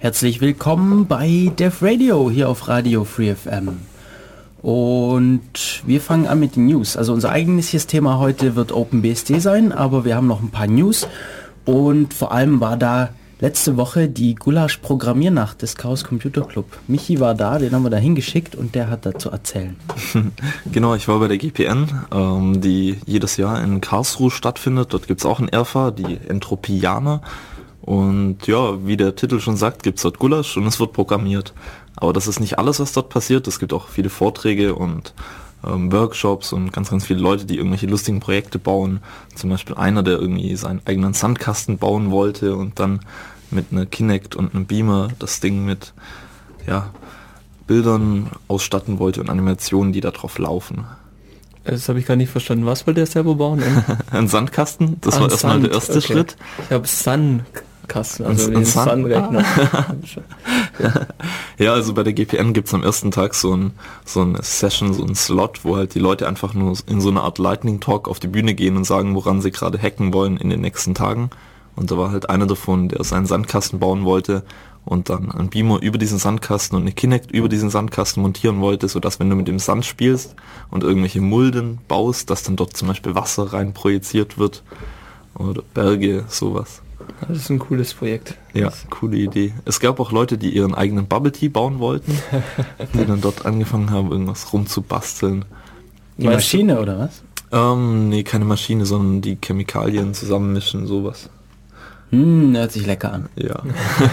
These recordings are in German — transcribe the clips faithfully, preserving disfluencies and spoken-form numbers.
Herzlich willkommen bei Dev Radio hier auf Radio Free F M. Und wir fangen an mit den News. Also unser eigentliches Thema heute wird OpenBSD sein, aber wir haben noch ein paar News. Und vor allem war da letzte Woche die Gulasch-Programmiernacht des Chaos Computer Club. Michi war da, den haben wir da hingeschickt und der hat dazu erzählen. Genau, ich war bei der G P N, ähm, die jedes Jahr in Karlsruhe stattfindet. Dort gibt es auch einen Erfa, die Entropianer. Und ja, wie der Titel schon sagt, gibt es dort Gulasch und es wird programmiert. Aber das ist nicht alles, was dort passiert. Es gibt auch viele Vorträge und ähm, Workshops und ganz, ganz viele Leute, die irgendwelche lustigen Projekte bauen. Zum Beispiel einer, der irgendwie seinen eigenen Sandkasten bauen wollte und dann mit einer Kinect und einem Beamer das Ding mit ja, Bildern ausstatten wollte und Animationen, die da drauf laufen. Das habe ich gar nicht verstanden. Was wollte er selber bauen? Ein Sandkasten, das An war erstmal Sand, der erste okay. Schritt. Ich habe Sandkasten, also Ein- den ein Sun- Sun-Rechner. Ja, also bei der G P N gibt's am ersten Tag so ein so eine Session, so ein Slot, wo halt die Leute einfach nur in so eine Art Lightning Talk auf die Bühne gehen und sagen, woran sie gerade hacken wollen in den nächsten Tagen. Und da war halt einer davon, der seinen Sandkasten bauen wollte und dann einen Beamer über diesen Sandkasten und eine Kinect über diesen Sandkasten montieren wollte, sodass wenn du mit dem Sand spielst und irgendwelche Mulden baust, dass dann dort zum Beispiel Wasser rein projiziert wird oder Berge, sowas. Das ist ein cooles Projekt. Ja, coole Idee. Es gab auch Leute, die ihren eigenen Bubble Tea bauen wollten, die dann dort angefangen haben, irgendwas rumzubasteln. Die Weißt Maschine oder was? Ähm, nee, keine Maschine, sondern die Chemikalien zusammenmischen, sowas. Hm, hört sich lecker an. Ja.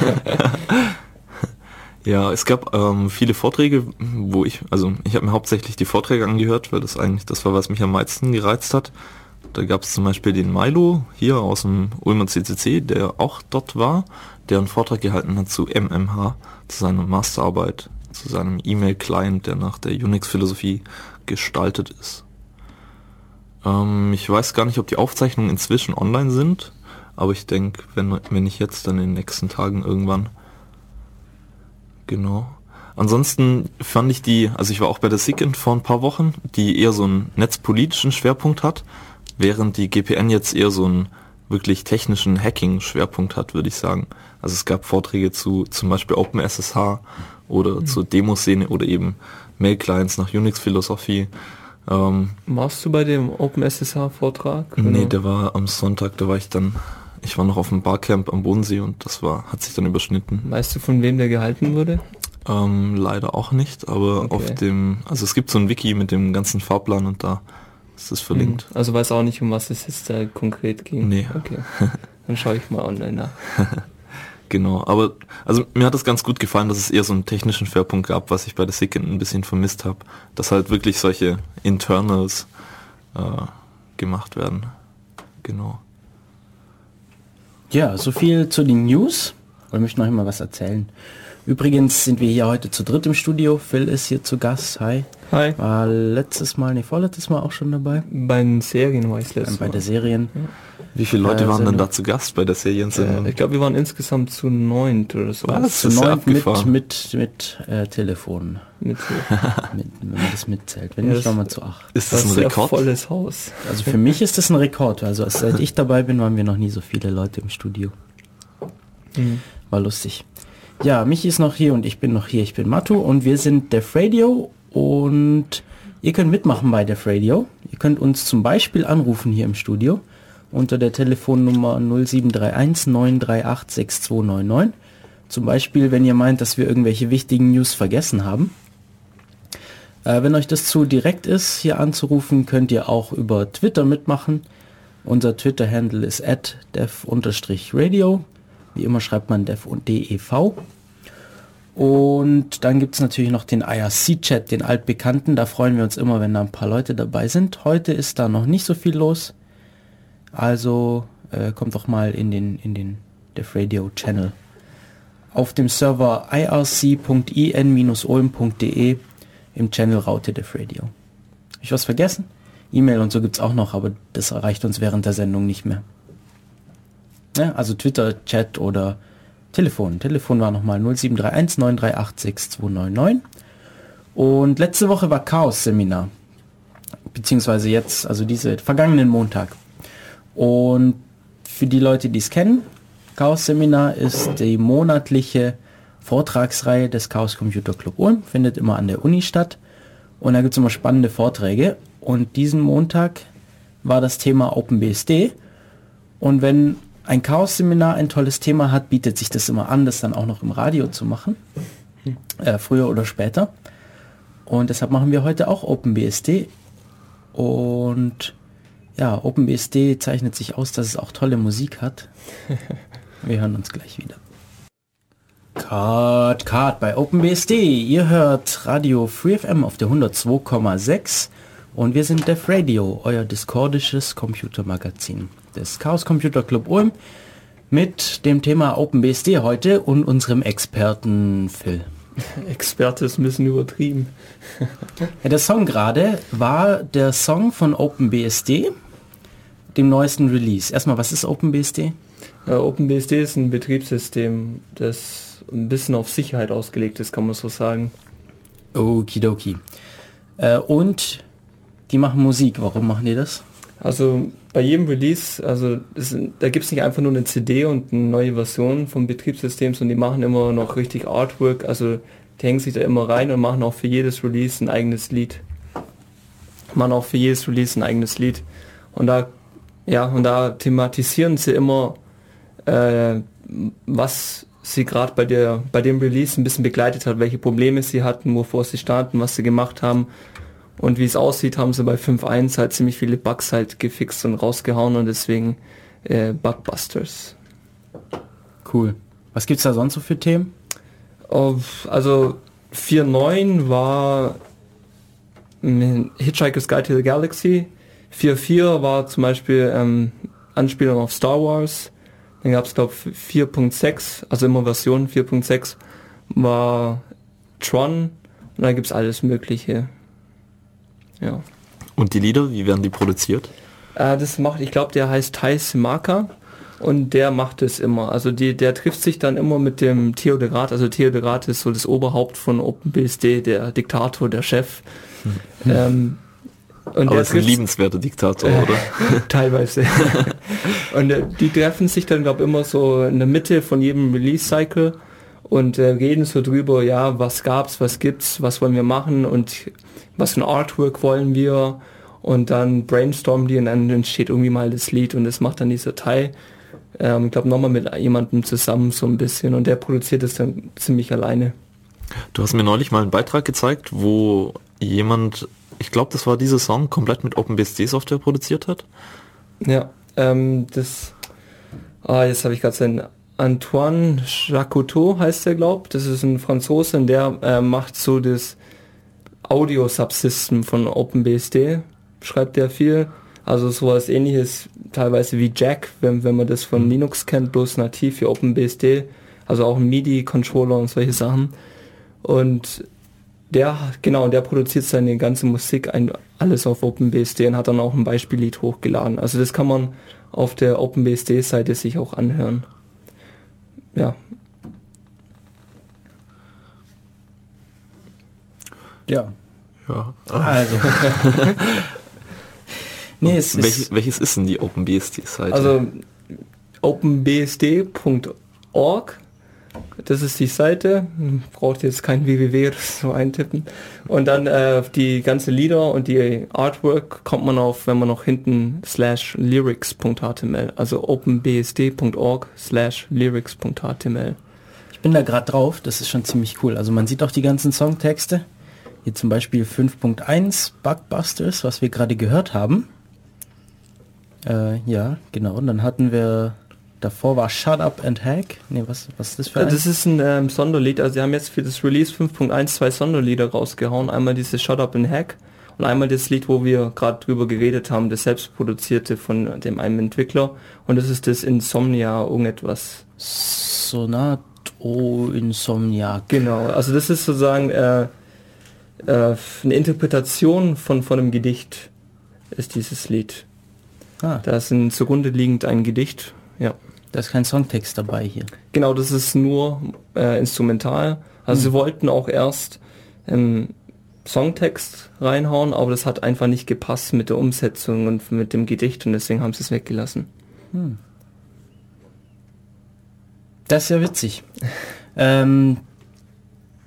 Ja, es gab ähm, viele Vorträge, wo ich, also ich habe mir hauptsächlich die Vorträge angehört, weil das eigentlich das war, was mich am meisten gereizt hat. Da gab es zum Beispiel den Milo hier aus dem Ulmer C C C, der auch dort war, der einen Vortrag gehalten hat zu M M H, zu seiner Masterarbeit, zu seinem E-Mail-Client, der nach der Unix-Philosophie gestaltet ist. Ähm, ich weiß gar nicht, ob die Aufzeichnungen inzwischen online sind, aber ich denke, wenn, wenn nicht jetzt, dann in den nächsten Tagen irgendwann. Genau. Ansonsten fand ich die, also ich war auch bei der SIGINT vor ein paar Wochen, die eher so einen netzpolitischen Schwerpunkt hat, während die G P N jetzt eher so einen wirklich technischen Hacking-Schwerpunkt hat, würde ich sagen. Also es gab Vorträge zu zum Beispiel OpenSSH oder mhm. zur Demoszene oder eben Mail-Clients nach Unix-Philosophie. Ähm, Warst du bei dem OpenSSH-Vortrag? nee, der war am Sonntag, da war ich dann, ich war noch auf dem Barcamp am Bodensee und das war, hat sich dann überschnitten. Weißt du, von wem der gehalten wurde? Ähm, leider auch nicht, aber Okay. auf dem, also es gibt so ein Wiki mit dem ganzen Fahrplan und da ist es verlinkt. Mhm. Also weiß auch nicht, um was es jetzt da konkret ging? Nee. Okay. Dann schaue ich mal online nach. Genau, aber also mir hat es ganz gut gefallen, dass es eher so einen technischen Schwerpunkt gab, was ich bei der SIGINT ein bisschen vermisst habe, dass halt wirklich solche Internals äh, gemacht werden. Genau. Ja, so viel zu den News. Ich möchte noch immer was erzählen. Übrigens sind wir hier heute zu dritt im Studio. Phil ist hier zu Gast. Hi. Hi. War letztes Mal, nee, vorletztes Mal auch schon dabei. Bei den Serien war ich Ähm, letztes bei Mal. der Serien. Wie viele Leute Äh, waren denn Sendung. da zu Gast bei der Seriensendung? Äh, ich glaube, wir waren insgesamt zu neunt oder so. Was? Zu Das ist ja neun mit, abgefahren. mit, mit äh, Telefon. Mit, Mit, wenn man das mitzählt. Wenn Ja, nicht, das- waren wir zu acht. Ist das das ein ist ein Rekord? volles Haus. Also für mich ist das ein Rekord. Also seit ich dabei bin, waren wir noch nie so viele Leute im Studio. Mhm. War lustig. Ja, Michi ist noch hier und ich bin noch hier. Ich bin Matu und wir sind Dev Radio und ihr könnt mitmachen bei Dev Radio. Ihr könnt uns zum Beispiel anrufen hier im Studio unter der Telefonnummer null sieben drei eins neun drei acht sechs zwei neun neun. Zum Beispiel, wenn ihr meint, dass wir irgendwelche wichtigen News vergessen haben. Äh, wenn euch das zu direkt ist, hier anzurufen, könnt ihr auch über Twitter mitmachen. Unser Twitter-Handle ist at dev-radio. Wie immer schreibt man dev und dev. Und dann gibt es natürlich noch den I R C-Chat, den altbekannten. Da freuen wir uns immer, wenn da ein paar Leute dabei sind. Heute ist da noch nicht so viel los. Also äh, kommt doch mal in den, in den Dev Radio Channel. Auf dem Server i r c punkt i n dash ulm punkt d e im Channel Raute Dev Radio. Hab ich was vergessen? E-Mail und so gibt's auch noch, aber das erreicht uns während der Sendung nicht mehr. Ja, also Twitter, Chat oder Telefon. Telefon war nochmal null sieben drei eins neun drei acht sechs zwei neun neun. Und letzte Woche war Chaos-Seminar. Beziehungsweise jetzt, also diese vergangenen Montag. Und für die Leute, die es kennen, Chaos-Seminar ist die monatliche Vortragsreihe des Chaos Computer Club Ulm, findet immer an der Uni statt und da gibt es immer spannende Vorträge und diesen Montag war das Thema OpenBSD und wenn ein Chaos-Seminar ein tolles Thema hat, bietet sich das immer an, das dann auch noch im Radio zu machen, äh, früher oder später und deshalb machen wir heute auch OpenBSD und ja, OpenBSD zeichnet sich aus, dass es auch tolle Musik hat. Wir hören uns gleich wieder. Cut, cut bei OpenBSD. Ihr hört Radio Free F M auf der hundertzwei Komma sechs und wir sind Def Radio, euer discordisches Computermagazin des Chaos Computer Club Ulm mit dem Thema OpenBSD heute und unserem Experten Phil. Experte ist ein bisschen übertrieben. Ja, der Song gerade war der Song von OpenBSD, dem neuesten Release. Erstmal, was ist OpenBSD? Ja, OpenBSD ist ein Betriebssystem, das ein bisschen auf Sicherheit ausgelegt ist, kann man so sagen. Okidoki. Äh, und die machen Musik. Warum machen die das? Also bei jedem Release, also es, da gibt es nicht einfach nur eine C D und eine neue Version vom Betriebssystem, sondern die machen immer noch richtig Artwork, also die hängen sich da immer rein und machen auch für jedes Release ein eigenes Lied. Machen auch für jedes Release ein eigenes Lied. Und da, ja, und da thematisieren sie immer, äh, was sie gerade bei der, bei dem Release ein bisschen begleitet hat, welche Probleme sie hatten, wovor sie standen, was sie gemacht haben. Und wie es aussieht, haben sie bei fünf Punkt eins halt ziemlich viele Bugs halt gefixt und rausgehauen und deswegen äh, Bugbusters. Cool. Was gibt's da sonst so für Themen? Also vier Punkt neun war Hitchhiker's Guide to the Galaxy. vier Punkt vier war zum Beispiel ähm, Anspielung auf Star Wars. Dann gab es glaube ich vier Punkt sechs, also immer Version vier Punkt sechs war Tron und dann gibt es alles Mögliche. Ja. Und die Lieder, wie werden die produziert? Äh, das macht, ich glaube, der heißt Tai Simaka und der macht es immer. Also die, der trifft sich dann immer mit dem Theo de Graat. Also Theo de Graat ist so das Oberhaupt von OpenBSD, der Diktator, der Chef. Hm. Ähm, und aber ist ein liebenswerter Diktator, äh, oder? Teilweise. Und äh, die treffen sich dann, glaube ich, immer so in der Mitte von jedem Release-Cycle und äh, reden so drüber, ja, was gab's, was gibt's, was wollen wir machen und was für ein Artwork wollen wir und dann brainstormen die und dann entsteht irgendwie mal das Lied und das macht dann dieser Teil. Ähm, ich glaube nochmal mit jemandem zusammen so ein bisschen und der produziert es dann ziemlich alleine. Du hast mir neulich mal einen Beitrag gezeigt, wo jemand, ich glaube das war dieser Song, komplett mit OpenBSD-Software produziert hat. Ja, ähm, das, ah, jetzt habe ich gerade seinen Antoine Jacotot heißt der, glaube ich. Das ist ein Franzose und der äh, macht so das Audio-Subsystem von OpenBSD, schreibt der viel. Also sowas ähnliches, teilweise wie Jack, wenn, wenn man das von mhm. Linux kennt, bloß nativ für OpenBSD. Also auch ein MIDI-Controller und solche Sachen. Und der, genau, der produziert seine ganze Musik, ein, alles auf OpenBSD und hat dann auch ein Beispiellied hochgeladen. Also das kann man auf der OpenBSD-Seite sich auch anhören. Ja. Ja. Ja. Also. nee, es Welch, ist welches ist denn die OpenBSD-Seite? Also openbsd punkt org, das ist die Seite, braucht jetzt kein www oder so eintippen. Und dann äh, die ganzen Lieder und die Artwork kommt man auf, wenn man noch hinten slash lyrics punkt html, also openbsd punkt org slash lyrics punkt html. Ich bin da gerade drauf, das ist schon ziemlich cool. Also man sieht auch die ganzen Songtexte. Hier zum Beispiel fünf Punkt eins Bugbusters, was wir gerade gehört haben. Äh, ja, genau. Und dann hatten wir, davor war Shut Up and Hack. Ne, was, was ist das für ein? Das ist ein ähm, Sonderlied. Also sie haben jetzt für das Release fünf Punkt eins zwei Sonderlieder rausgehauen. Einmal dieses Shut Up and Hack und einmal das Lied, wo wir gerade drüber geredet haben, das selbstproduzierte von dem einen Entwickler. Und das ist das Insomnia irgendetwas. Sonato Insomniac. Genau, also das ist sozusagen äh, äh, eine Interpretation von, von einem Gedicht ist dieses Lied. Ah. Da ist ein zugrunde liegend ein Gedicht, ja. Da ist kein Songtext dabei hier. Genau, das ist nur äh, instrumental. Also hm. sie wollten auch erst ähm, Songtext reinhauen, aber das hat einfach nicht gepasst mit der Umsetzung und mit dem Gedicht und deswegen haben sie es weggelassen. Hm. Das ist ja witzig. ähm,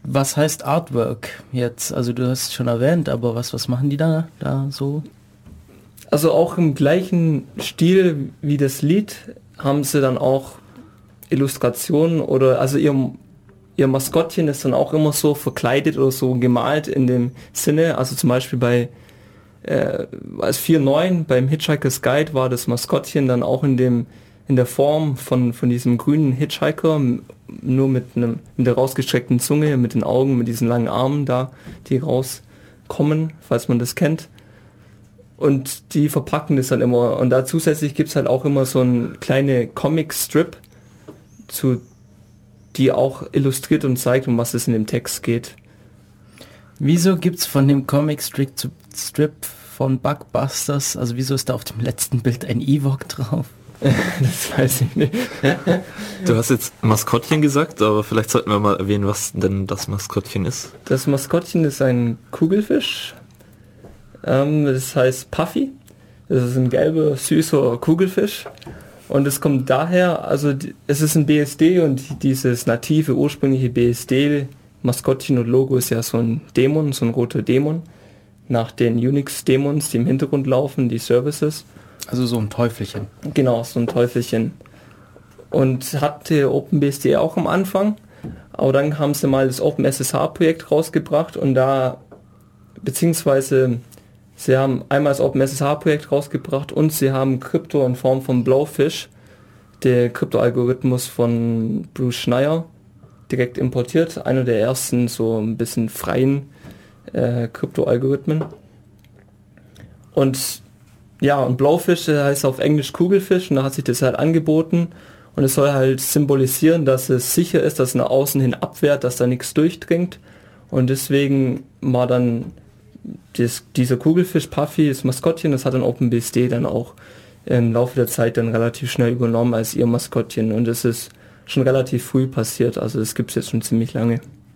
Was heißt Artwork jetzt? Also du hast es schon erwähnt, aber was, was machen die da, da so? Also auch im gleichen Stil wie das Lied haben sie dann auch Illustrationen oder also ihr, ihr Maskottchen ist dann auch immer so verkleidet oder so gemalt in dem Sinne. Also zum Beispiel bei äh, als vier neun beim Hitchhiker's Guide war das Maskottchen dann auch in dem in der Form von, von diesem grünen Hitchhiker, nur mit einem mit der rausgestreckten Zunge, mit den Augen, mit diesen langen Armen da, die rauskommen, falls man das kennt. Und die verpacken das dann immer. Und da zusätzlich gibt es halt auch immer so eine kleine Comic-Strip, zu, die auch illustriert und zeigt, um was es in dem Text geht. Wieso gibt es von dem Comic-Strip Strip von Bugbusters, also wieso ist da auf dem letzten Bild ein Ewok drauf? Das weiß ich nicht. Du hast jetzt Maskottchen gesagt, aber vielleicht sollten wir mal erwähnen, was denn das Maskottchen ist. Das Maskottchen ist ein Kugelfisch. Ähm, das heißt Puffy. Das ist ein gelber, süßer Kugelfisch. Und es kommt daher, also die, es ist ein B S D und dieses native, ursprüngliche B S D-Maskottchen und Logo ist ja so ein Dämon, so ein roter Dämon. Nach den Unix-Dämons, die im Hintergrund laufen, die Services. Also so ein Teufelchen. Genau, so ein Teufelchen. Und hatte OpenBSD auch am Anfang, aber dann haben sie mal das OpenSSH-Projekt rausgebracht und da, beziehungsweise sie haben einmal das OpenSSH-Projekt rausgebracht und sie haben Krypto in Form von Blowfish, der Krypto-Algorithmus von Bruce Schneier, direkt importiert. Einer der ersten so ein bisschen freien äh, Krypto-Algorithmen. Und ja, und Blowfish heißt auf Englisch Kugelfisch und da hat sich das halt angeboten und es soll halt symbolisieren, dass es sicher ist, dass es nach außen hin abwehrt, dass da nichts durchdringt und deswegen war dann das, dieser Kugelfisch Puffy, das Maskottchen, das hat dann OpenBSD dann auch im Laufe der Zeit dann relativ schnell übernommen als ihr Maskottchen und das ist schon relativ früh passiert, also das gibt es jetzt schon ziemlich lange.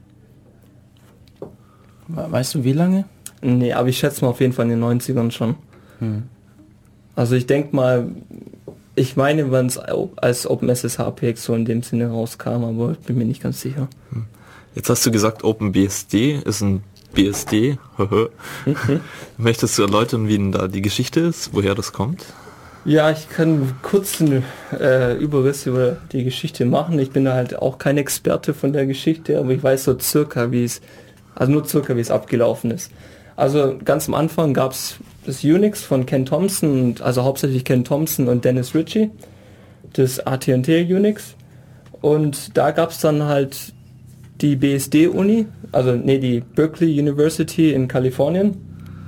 Weißt du wie lange? Nee, aber ich schätze mal auf jeden Fall in den neunzigern schon. Hm. Also ich denke mal, ich meine, wenn es als OpenSSH-Projekt so in dem Sinne rauskam, aber ich bin mir nicht ganz sicher. Jetzt hast du gesagt, OpenBSD ist ein B S D. mhm. Möchtest du erläutern, wie denn da die Geschichte ist, woher das kommt? Ja, ich kann kurz einen äh, Überriss über die Geschichte machen. Ich bin da halt auch kein Experte von der Geschichte, aber ich weiß so circa, wie es, also nur circa, wie es abgelaufen ist. Also ganz am Anfang gab es das Unix von Ken Thompson, also hauptsächlich Ken Thompson und Dennis Ritchie, das A T und T Unix. Und da gab es dann halt die B S D-Uni, also nee, die Berkeley University in Kalifornien.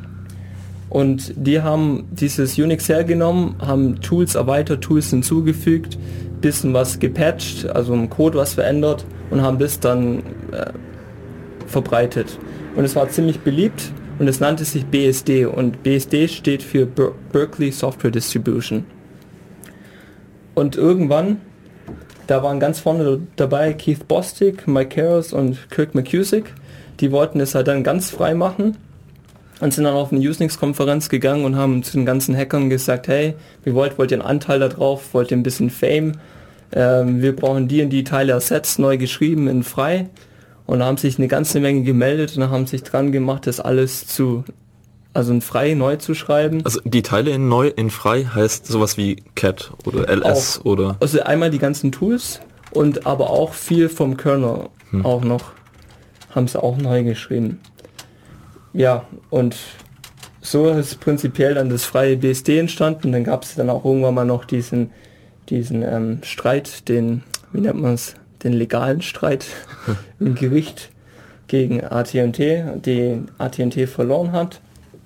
Und die haben dieses Unix hergenommen, haben Tools erweitert, Tools hinzugefügt, bisschen was gepatcht, also im Code was verändert und haben das dann äh, verbreitet. Und es war ziemlich beliebt. Und es nannte sich B S D und B S D steht für Ber- Berkeley Software Distribution. Und irgendwann, da waren ganz vorne dabei Keith Bostic, Mike Harris und Kirk McKusick. Die wollten es halt dann ganz frei machen und sind dann auf eine Usenix-Konferenz gegangen und haben zu den ganzen Hackern gesagt, hey, wir wollt, wollt ihr einen Anteil da drauf, wollt ihr ein bisschen Fame, ähm, wir brauchen die und die Teile ersetzt, neu geschrieben in frei. Und da haben sich eine ganze Menge gemeldet und haben sich dran gemacht, das alles zu, also in frei neu zu schreiben. Also die Teile in neu, in frei heißt sowas wie Cat oder L S auch, oder... Also einmal die ganzen Tools und aber auch viel vom Kernel hm. auch noch, haben sie auch neu geschrieben. Ja, und so ist prinzipiell dann das freie B S D entstanden. Dann gab es dann auch irgendwann mal noch diesen, diesen ähm, Streit, den, wie nennt man es? den legalen Streit im Gericht gegen A T und T, die A T und T verloren hat.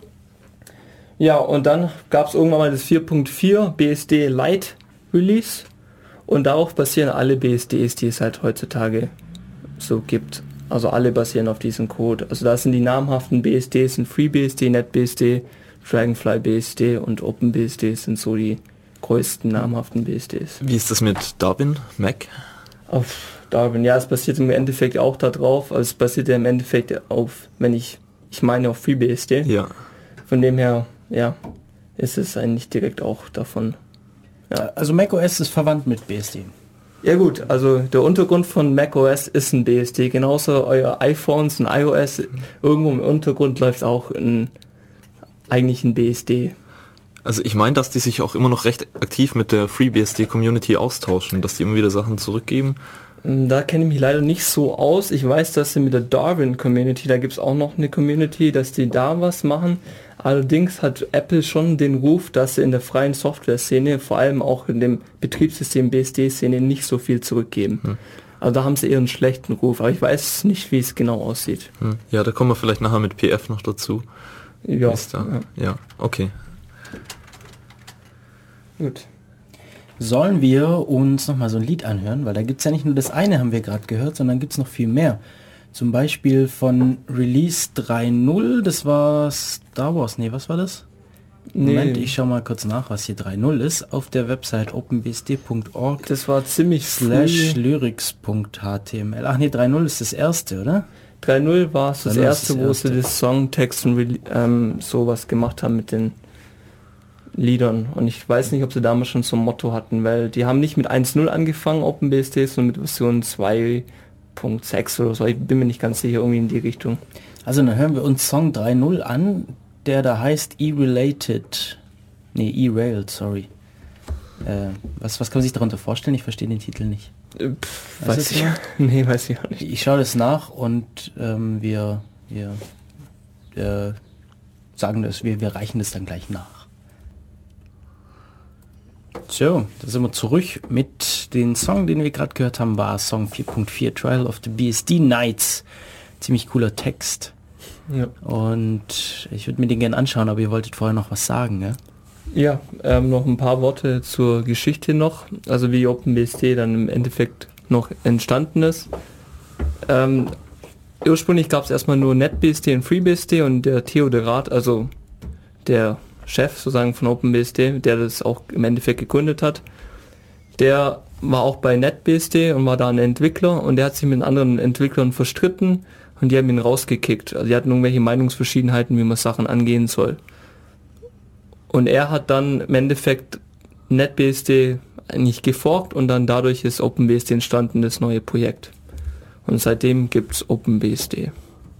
Ja, und dann gab es irgendwann mal das vier Punkt vier B S D Lite Release und darauf basieren alle B S Ds, die es halt heutzutage so gibt. Also alle basieren auf diesem Code. Also da sind die namhaften B S Ds, sind FreeBSD, NetBSD, Dragonfly B S D und OpenBSD sind so die größten namhaften B S Ds. Wie ist das mit Darwin, Mac? Auf Darwin, ja, es basiert im Endeffekt auch da drauf, also es basiert ja im Endeffekt auf, wenn ich, ich meine auf FreeBSD. Ja. Von dem her, ja, ist es eigentlich direkt auch davon. Ja. Also macOS ist verwandt mit B S D. Ja gut, also der Untergrund von macOS ist ein B S D, genauso euer iPhones und iOS, irgendwo im Untergrund läuft auch ein, eigentlich ein B S D. Also ich meine, dass die sich auch immer noch recht aktiv mit der FreeBSD-Community austauschen, dass die immer wieder Sachen zurückgeben. Da kenne ich mich leider nicht so aus. Ich weiß, dass sie mit der Darwin-Community, da gibt es auch noch eine Community, dass die da was machen. Allerdings hat Apple schon den Ruf, dass sie in der freien Software-Szene, vor allem auch in dem Betriebssystem-B S D-Szene, nicht so viel zurückgeben. Hm. Also da haben sie eher einen schlechten Ruf, aber ich weiß nicht, wie es genau aussieht. Hm. Ja, da kommen wir vielleicht nachher mit P F noch dazu. Ja, ja. ja, okay. Gut. Sollen wir uns nochmal so ein Lied anhören? Weil da gibt es ja nicht nur das eine, haben wir gerade gehört, sondern gibt es noch viel mehr. Zum Beispiel von Release drei Punkt null, das war Star Wars, nee, was war das? Nee. Moment, ich schau mal kurz nach, was hier drei Punkt null ist. Auf der Website openbsd punkt org. Das war ziemlich slash lyrics punkt h t m l. Ach nee, drei Punkt null ist das erste, oder? drei Punkt null war es das erste, wo sie das Songtext und ähm, sowas gemacht haben mit den Liedern. Und ich weiß nicht, ob sie damals schon so ein Motto hatten, weil die haben nicht mit eins Punkt null angefangen, OpenBSD, sondern mit Version zwei Punkt sechs oder so. Ich bin mir nicht ganz sicher, irgendwie in die Richtung. Also dann hören wir uns Song drei Punkt null an, der da heißt E-Related. Nee, E-Railed, sorry. Äh, was, was kann man sich darunter vorstellen? Ich verstehe den Titel nicht. Pff, weiß ich ja. Nee, weiß ich auch nicht. Ich schaue das nach und ähm, wir, wir äh, sagen das, wir, wir reichen das dann gleich nach. So, da sind wir zurück mit den Song, den wir gerade gehört haben, war Song vier Punkt vier, Trial of the B S D Nights. Ziemlich cooler Text. Ja. Und ich würde mir den gerne anschauen, aber ihr wolltet vorher noch was sagen, ne? Ja, ähm, noch ein paar Worte zur Geschichte noch, also wie OpenBSD dann im Endeffekt noch entstanden ist. Ähm, ursprünglich gab es erstmal nur NetBSD und FreeBSD und der Theodorat, also der Chef sozusagen von OpenBSD, der das auch im Endeffekt gegründet hat, der war auch bei NetBSD und war da ein Entwickler und der hat sich mit anderen Entwicklern verstritten und die haben ihn rausgekickt. Also die hatten irgendwelche Meinungsverschiedenheiten, wie man Sachen angehen soll. Und er hat dann im Endeffekt NetBSD eigentlich geforkt und dann dadurch ist OpenBSD entstanden, das neue Projekt. Und seitdem gibt's OpenBSD.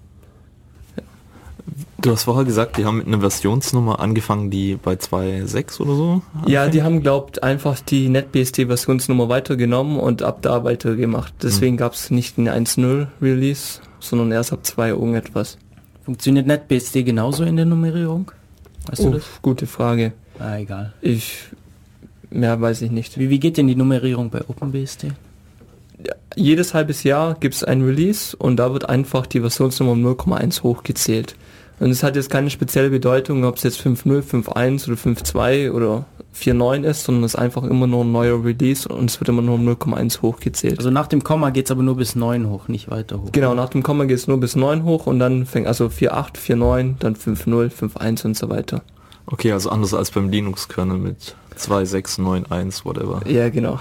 Du hast vorher gesagt, die haben mit einer Versionsnummer angefangen, die bei zwei Punkt sechs oder so? Anfängt? Ja, die haben, glaubt, einfach die NetBSD-Versionsnummer weitergenommen und ab da weitergemacht. Deswegen hm. gab es nicht einen eins Punkt null Release, sondern erst ab zwei irgendetwas. Funktioniert NetBSD genauso in der Nummerierung? Weißt oh, du das? Gute Frage. Ah, egal. Ich, mehr weiß ich nicht. Wie, wie geht denn die Nummerierung bei OpenBSD? Ja, jedes halbes Jahr gibt es ein Release und da wird einfach die Versionsnummer um null Komma eins hochgezählt. Und es hat jetzt keine spezielle Bedeutung, ob es jetzt fünf Punkt null, fünf Punkt eins oder fünf Punkt zwei oder vier Punkt neun ist, sondern es ist einfach immer nur ein neuer Release und es wird immer nur um null Komma eins hochgezählt. Also nach dem Komma geht es aber nur bis neun hoch, nicht weiter hoch. Genau, nach dem Komma geht es nur bis neun hoch und dann fängt also vier Punkt acht, vier Punkt neun, dann fünf Punkt null, fünf Punkt eins und so weiter. Okay, also anders als beim Linux-Kernel mit zwei Punkt sechs, neun Punkt eins, whatever. Ja, genau.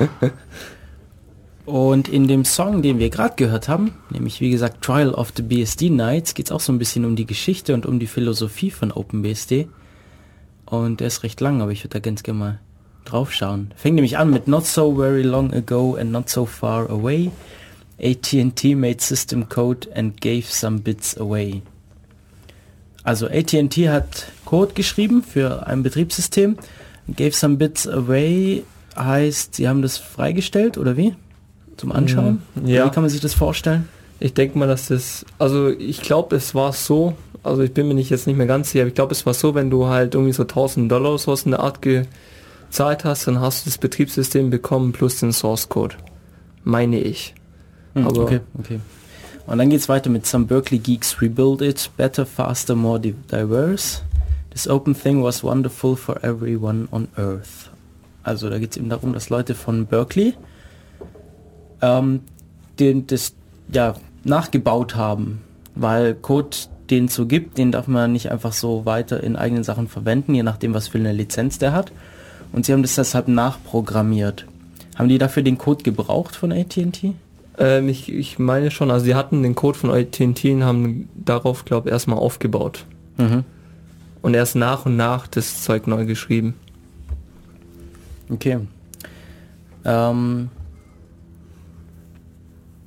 Und in dem Song, den wir gerade gehört haben, nämlich wie gesagt Trial of the B S D Nights, geht es auch so ein bisschen um die Geschichte und um die Philosophie von OpenBSD. Und der ist recht lang, aber ich würde da ganz gerne mal drauf schauen. Fängt nämlich an mit Not so very long ago and not so far away. A T and T made system code and gave some bits away. Also A T and T hat Code geschrieben für ein Betriebssystem. Gave some bits away heißt, sie haben das freigestellt, oder wie? Zum Anschauen? Ja. Wie kann man sich das vorstellen? Ich denke mal, dass das, also ich glaube, es war so, also ich bin mir nicht jetzt nicht mehr ganz sicher, aber ich glaube, es war so, wenn du halt irgendwie so tausend Dollar so in der Art gezahlt hast, dann hast du das Betriebssystem bekommen plus den Source Code. Meine ich. Hm, aber okay, okay. Und dann geht's weiter mit Some Berkeley Geeks rebuild it, better, faster, more di- diverse. This open thing was wonderful for everyone on Earth. Also da geht's eben darum, dass Leute von Berkeley ähm, den, das ja nachgebaut haben, weil Code, den es so gibt, den darf man nicht einfach so weiter in eigenen Sachen verwenden, je nachdem, was für eine Lizenz der hat. Und sie haben das deshalb nachprogrammiert. Haben die dafür den Code gebraucht von A T and T? Ähm, ich, ich meine schon, also sie hatten den Code von A T and T und haben darauf, glaube ich, erstmal aufgebaut. Mhm. Und erst nach und nach das Zeug neu geschrieben. Okay. Ähm,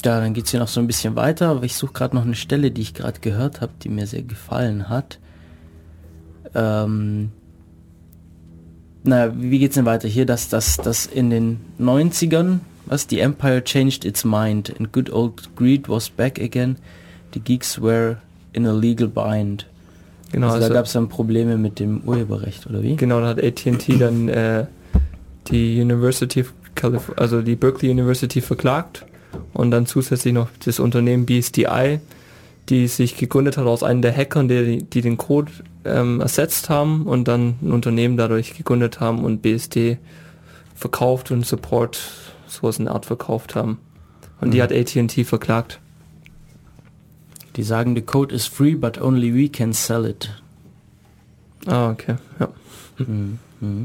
Ja, dann geht es hier noch so ein bisschen weiter, aber ich suche gerade noch eine Stelle, die ich gerade gehört habe, die mir sehr gefallen hat. Ähm, naja, wie geht's denn weiter? Hier, dass das dass in den neunzigern, was, the Empire changed its mind and good old greed was back again. The geeks were in a legal bind. Genau, also, also da gab es dann Probleme mit dem Urheberrecht, oder wie? Genau, da hat A T and T dann äh, die University of Calif- also die Berkeley University verklagt und dann zusätzlich noch das Unternehmen B S D I, die sich gegründet hat aus einem der Hackern, die, die den Code ähm, ersetzt haben und dann ein Unternehmen dadurch gegründet haben und B S D verkauft und Support sowas in der Art verkauft haben. Und mhm. die hat A T and T verklagt. Die sagen, the code is free, but only we can sell it. Ah, okay, ja. Mhm. Mhm.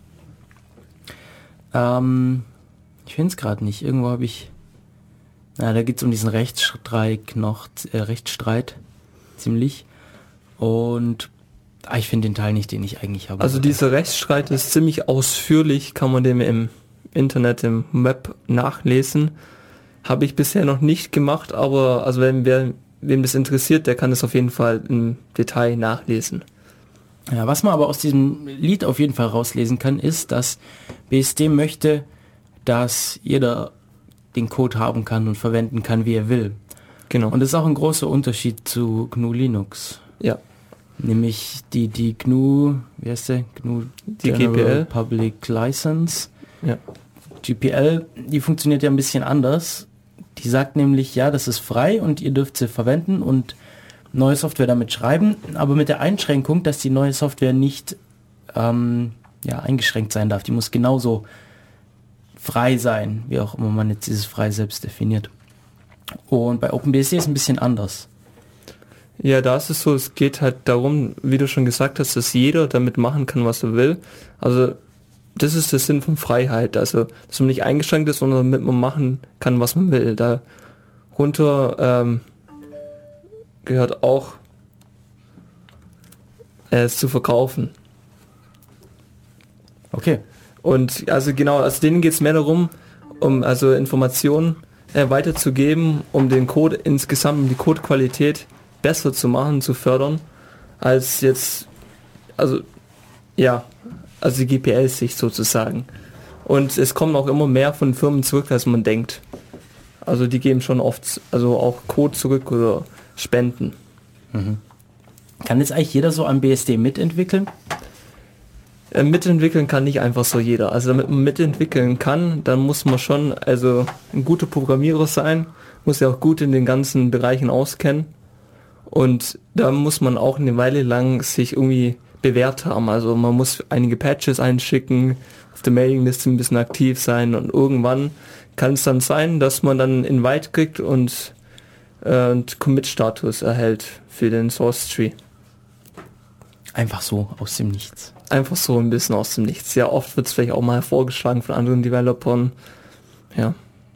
Ähm, ich finde es gerade nicht. Irgendwo habe ich... Na, da geht es um diesen Rechtsstreit noch, äh, Rechtsstreit, ziemlich. Und ah, ich finde den Teil nicht, den ich eigentlich habe. Also dieser Rechtsstreit ist ziemlich ausführlich, kann man dem im Internet, im Web nachlesen. Habe ich bisher noch nicht gemacht, aber also wenn wer wem das interessiert, der kann es auf jeden Fall im Detail nachlesen. Ja, was man aber aus diesem Lied auf jeden Fall rauslesen kann, ist, dass B S D möchte, dass jeder den Code haben kann und verwenden kann, wie er will. Genau. Und das ist auch ein großer Unterschied zu G N U Linux. Ja. Nämlich die, die G N U, wie heißt der? G N U die G P L. Public License. Ja. G P L, die funktioniert ja ein bisschen anders. Die sagt nämlich, ja, das ist frei und ihr dürft sie verwenden und neue Software damit schreiben, aber mit der Einschränkung, dass die neue Software nicht ähm, ja, eingeschränkt sein darf. Die muss genauso frei sein, wie auch immer man jetzt dieses frei selbst definiert. Und bei OpenBSD ist es ein bisschen anders. Ja, da ist es so, es geht halt darum, wie du schon gesagt hast, dass jeder damit machen kann, was er will. Also das ist der Sinn von Freiheit, also dass man nicht eingeschränkt ist, sondern damit man machen kann, was man will. Darunter ähm, gehört auch äh, es zu verkaufen. Okay. Und also genau, also denen geht es mehr darum, um also Informationen äh, weiterzugeben, um den Code insgesamt, um die Codequalität besser zu machen, zu fördern, als jetzt, also ja, also die G P L-Sicht sozusagen. Und es kommen auch immer mehr von Firmen zurück, als man denkt. Also die geben schon oft, also auch Code zurück oder Spenden. Mhm. Kann jetzt eigentlich jeder so am B S D mitentwickeln? Äh, mitentwickeln kann nicht einfach so jeder. Also damit man mitentwickeln kann, dann muss man schon also ein guter Programmierer sein, muss ja auch gut in den ganzen Bereichen auskennen. Und da muss man auch eine Weile lang sich irgendwie bewährt haben. Also man muss einige Patches einschicken, auf der Mailingliste ein bisschen aktiv sein und irgendwann kann es dann sein, dass man dann Invite kriegt und, äh, und Commit-Status erhält für den Source Tree. Einfach so, aus dem Nichts. Einfach so ein bisschen aus dem Nichts. Ja, oft wird es vielleicht auch mal vorgeschlagen von anderen Developern. Ja.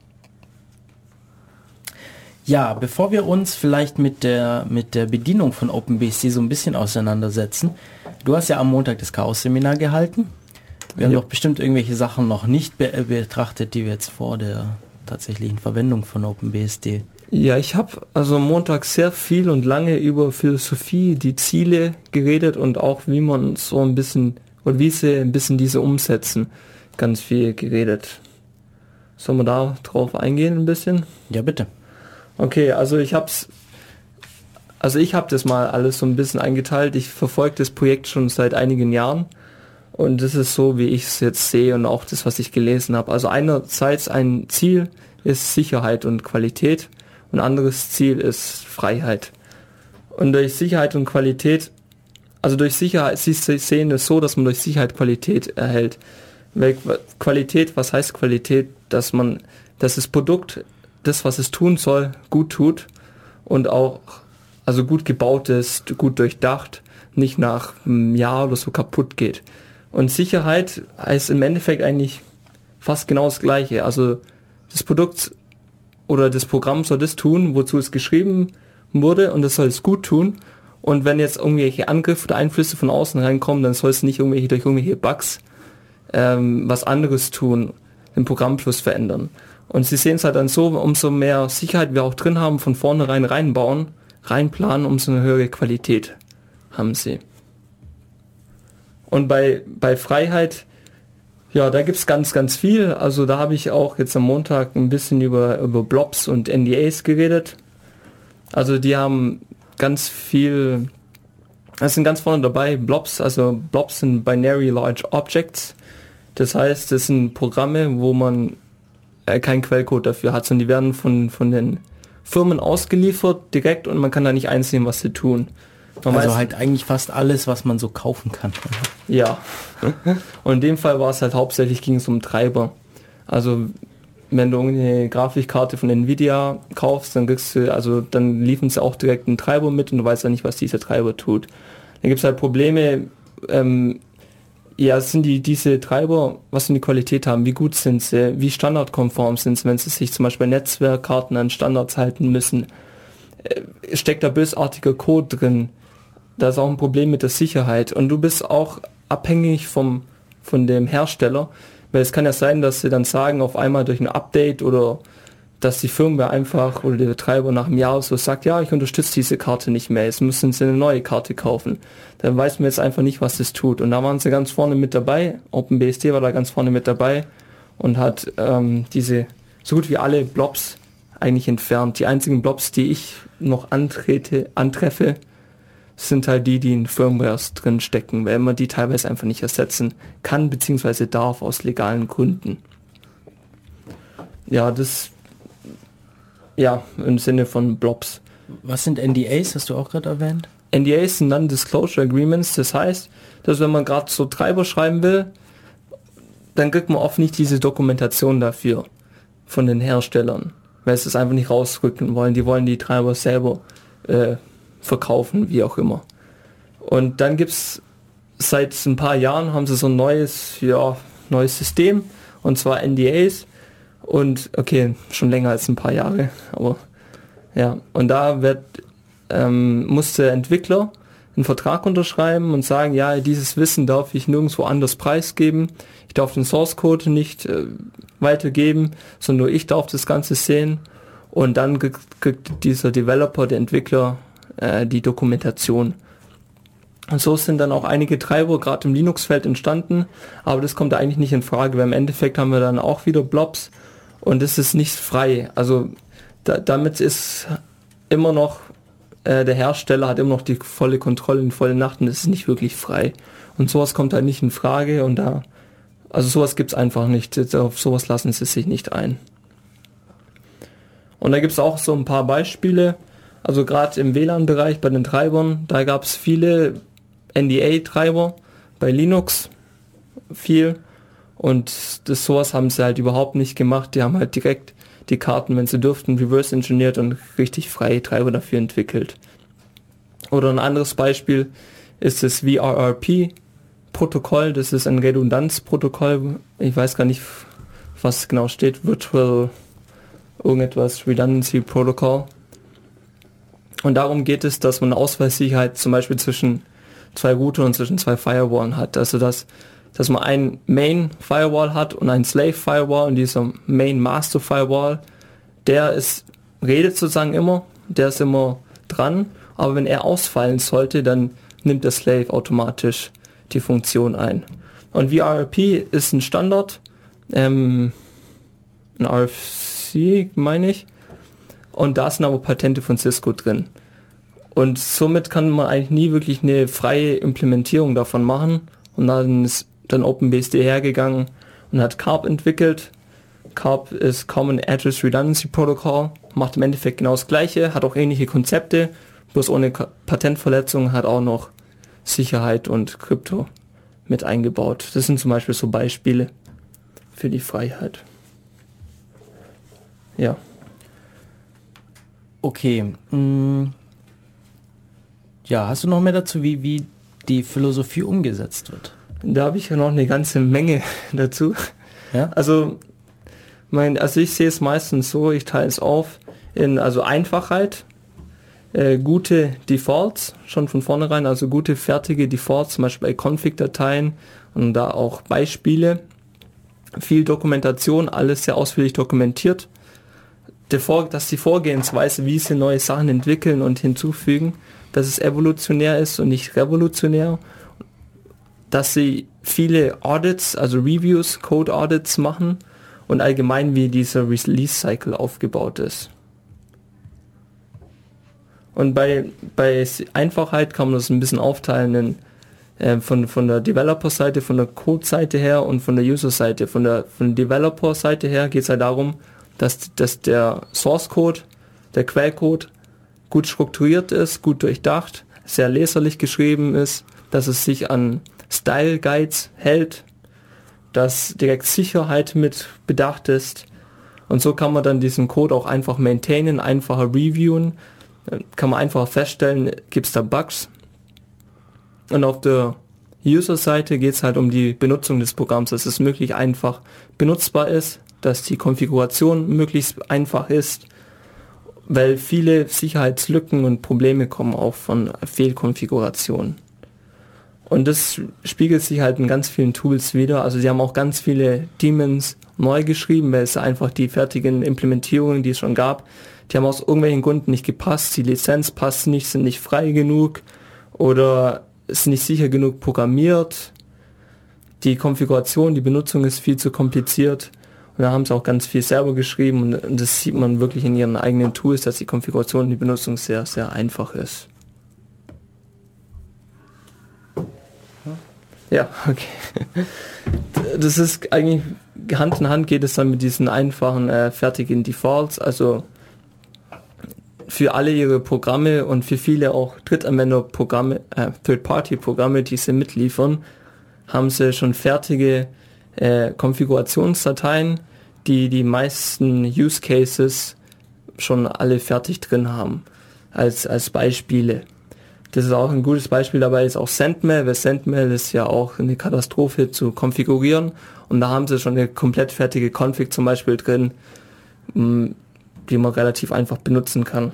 Ja, bevor wir uns vielleicht mit der mit der Bedienung von OpenBSD so ein bisschen auseinandersetzen, du hast ja am Montag das Chaos-Seminar gehalten. Wir haben Ja. doch bestimmt irgendwelche Sachen noch nicht be- betrachtet, die wir jetzt vor der tatsächlichen Verwendung von OpenBSD... Ja, ich habe also am Montag sehr viel und lange über Philosophie, die Ziele geredet und auch wie man so ein bisschen, oder wie sie ein bisschen diese umsetzen, ganz viel geredet. Sollen wir da drauf eingehen ein bisschen? Ja, bitte. Okay, also ich hab's, also ich habe das mal alles so ein bisschen eingeteilt. Ich verfolge das Projekt schon seit einigen Jahren und das ist so, wie ich es jetzt sehe und auch das, was ich gelesen habe. Also einerseits ein Ziel ist Sicherheit und Qualität. Ein anderes Ziel ist Freiheit. Und durch Sicherheit und Qualität, also durch Sicherheit, Sie sehen es so, dass man durch Sicherheit Qualität erhält. Weil Qualität, was heißt Qualität? Dass man, dass das Produkt, das was es tun soll, gut tut und auch, also gut gebaut ist, gut durchdacht, nicht nach einem Jahr oder so kaputt geht. Und Sicherheit heißt im Endeffekt eigentlich fast genau das Gleiche. Also das Produkt oder das Programm soll das tun, wozu es geschrieben wurde und das soll es gut tun. Und wenn jetzt irgendwelche Angriffe oder Einflüsse von außen reinkommen, dann soll es nicht irgendwelche durch irgendwelche Bugs ähm, was anderes tun, den Programmfluss verändern. Und sie sehen es halt dann so, umso mehr Sicherheit wir auch drin haben, von vornherein reinbauen, reinplanen, umso eine höhere Qualität haben sie. Und bei, bei Freiheit, ja, da gibt's ganz, ganz viel. Also da habe ich auch jetzt am Montag ein bisschen über, über Blobs und N D As geredet. Also die haben ganz viel, das sind ganz vorne dabei, Blobs, also Blobs sind Binary Large Objects. Das heißt, das sind Programme, wo man äh, keinen Quellcode dafür hat, sondern die werden von, von den Firmen ausgeliefert direkt und man kann da nicht einsehen, was sie tun. Man also weiß, halt eigentlich fast alles, was man so kaufen kann. ja. Und in dem Fall war es halt hauptsächlich, ging es um Treiber. Also wenn du eine Grafikkarte von Nvidia kaufst, dann kriegst du, also dann liefern sie auch direkt einen Treiber mit und du weißt ja nicht, was dieser Treiber tut. Dann gibt es halt Probleme, ähm, ja, sind die diese Treiber, was für eine Qualität haben, wie gut sind sie, wie standardkonform sind sie, wenn sie sich zum Beispiel Netzwerkkarten an Standards halten müssen. Äh, steckt da bösartiger Code drin? Da ist auch ein Problem mit der Sicherheit und du bist auch abhängig vom, von dem Hersteller, weil es kann ja sein, dass sie dann sagen, auf einmal durch ein Update oder dass die Firmware einfach oder der Betreiber nach einem Jahr so sagt, ja, ich unterstütze diese Karte nicht mehr, jetzt müssen sie eine neue Karte kaufen. Dann weiß man jetzt einfach nicht, was das tut. Und da waren sie ganz vorne mit dabei, OpenBSD war da ganz vorne mit dabei und hat ähm, diese so gut wie alle Blobs eigentlich entfernt. Die einzigen Blobs, die ich noch antrete, antreffe, sind halt die, die in Firmwares drin stecken, weil man die teilweise einfach nicht ersetzen kann, beziehungsweise darf aus legalen Gründen. Ja, das, ja, im Sinne von Blobs. Was sind N D As, hast du auch gerade erwähnt? N D As sind Non-Disclosure Agreements, das heißt, dass wenn man gerade so Treiber schreiben will, dann kriegt man oft nicht diese Dokumentation dafür von den Herstellern, weil sie es einfach nicht rausrücken wollen. Die wollen die Treiber selber äh, verkaufen, wie auch immer. Und dann gibt's seit ein paar Jahren haben sie so ein neues, ja, neues System, und zwar N D As. Und okay, schon länger als ein paar Jahre, aber ja, und da wird ähm, muss der Entwickler einen Vertrag unterschreiben und sagen, ja, dieses Wissen darf ich nirgendwo anders preisgeben, ich darf den Source Code nicht äh, weitergeben, sondern nur ich darf das Ganze sehen, und dann kriegt, kriegt dieser Developer, der Entwickler, äh, die Dokumentation. Und so sind dann auch einige Treiber gerade im Linux-Feld entstanden, aber das kommt eigentlich nicht in Frage, weil im Endeffekt haben wir dann auch wieder Blobs und es ist nicht frei. Also da, damit ist immer noch, äh, der Hersteller hat immer noch die volle Kontrolle in volle Nacht und es ist nicht wirklich frei. Und sowas kommt halt nicht in Frage und da, also sowas gibt's einfach nicht, auf sowas lassen sie sich nicht ein. Und da gibt's auch so ein paar Beispiele, also gerade im W L A N-Bereich bei den Treibern, da gab's viele N D A-Treiber, bei Linux viel, und das sowas haben sie halt überhaupt nicht gemacht. Die haben halt direkt die Karten, wenn sie dürften, reverse engineert und richtig freie Treiber dafür entwickelt. Oder ein anderes Beispiel ist das V R R P-Protokoll, das ist ein Redundanzprotokoll, ich weiß gar nicht, was genau steht, Virtual irgendetwas Redundancy Protocol. Und darum geht es, dass man Ausfallsicherheit zum Beispiel zwischen zwei Router und zwischen zwei Firewallen hat. Also dass, dass man ein Main Firewall hat und ein Slave Firewall, und dieser Main Master Firewall, der ist, redet sozusagen immer, der ist immer dran, aber wenn er ausfallen sollte, dann nimmt der Slave automatisch die Funktion ein. Und V R R P ist ein Standard, ähm, ein R F C meine ich, und da sind aber Patente von Cisco drin. Und somit kann man eigentlich nie wirklich eine freie Implementierung davon machen. Und dann ist dann OpenBSD hergegangen und hat C A R P entwickelt. C A R P ist Common Address Redundancy Protocol, macht im Endeffekt genau das Gleiche, hat auch ähnliche Konzepte, bloß ohne Patentverletzung, hat auch noch Sicherheit und Krypto mit eingebaut. Das sind zum Beispiel so Beispiele für die Freiheit. Ja. Okay. Mh. Ja, hast du noch mehr dazu, wie, wie die Philosophie umgesetzt wird? Da habe ich ja noch eine ganze Menge dazu. Ja? Also, mein, also ich sehe es meistens so, ich teile es auf in also Einfachheit, äh, gute Defaults schon von vornherein, also gute fertige Defaults, zum Beispiel bei Config-Dateien und da auch Beispiele. viel Dokumentation, alles sehr ausführlich dokumentiert. Der Vor- dass die Vorgehensweise, wie sie neue Sachen entwickeln und hinzufügen, dass es evolutionär ist und nicht revolutionär. Dass sie viele Audits, also Reviews, Code Audits machen und allgemein wie dieser Release Cycle aufgebaut ist. Und bei, bei Einfachheit kann man das ein bisschen aufteilen in, äh, von, von der Developer-Seite, von der Code-Seite her und von der User-Seite. Von der, von der Developer-Seite her geht es halt darum, dass, dass der Source-Code, der Quellcode gut strukturiert ist, gut durchdacht, sehr leserlich geschrieben ist, dass es sich an Style Guides hält, dass direkt Sicherheit mit bedacht ist. Und so kann man dann diesen Code auch einfach maintainen, einfacher reviewen, kann man einfach feststellen, gibt es da Bugs. Und auf der User-Seite geht es halt um die Benutzung des Programms, dass es möglichst einfach benutzbar ist, dass die Konfiguration möglichst einfach ist, weil viele Sicherheitslücken und Probleme kommen auch von Fehlkonfigurationen. Und das spiegelt sich halt in ganz vielen Tools wieder. Also sie haben auch ganz viele Daemons neu geschrieben, weil es einfach die fertigen Implementierungen, die es schon gab, die haben aus irgendwelchen Gründen nicht gepasst, die Lizenz passt nicht, sind nicht frei genug oder ist nicht sicher genug programmiert. Die Konfiguration, die Benutzung ist viel zu kompliziert. Und da haben sie auch ganz viel selber geschrieben und das sieht man wirklich in ihren eigenen Tools, dass die Konfiguration und die Benutzung sehr, sehr einfach ist. Ja, okay. Das ist eigentlich, Hand in Hand geht es dann mit diesen einfachen, äh, fertigen Defaults, also für alle ihre Programme und für viele auch Drittanwenderprogramme, äh, Third-Party-Programme, die sie mitliefern, haben sie schon fertige äh, Konfigurationsdateien, die die meisten Use Cases schon alle fertig drin haben, als, als Beispiele. Das ist auch ein gutes Beispiel dabei, ist auch Sendmail, weil Sendmail ist ja auch eine Katastrophe zu konfigurieren und da haben sie schon eine komplett fertige Config zum Beispiel drin, die man relativ einfach benutzen kann.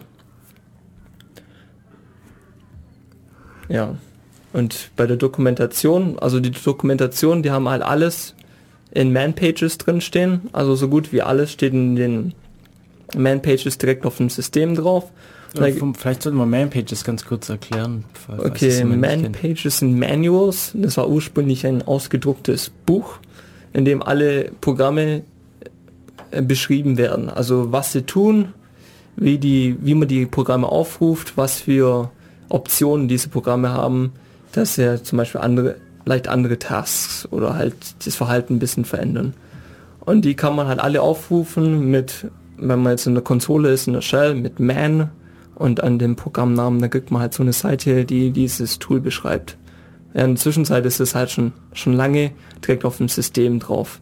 Ja, und bei der Dokumentation, also die Dokumentation, die haben halt alles in Man-Pages drin stehen, also so gut wie alles steht in den Man-Pages direkt auf dem System drauf. Ja, vielleicht sollten wir Man-Pages ganz kurz erklären. Okay, Man-Pages sind Manuals, das war ursprünglich ein ausgedrucktes Buch, in dem alle Programme beschrieben werden, also was sie tun, wie, die, wie man die Programme aufruft, was für Optionen diese Programme haben, dass sie zum Beispiel andere, leicht andere Tasks oder halt das Verhalten ein bisschen verändern. Und die kann man halt alle aufrufen mit, wenn man jetzt in der Konsole ist, in der Shell, mit man und an dem Programmnamen, da kriegt man halt so eine Seite, die dieses Tool beschreibt. Ja, in der Zwischenzeit ist es halt schon, schon lange direkt auf dem System drauf.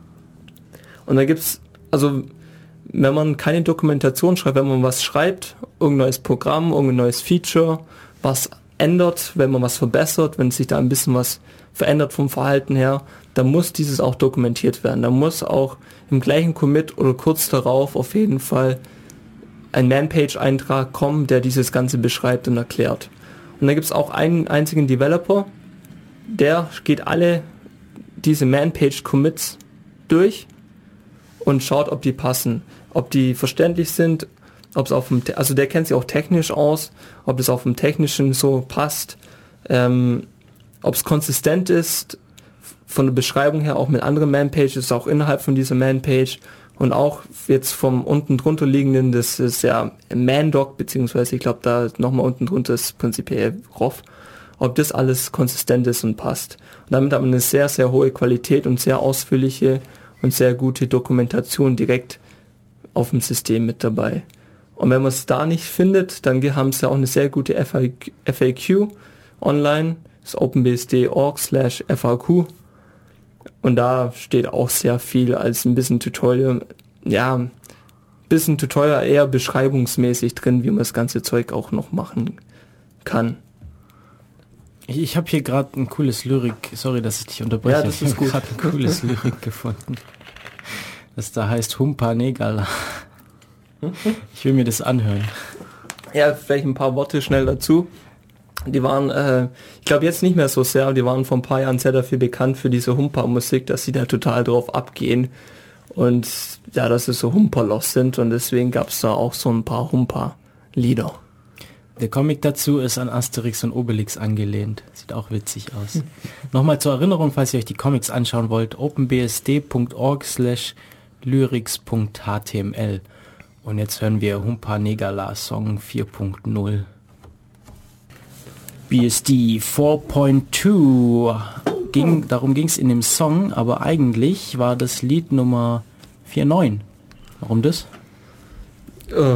Und da gibt's, also wenn man keine Dokumentation schreibt, wenn man was schreibt, irgendein neues Programm, irgendein neues Feature, was ändert, wenn man was verbessert, wenn sich da ein bisschen was verändert vom Verhalten her, dann muss dieses auch dokumentiert werden. Da muss auch im gleichen Commit oder kurz darauf auf jeden Fall ein Man-Page-Eintrag kommen, der dieses Ganze beschreibt und erklärt. Und da gibt es auch einen einzigen Developer, der geht alle diese Man-Page-Commits durch und schaut, ob die passen, ob die verständlich sind, ob es auf dem, also der kennt sich auch technisch aus, ob es auf dem Technischen so passt, ähm, ob es konsistent ist, von der Beschreibung her auch mit anderen Man-Pages, auch innerhalb von dieser Man-Page und auch jetzt vom unten drunter liegenden, das ist ja Man-Doc, beziehungsweise ich glaube da nochmal unten drunter ist prinzipiell R O F, ob das alles konsistent ist und passt. Und damit hat man eine sehr, sehr hohe Qualität und sehr ausführliche und sehr gute Dokumentation direkt auf dem System mit dabei. Und wenn man es da nicht findet, dann haben sie auch eine sehr gute F A Q online, das openbsd punkt org slash F A Q. Und da steht auch sehr viel als ein bisschen Tutorial, ja, ein bisschen Tutorial eher beschreibungsmäßig drin, wie man das ganze Zeug auch noch machen kann. Ich, ich habe hier gerade ein cooles Lyrik, sorry, dass ich dich unterbreche, ja, das ist gut. Ich habe gerade ein cooles Lyrik gefunden. Das da heißt Humpa Negala. Ich will mir das anhören. Ja, vielleicht ein paar Worte schnell dazu. Die waren, äh, ich glaube jetzt nicht mehr so sehr, aber die waren vor ein paar Jahren sehr dafür bekannt für diese Humper-Musik, dass sie da total drauf abgehen. Und ja, dass sie so Humperlos sind und deswegen gab es da auch so ein paar Humper-Lieder. Der Comic dazu ist an Asterix und Obelix angelehnt. Sieht auch witzig aus. Hm. Nochmal zur Erinnerung, falls ihr euch die Comics anschauen wollt, openbsd.org slash lyrics.html. Und jetzt hören wir Humpa Negala Song vier Punkt null. B S D vier Punkt zwei. Ging, darum ging es in dem Song, aber eigentlich war das Lied Nummer vier Punkt neun. Warum das? Uh,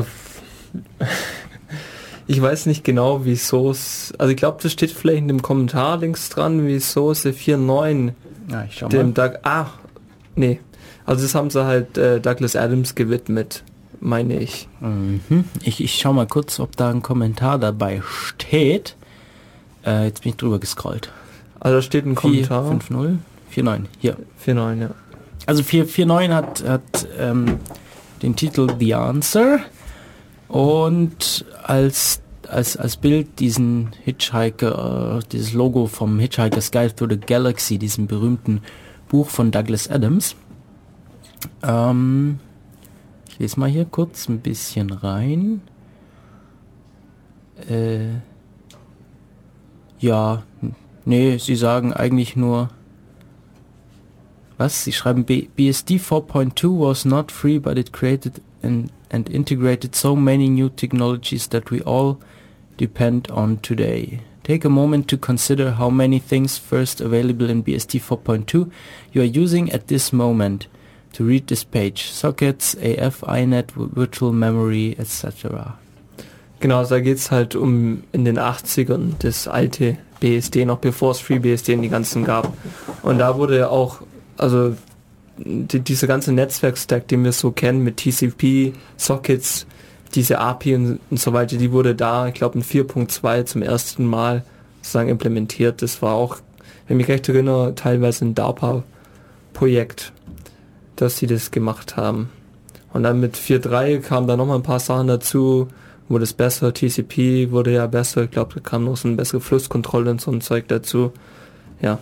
ich weiß nicht genau, wieso es... Also ich glaube, das steht vielleicht in dem Kommentar links dran, wieso es vier Punkt neun ja, ich schau dem mal. Doug... Ah, nee. Also das haben sie halt äh, Douglas Adams gewidmet, meine ich. Mhm. Ich, ich schau mal kurz, ob da ein Kommentar dabei steht. Äh, jetzt bin ich drüber gescrollt. Also da steht ein Kommentar. vier fünf null, vier neun, hier. vier neun, ja. Also vier vier neun hat, hat ähm, den Titel The Answer und als, als, als Bild diesen Hitchhiker, äh, dieses Logo vom Hitchhiker's Guide to the Galaxy, diesem berühmten Buch von Douglas Adams. Ähm, ich lese mal hier kurz ein bisschen rein. Äh, ja, nee, sie sagen eigentlich nur, was? Sie schreiben, B S D four point two was not free, but it created and, and integrated so many new technologies that we all depend on today. Take a moment to consider how many things first available in B S D four point two you are using at this moment to read this page. Sockets, A F, I NET, Virtual Memory, et cetera. Genau, da geht es halt um in den achtzigern das alte B S D, noch bevor es FreeBSD in die ganzen gab. Und da wurde ja auch, also die, dieser ganze Netzwerkstack, den wir so kennen mit T C P, Sockets, diese A P I und, und so weiter, die wurde da, ich glaube in vier Punkt zwei zum ersten Mal sozusagen implementiert. Das war auch, wenn ich mich recht erinnere, teilweise ein DARPA-Projekt, dass sie das gemacht haben. Und dann mit vier Punkt drei kamen da nochmal ein paar Sachen dazu, wurde es besser, T C P wurde ja besser, ich glaube, da kam noch so eine bessere Flusskontrolle und so ein Zeug dazu. Ja.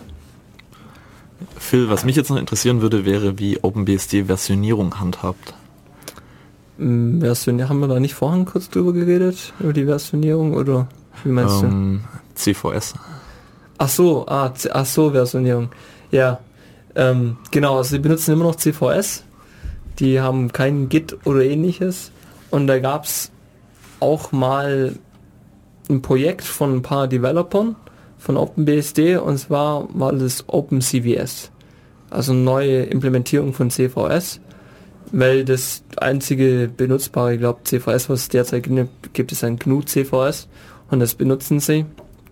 Phil, was mich jetzt noch interessieren würde, wäre, wie OpenBSD Versionierung handhabt. Ähm, Version, haben wir da nicht vorhin kurz drüber geredet, über die Versionierung, oder wie meinst ähm, du? C V S. Ach so, ah, C- ach so, Versionierung. Ja, ähm, genau, also sie benutzen immer noch C V S, die haben kein Git oder ähnliches und da gab es auch mal ein Projekt von ein paar Developern von OpenBSD und zwar war das OpenCVS, also eine neue Implementierung von C V S, weil das einzige benutzbare, ich glaube C V S, was es derzeit gibt, ist ein G N U C V S und das benutzen sie.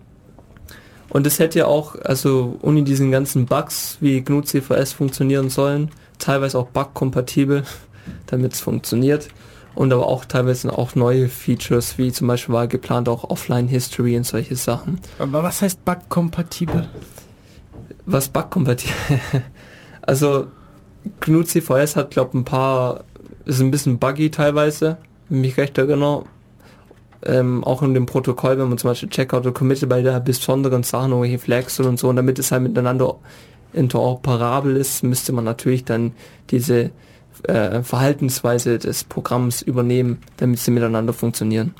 Und das hätte ja auch, also ohne diesen ganzen Bugs, wie G N U C V S funktionieren sollen, teilweise auch bug-kompatibel, damit es funktioniert. Und aber auch teilweise auch neue Features, wie zum Beispiel war geplant auch Offline-History und solche Sachen. Aber was heißt bug-kompatibel? Was bug-kompatibel? Also G N U C V S hat, glaube ein paar, ist ein bisschen buggy teilweise, wenn ich mich recht erinnere. Ähm, auch in dem Protokoll, wenn man zum Beispiel Checkout oder Committed bei der besonderen Sachen, irgendwelche Flags und so, und damit es halt miteinander interoperabel ist, müsste man natürlich dann diese Äh, Verhaltensweise des Programms übernehmen, damit sie miteinander funktionieren.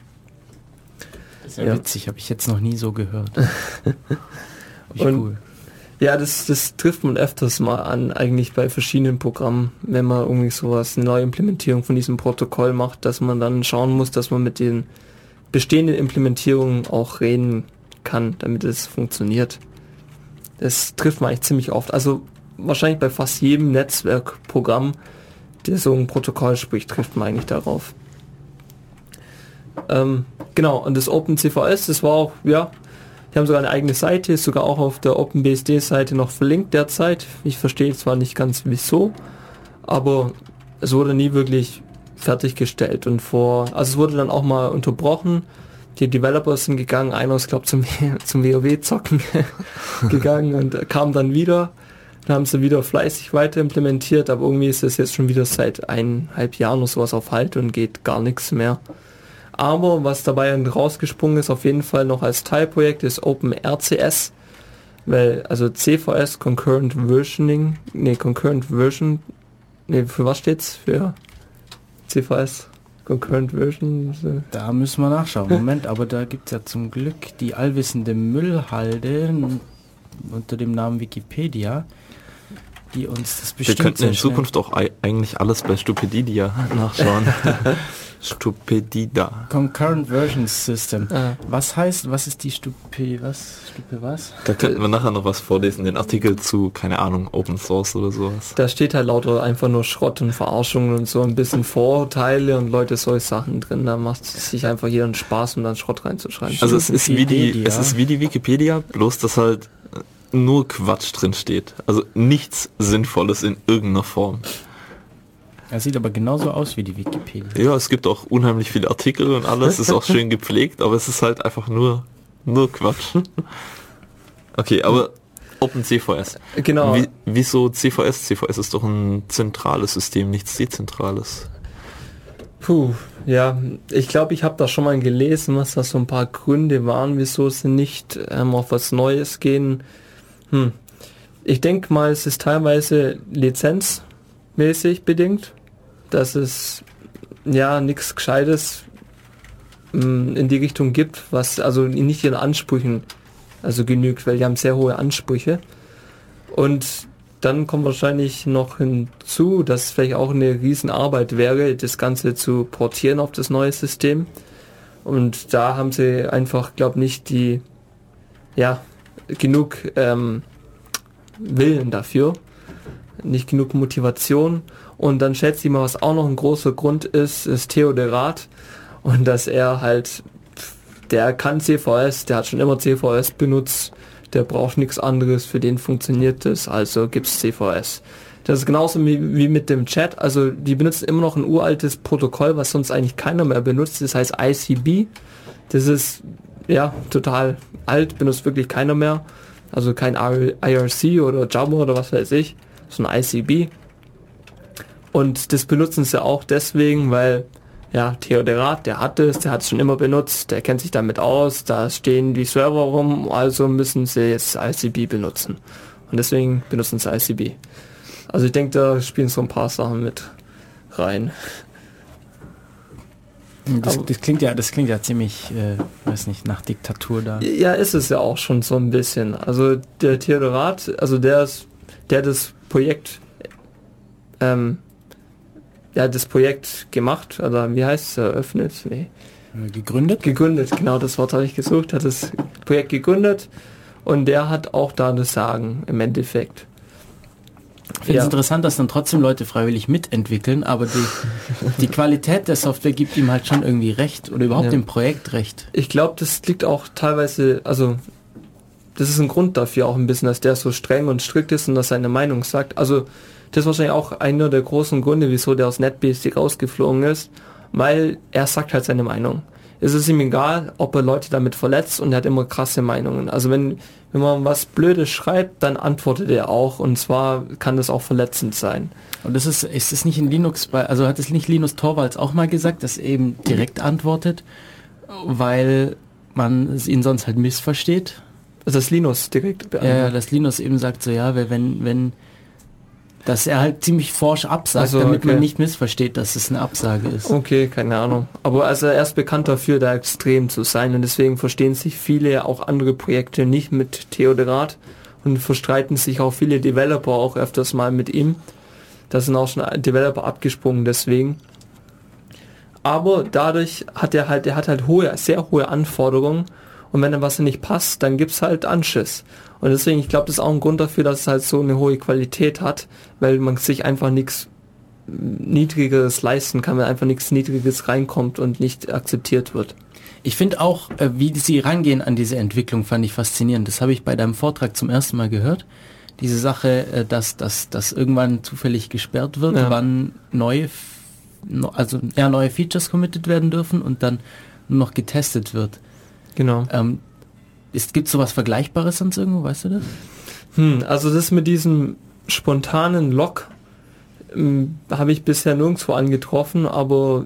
Das ist ja, ja. witzig, habe ich jetzt noch nie so gehört. Und, cool. Ja, das, das trifft man öfters mal an, eigentlich bei verschiedenen Programmen, wenn man irgendwie sowas, eine neue Implementierung von diesem Protokoll macht, dass man dann schauen muss, dass man mit den bestehenden Implementierungen auch reden kann, damit es funktioniert. Das trifft man eigentlich ziemlich oft. Also wahrscheinlich bei fast jedem Netzwerkprogramm, der so ein Protokoll spricht, trifft man eigentlich darauf. Ähm, genau, und das OpenCVS, das war auch, ja, die haben sogar eine eigene Seite, ist sogar auch auf der OpenBSD-Seite noch verlinkt derzeit. Ich verstehe zwar nicht ganz wieso, aber es wurde nie wirklich fertiggestellt und vor, also es wurde dann auch mal unterbrochen. Die Developer sind gegangen, einer ist glaube zum, zum WoW zocken gegangen und kam dann wieder. Dann haben sie wieder fleißig weiter implementiert, aber irgendwie ist es jetzt schon wieder seit eineinhalb Jahren oder sowas auf Halt und geht gar nichts mehr. Aber was dabei rausgesprungen ist, auf jeden Fall noch als Teilprojekt, ist OpenRCS. Weil, also C V S, Concurrent Versioning, nee, Concurrent Version, nee, für was steht's? Für C V S? Concurrent Version? Da müssen wir nachschauen. Moment, aber da gibt es ja zum Glück die allwissende Müllhalde unter dem Namen Wikipedia, die uns das bestimmt. Wir könnten in schnell. Zukunft auch ei- eigentlich alles bei Stupididia nachschauen. Stupidida. Concurrent Version System. Ah. Was heißt, was ist die Stupi, was? Stupi was? Da könnten wir nachher noch was vorlesen, den Artikel zu, keine Ahnung, Open Source oder sowas. Da steht halt lauter einfach nur Schrott und Verarschungen und so ein bisschen Vorurteile und Leute solche Sachen drin. Da macht sich einfach jeder einen Spaß, um dann Schrott reinzuschreiben. Also es ist wie die, Wikipedia. es ist wie die Wikipedia, bloß dass halt nur Quatsch drin steht. Also nichts Sinnvolles in irgendeiner Form. Er sieht aber genauso aus wie die Wikipedia. Ja, es gibt auch unheimlich viele Artikel und alles, ist auch schön gepflegt, aber es ist halt einfach nur, nur Quatsch. Okay, aber OpenCVS. Genau. Wie, wieso C V S? C V S ist doch ein zentrales System, nichts Dezentrales. Puh, ja, ich glaube, ich habe da schon mal gelesen, was da so ein paar Gründe waren, wieso sie nicht ähm, auf was Neues gehen. Hm. Ich denke mal, es ist teilweise lizenzmäßig bedingt, dass es ja nichts Gescheites mh, in die Richtung gibt, was also nicht ihren Ansprüchen also genügt, weil die haben sehr hohe Ansprüche. Und dann kommt wahrscheinlich noch hinzu, dass es vielleicht auch eine Riesenarbeit wäre, das Ganze zu portieren auf das neue System. Und da haben sie einfach, glaube nicht die, ja, genug ähm, Willen dafür, nicht genug Motivation. Und dann schätze ich mal, was auch noch ein großer Grund ist, ist Theodorat. Und dass er halt, der kann C V S, der hat schon immer C V S benutzt, der braucht nichts anderes, für den funktioniert das, also gibt's C V S. Das ist genauso wie, wie mit dem Chat, also die benutzen immer noch ein uraltes Protokoll, was sonst eigentlich keiner mehr benutzt, das heißt I C B. Das ist ja total alt, benutzt wirklich keiner mehr, also kein I R C oder Jabber oder was weiß ich, so ein I C B. Und das benutzen sie auch deswegen, weil ja, Theodorat, der hat es, der hat es schon immer benutzt, der kennt sich damit aus, da stehen die Server rum, also müssen sie jetzt I C B benutzen. Und deswegen benutzen sie I C B. Also ich denke, da spielen so ein paar Sachen mit rein. Das, das klingt ja, das klingt ja ziemlich, äh, weiß nicht, nach Diktatur da. Ja, ist es ja auch schon so ein bisschen. Also der Theodorat, also der ist, der das Projekt ähm, ja, das Projekt gemacht, oder wie heißt es, eröffnet? Nee. Gegründet? Gegründet, genau, das Wort habe ich gesucht, hat das Projekt gegründet und der hat auch da das Sagen im Endeffekt. Ich finde es Ja. interessant, dass dann trotzdem Leute freiwillig mitentwickeln, aber die, die Qualität der Software gibt ihm halt schon irgendwie recht oder überhaupt Ja. dem Projekt recht. Ich glaube, das liegt auch teilweise, also das ist ein Grund dafür auch ein bisschen, dass der so streng und strikt ist und dass seine Meinung sagt. Also das ist wahrscheinlich auch einer der großen Gründe, wieso der aus NetBSD rausgeflogen ist, weil er sagt halt seine Meinung. Es ist ihm egal, ob er Leute damit verletzt und er hat immer krasse Meinungen. Also wenn, wenn man was Blödes schreibt, dann antwortet er auch und zwar kann das auch verletzend sein. Und das ist, ist es nicht in Linux, bei, also hat es nicht Linus Torvalds auch mal gesagt, dass er eben direkt antwortet, weil man ihn sonst halt missversteht? Also das Linus direkt Ja, ja, dass Linus eben sagt so, ja, wenn, wenn, dass er halt ziemlich forsch absagt, Also, damit okay. man nicht missversteht, dass es eine Absage ist. Okay, keine Ahnung. Aber also er ist bekannt dafür, da extrem zu sein und deswegen verstehen sich viele, auch andere Projekte nicht mit Theodorat und verstreiten sich auch viele Developer auch öfters mal mit ihm. Da sind auch schon Developer abgesprungen deswegen. Aber dadurch hat er halt, er hat halt hohe, sehr hohe Anforderungen und wenn dann was nicht passt, dann gibt's halt Anschiss. Und deswegen, ich glaube, das ist auch ein Grund dafür, dass es halt so eine hohe Qualität hat, weil man sich einfach nichts Niedrigeres leisten kann, wenn einfach nichts Niedriges reinkommt und nicht akzeptiert wird. Ich finde auch, äh, wie sie rangehen an diese Entwicklung, fand ich faszinierend. Das habe ich bei deinem Vortrag zum ersten Mal gehört. Diese Sache, äh, dass, dass, dass irgendwann zufällig gesperrt wird, Ja. wann neue, F- no, also ja, neue Features committed werden dürfen und dann nur noch getestet wird. Genau. Ähm, Gibt es sowas Vergleichbares sonst irgendwo, weißt du das? Hm, also das mit diesem spontanen Lock ähm, habe ich bisher nirgendwo angetroffen, aber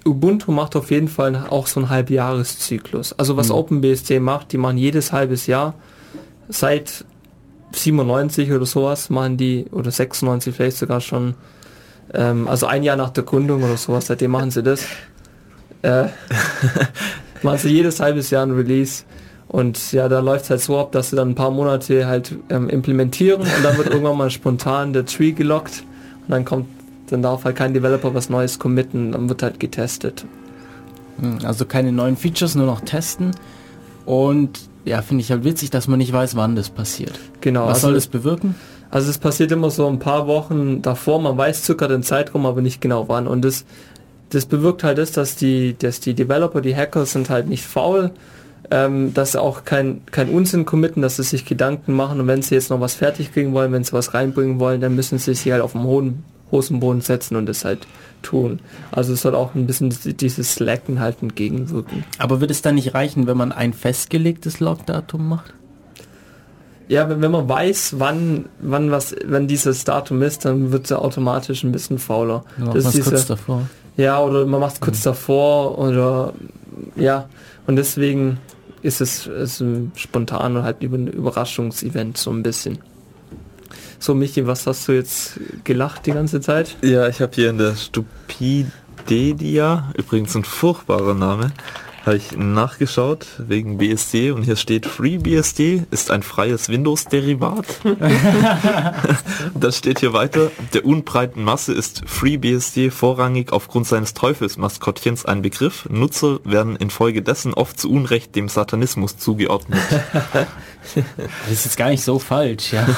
Ubuntu macht auf jeden Fall auch so einen Halbjahreszyklus. Also was mhm. OpenBSD macht, die machen jedes halbes Jahr, seit siebenundneunzig oder sowas machen die, oder sechsundneunzig vielleicht sogar schon, ähm, also ein Jahr nach der Gründung oder sowas, seitdem machen sie das. Äh, machen sie jedes halbes Jahr ein Release. Und ja, da läuft es halt so ab, dass sie dann ein paar Monate halt ähm, implementieren und dann wird irgendwann mal spontan der Tree gelockt und dann kommt, dann darf halt kein Developer was Neues committen, dann wird halt getestet. Also keine neuen Features, nur noch testen. Und ja, finde ich halt witzig, dass man nicht weiß, wann das passiert. Genau. Was also, soll das bewirken? Also es passiert immer so ein paar Wochen davor, man weiß circa den Zeitraum, aber nicht genau wann. Und das, das bewirkt halt das, dass die, dass die Developer, die Hacker sind halt nicht faul, ähm, dass sie auch kein, kein Unsinn committen, dass sie sich Gedanken machen und wenn sie jetzt noch was fertig kriegen wollen, wenn sie was reinbringen wollen, dann müssen sie sich halt auf dem hohen Hosenboden setzen und das halt tun. Also es soll auch ein bisschen dieses Slacken halt entgegenwirken. Aber wird es dann nicht reichen, wenn man ein festgelegtes Logdatum macht? Ja, wenn, wenn man weiß, wann, wann was, wenn dieses Datum ist, dann wird es ja automatisch ein bisschen fauler. Ja, das ist diese, kurz davor. Ja, oder man macht es kurz mhm. davor oder ja, und deswegen ist es, es ein spontan und halt über ein Überraschungsevent so ein bisschen. So Michi, was hast du jetzt gelacht die ganze Zeit? Ja, ich habe hier in der Stupidedia, übrigens ein furchtbarer Name, habe ich nachgeschaut wegen B S D und hier steht FreeBSD ist ein freies Windows-Derivat. Das steht hier weiter. Der unbreiten Masse ist FreeBSD vorrangig aufgrund seines Teufelsmaskottchens ein Begriff. Nutzer werden infolgedessen oft zu Unrecht dem Satanismus zugeordnet. Das ist jetzt gar nicht so falsch, ja.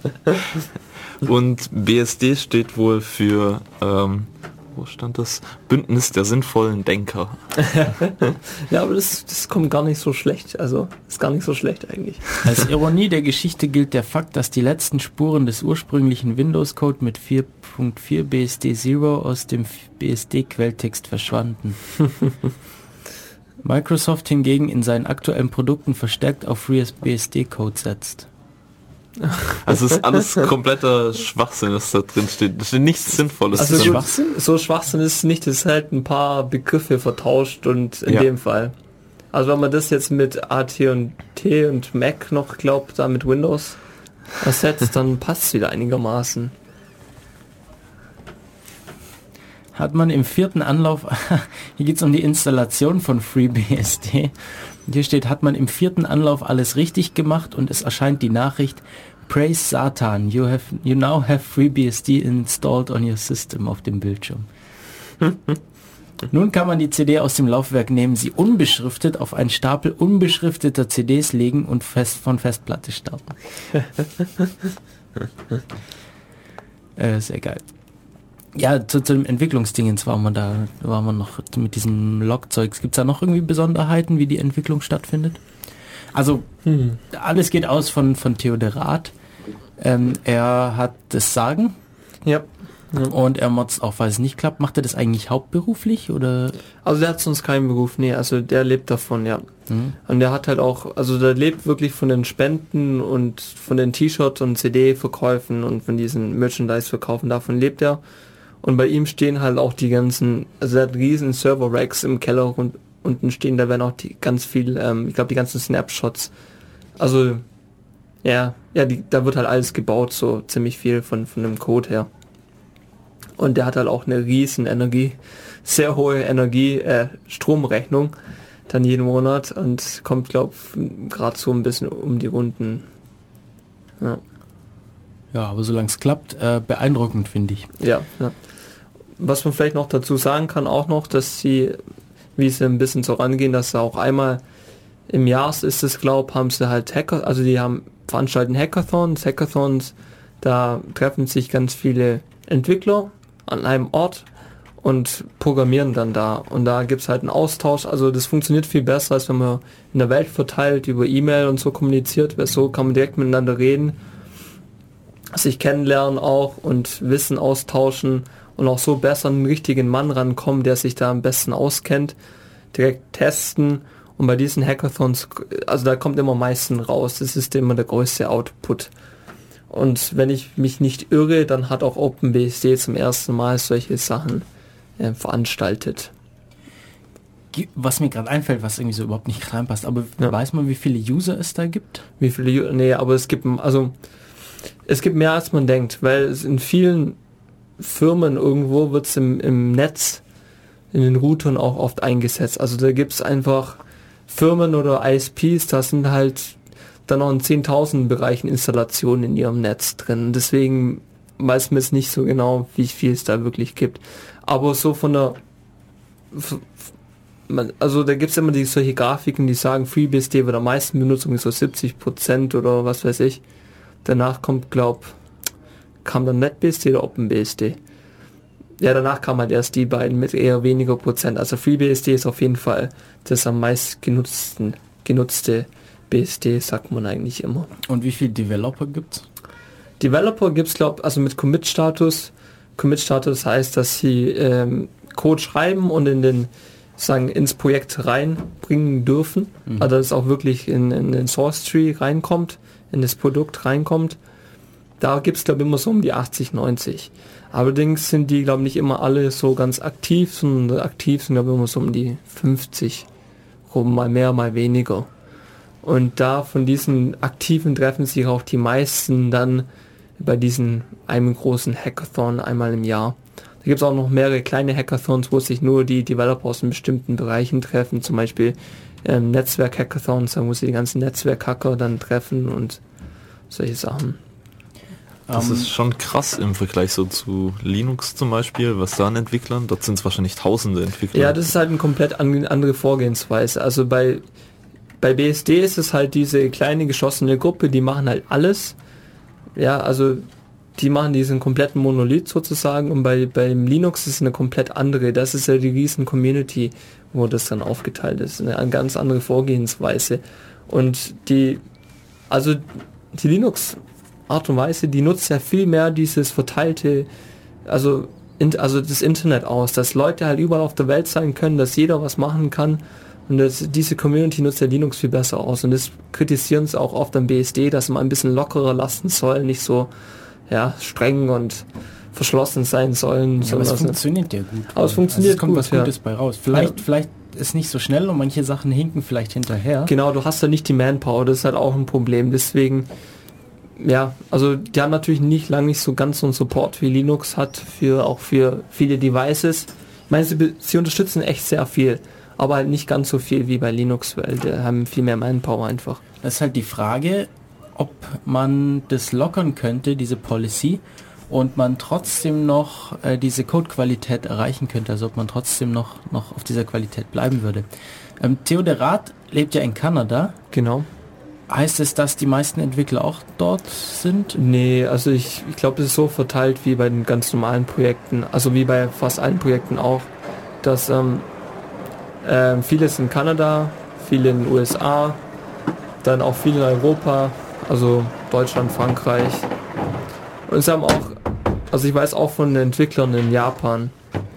Und B S D steht wohl für ähm, wo stand das? Bündnis der sinnvollen Denker. Ja, aber das, das kommt gar nicht so schlecht. Also, ist gar nicht so schlecht eigentlich. Als Ironie der Geschichte gilt der Fakt, dass die letzten Spuren des ursprünglichen Windows-Code mit vier Punkt vier B S D Zero aus dem B S D-Quelltext verschwanden. Microsoft hingegen in seinen aktuellen Produkten verstärkt auf FreeBSD-Code setzt. Also es ist alles kompletter Schwachsinn, was da drin steht. Da steht nichts Sinnvolles. Also so Schwachsinn? So Schwachsinn ist es nicht, es ist halt ein paar Begriffe vertauscht und in ja. dem Fall. Also wenn man das jetzt mit A T und T und Mac noch glaubt, da mit Windows ersetzt, dann passt es wieder einigermaßen. Hat man im vierten Anlauf, hier geht es um die Installation von FreeBSD. Hier steht, hat man im vierten Anlauf alles richtig gemacht und es erscheint die Nachricht, Praise Satan, you have you now have FreeBSD installed on your system auf dem Bildschirm. Nun kann man die C D aus dem Laufwerk nehmen, sie unbeschriftet auf einen Stapel unbeschrifteter C Ds legen und fest von Festplatte starten. äh, sehr geil. Ja, zu, zu dem Entwicklungsdingens waren wir da, waren wir noch mit diesem Logzeugs. Gibt es da noch irgendwie Besonderheiten, wie die Entwicklung stattfindet? Also, hm. alles geht aus von, von Theodorat. Ähm, er hat das Sagen. Ja. ja. Und er modzt auch, weil es nicht klappt. Macht er das eigentlich hauptberuflich, oder? Also der hat sonst keinen Beruf, nee, also der lebt davon, ja. Mhm. Und der hat halt auch, also der lebt wirklich von den Spenden und von den T-Shirts und C D-Verkäufen und von diesen Merchandise-Verkaufen, davon lebt er. Und bei ihm stehen halt auch die ganzen, also er hat riesen Server-Racks im Keller und unten stehen, da werden auch die ganz viel, ähm, ich glaube die ganzen Snapshots. Also, ja, ja, die, da wird halt alles gebaut, so ziemlich viel von, von dem Code her. Und der hat halt auch eine riesen Energie, sehr hohe Energie, äh, Stromrechnung dann jeden Monat und kommt, glaube ich, gerade so ein bisschen um die Runden. Ja. Ja, aber solange es klappt, äh, beeindruckend, finde ich. Ja, ja. Was man vielleicht noch dazu sagen kann, auch noch, dass sie, wie sie ein bisschen so rangehen, dass sie auch einmal im Jahr ist es, glaube haben sie halt Hacker, also die haben veranstalten Hackathons, Hackathons, da treffen sich ganz viele Entwickler an einem Ort und programmieren dann da. Und da gibt es halt einen Austausch, also das funktioniert viel besser, als wenn man in der Welt verteilt, über E-Mail und so kommuniziert, weil so kann man direkt miteinander reden, sich kennenlernen auch und Wissen austauschen und auch so besser an den richtigen Mann rankommen, der sich da am besten auskennt, direkt testen und bei diesen Hackathons, also da kommt immer am meisten raus, das ist immer der größte Output. Und wenn ich mich nicht irre, dann hat auch OpenBSD zum ersten Mal solche Sachen äh, veranstaltet. was mir gerade einfällt, was irgendwie so überhaupt nicht reinpasst, aber Ja. weiß man, wie viele User es da gibt? Wie viele, Ju- nee, aber es gibt, also, es gibt mehr als man denkt, weil es in vielen Firmen irgendwo wird es im, im Netz, in den Routern auch oft eingesetzt. Also da gibt es einfach Firmen oder I S Ps, da sind halt dann noch in zehntausend Bereichen Installationen in ihrem Netz drin. Deswegen weiß man jetzt nicht so genau, wie viel es da wirklich gibt. Aber so von der, f- f- man, also da gibt es immer die, solche Grafiken, die sagen, FreeBSD wird am meisten benutzt, irgendwie so siebzig Prozent oder was weiß ich. Danach kommt, glaub, kam dann NetBSD oder OpenBSD. Ja, danach kam halt erst die beiden mit eher weniger Prozent. Also FreeBSD ist auf jeden Fall das am meist genutzten, genutzte B S D, sagt man eigentlich immer. Und wie viele Developer gibt's? Developer gibt's, glaube also mit Commit-Status. Commit-Status heißt, dass sie ähm, Code schreiben und in den, sagen, ins Projekt reinbringen dürfen. Mhm. Also dass es auch wirklich in, in den Source-Tree reinkommt, in das Produkt reinkommt. Da gibt's glaube ich, immer so um die achtzig, neunzig. Allerdings sind die, glaube ich, nicht immer alle so ganz aktiv, sondern aktiv sind, glaube ich, immer so um die fünfzig rum, mal mehr, mal weniger. Und da von diesen aktiven treffen sich auch die meisten dann bei diesen einem großen Hackathon einmal im Jahr. Da gibt es auch noch mehrere kleine Hackathons, wo sich nur die Developer aus den bestimmten Bereichen treffen, zum Beispiel ähm, Netzwerk-Hackathons, da muss sie die ganzen Netzwerk-Hacker dann treffen und solche Sachen. Das Ähm, ist schon krass im Vergleich so zu Linux zum Beispiel, was da an Entwicklern, dort sind es wahrscheinlich tausende Entwickler. Ja, das ist halt eine komplett an, andere Vorgehensweise. Also bei, bei B S D ist es halt diese kleine geschlossene Gruppe, die machen halt alles. Ja, also die machen diesen kompletten Monolith sozusagen und bei beim Linux ist es eine komplett andere. Das ist ja die riesen Community, wo das dann aufgeteilt ist. Eine, eine ganz andere Vorgehensweise. Und die, also die Linux Art und Weise, die nutzt ja viel mehr dieses verteilte, also, in, also das Internet aus, dass Leute halt überall auf der Welt sein können, dass jeder was machen kann und das, diese Community nutzt der Linux viel besser aus und das kritisieren sie auch oft am B S D, dass man ein bisschen lockerer lassen soll, nicht so ja, streng und verschlossen sein sollen. ja, aber es sondern- funktioniert ja gut. Aber es funktioniert also es kommt gut, was ja. Gutes bei raus. Vielleicht, Ja. vielleicht ist nicht so schnell und manche Sachen hinken vielleicht hinterher. Genau, du hast ja nicht die Manpower, das ist halt auch ein Problem. Deswegen, ja, also die haben natürlich nicht lange nicht so ganz so einen Support wie Linux hat, für auch für viele Devices. Ich meine, sie, be- sie unterstützen echt sehr viel, aber halt nicht ganz so viel wie bei Linux, weil die haben viel mehr Manpower einfach. Das ist halt die Frage, ob man das lockern könnte, diese Policy, und man trotzdem noch äh, diese Codequalität erreichen könnte, also ob man trotzdem noch, noch auf dieser Qualität bleiben würde. Ähm, Theo de Raad lebt ja in Kanada. Genau. Heißt es, dass die meisten Entwickler auch dort sind? Nee, also ich, ich glaube, es ist so verteilt wie bei den ganz normalen Projekten, also wie bei fast allen Projekten auch, dass ähm, ähm, vieles in Kanada, viele in den U S A, dann auch viele in Europa, also Deutschland, Frankreich. Und sie haben auch, also ich weiß auch von Entwicklern in Japan.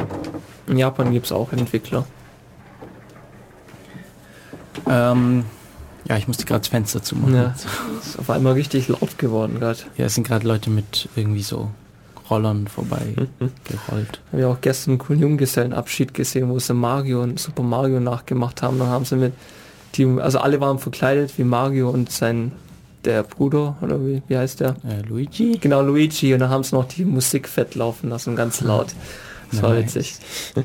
In Japan gibt es auch Entwickler. Ähm, ja, ich musste gerade das Fenster zumachen. Ja, ist auf einmal richtig laut geworden gerade. Ja, es sind gerade Leute mit irgendwie so Rollern vorbei Mhm. gerollt. Habe ja auch gestern einen coolen Junggesellenabschied gesehen, wo sie Mario und Super Mario nachgemacht haben. Dann haben sie mit die, also alle waren verkleidet wie Mario und sein der Bruder, oder wie, wie heißt der? Äh, Luigi? Genau, Luigi, und dann haben sie noch die Musik fett laufen lassen, ganz laut. Das war Nice. witzig.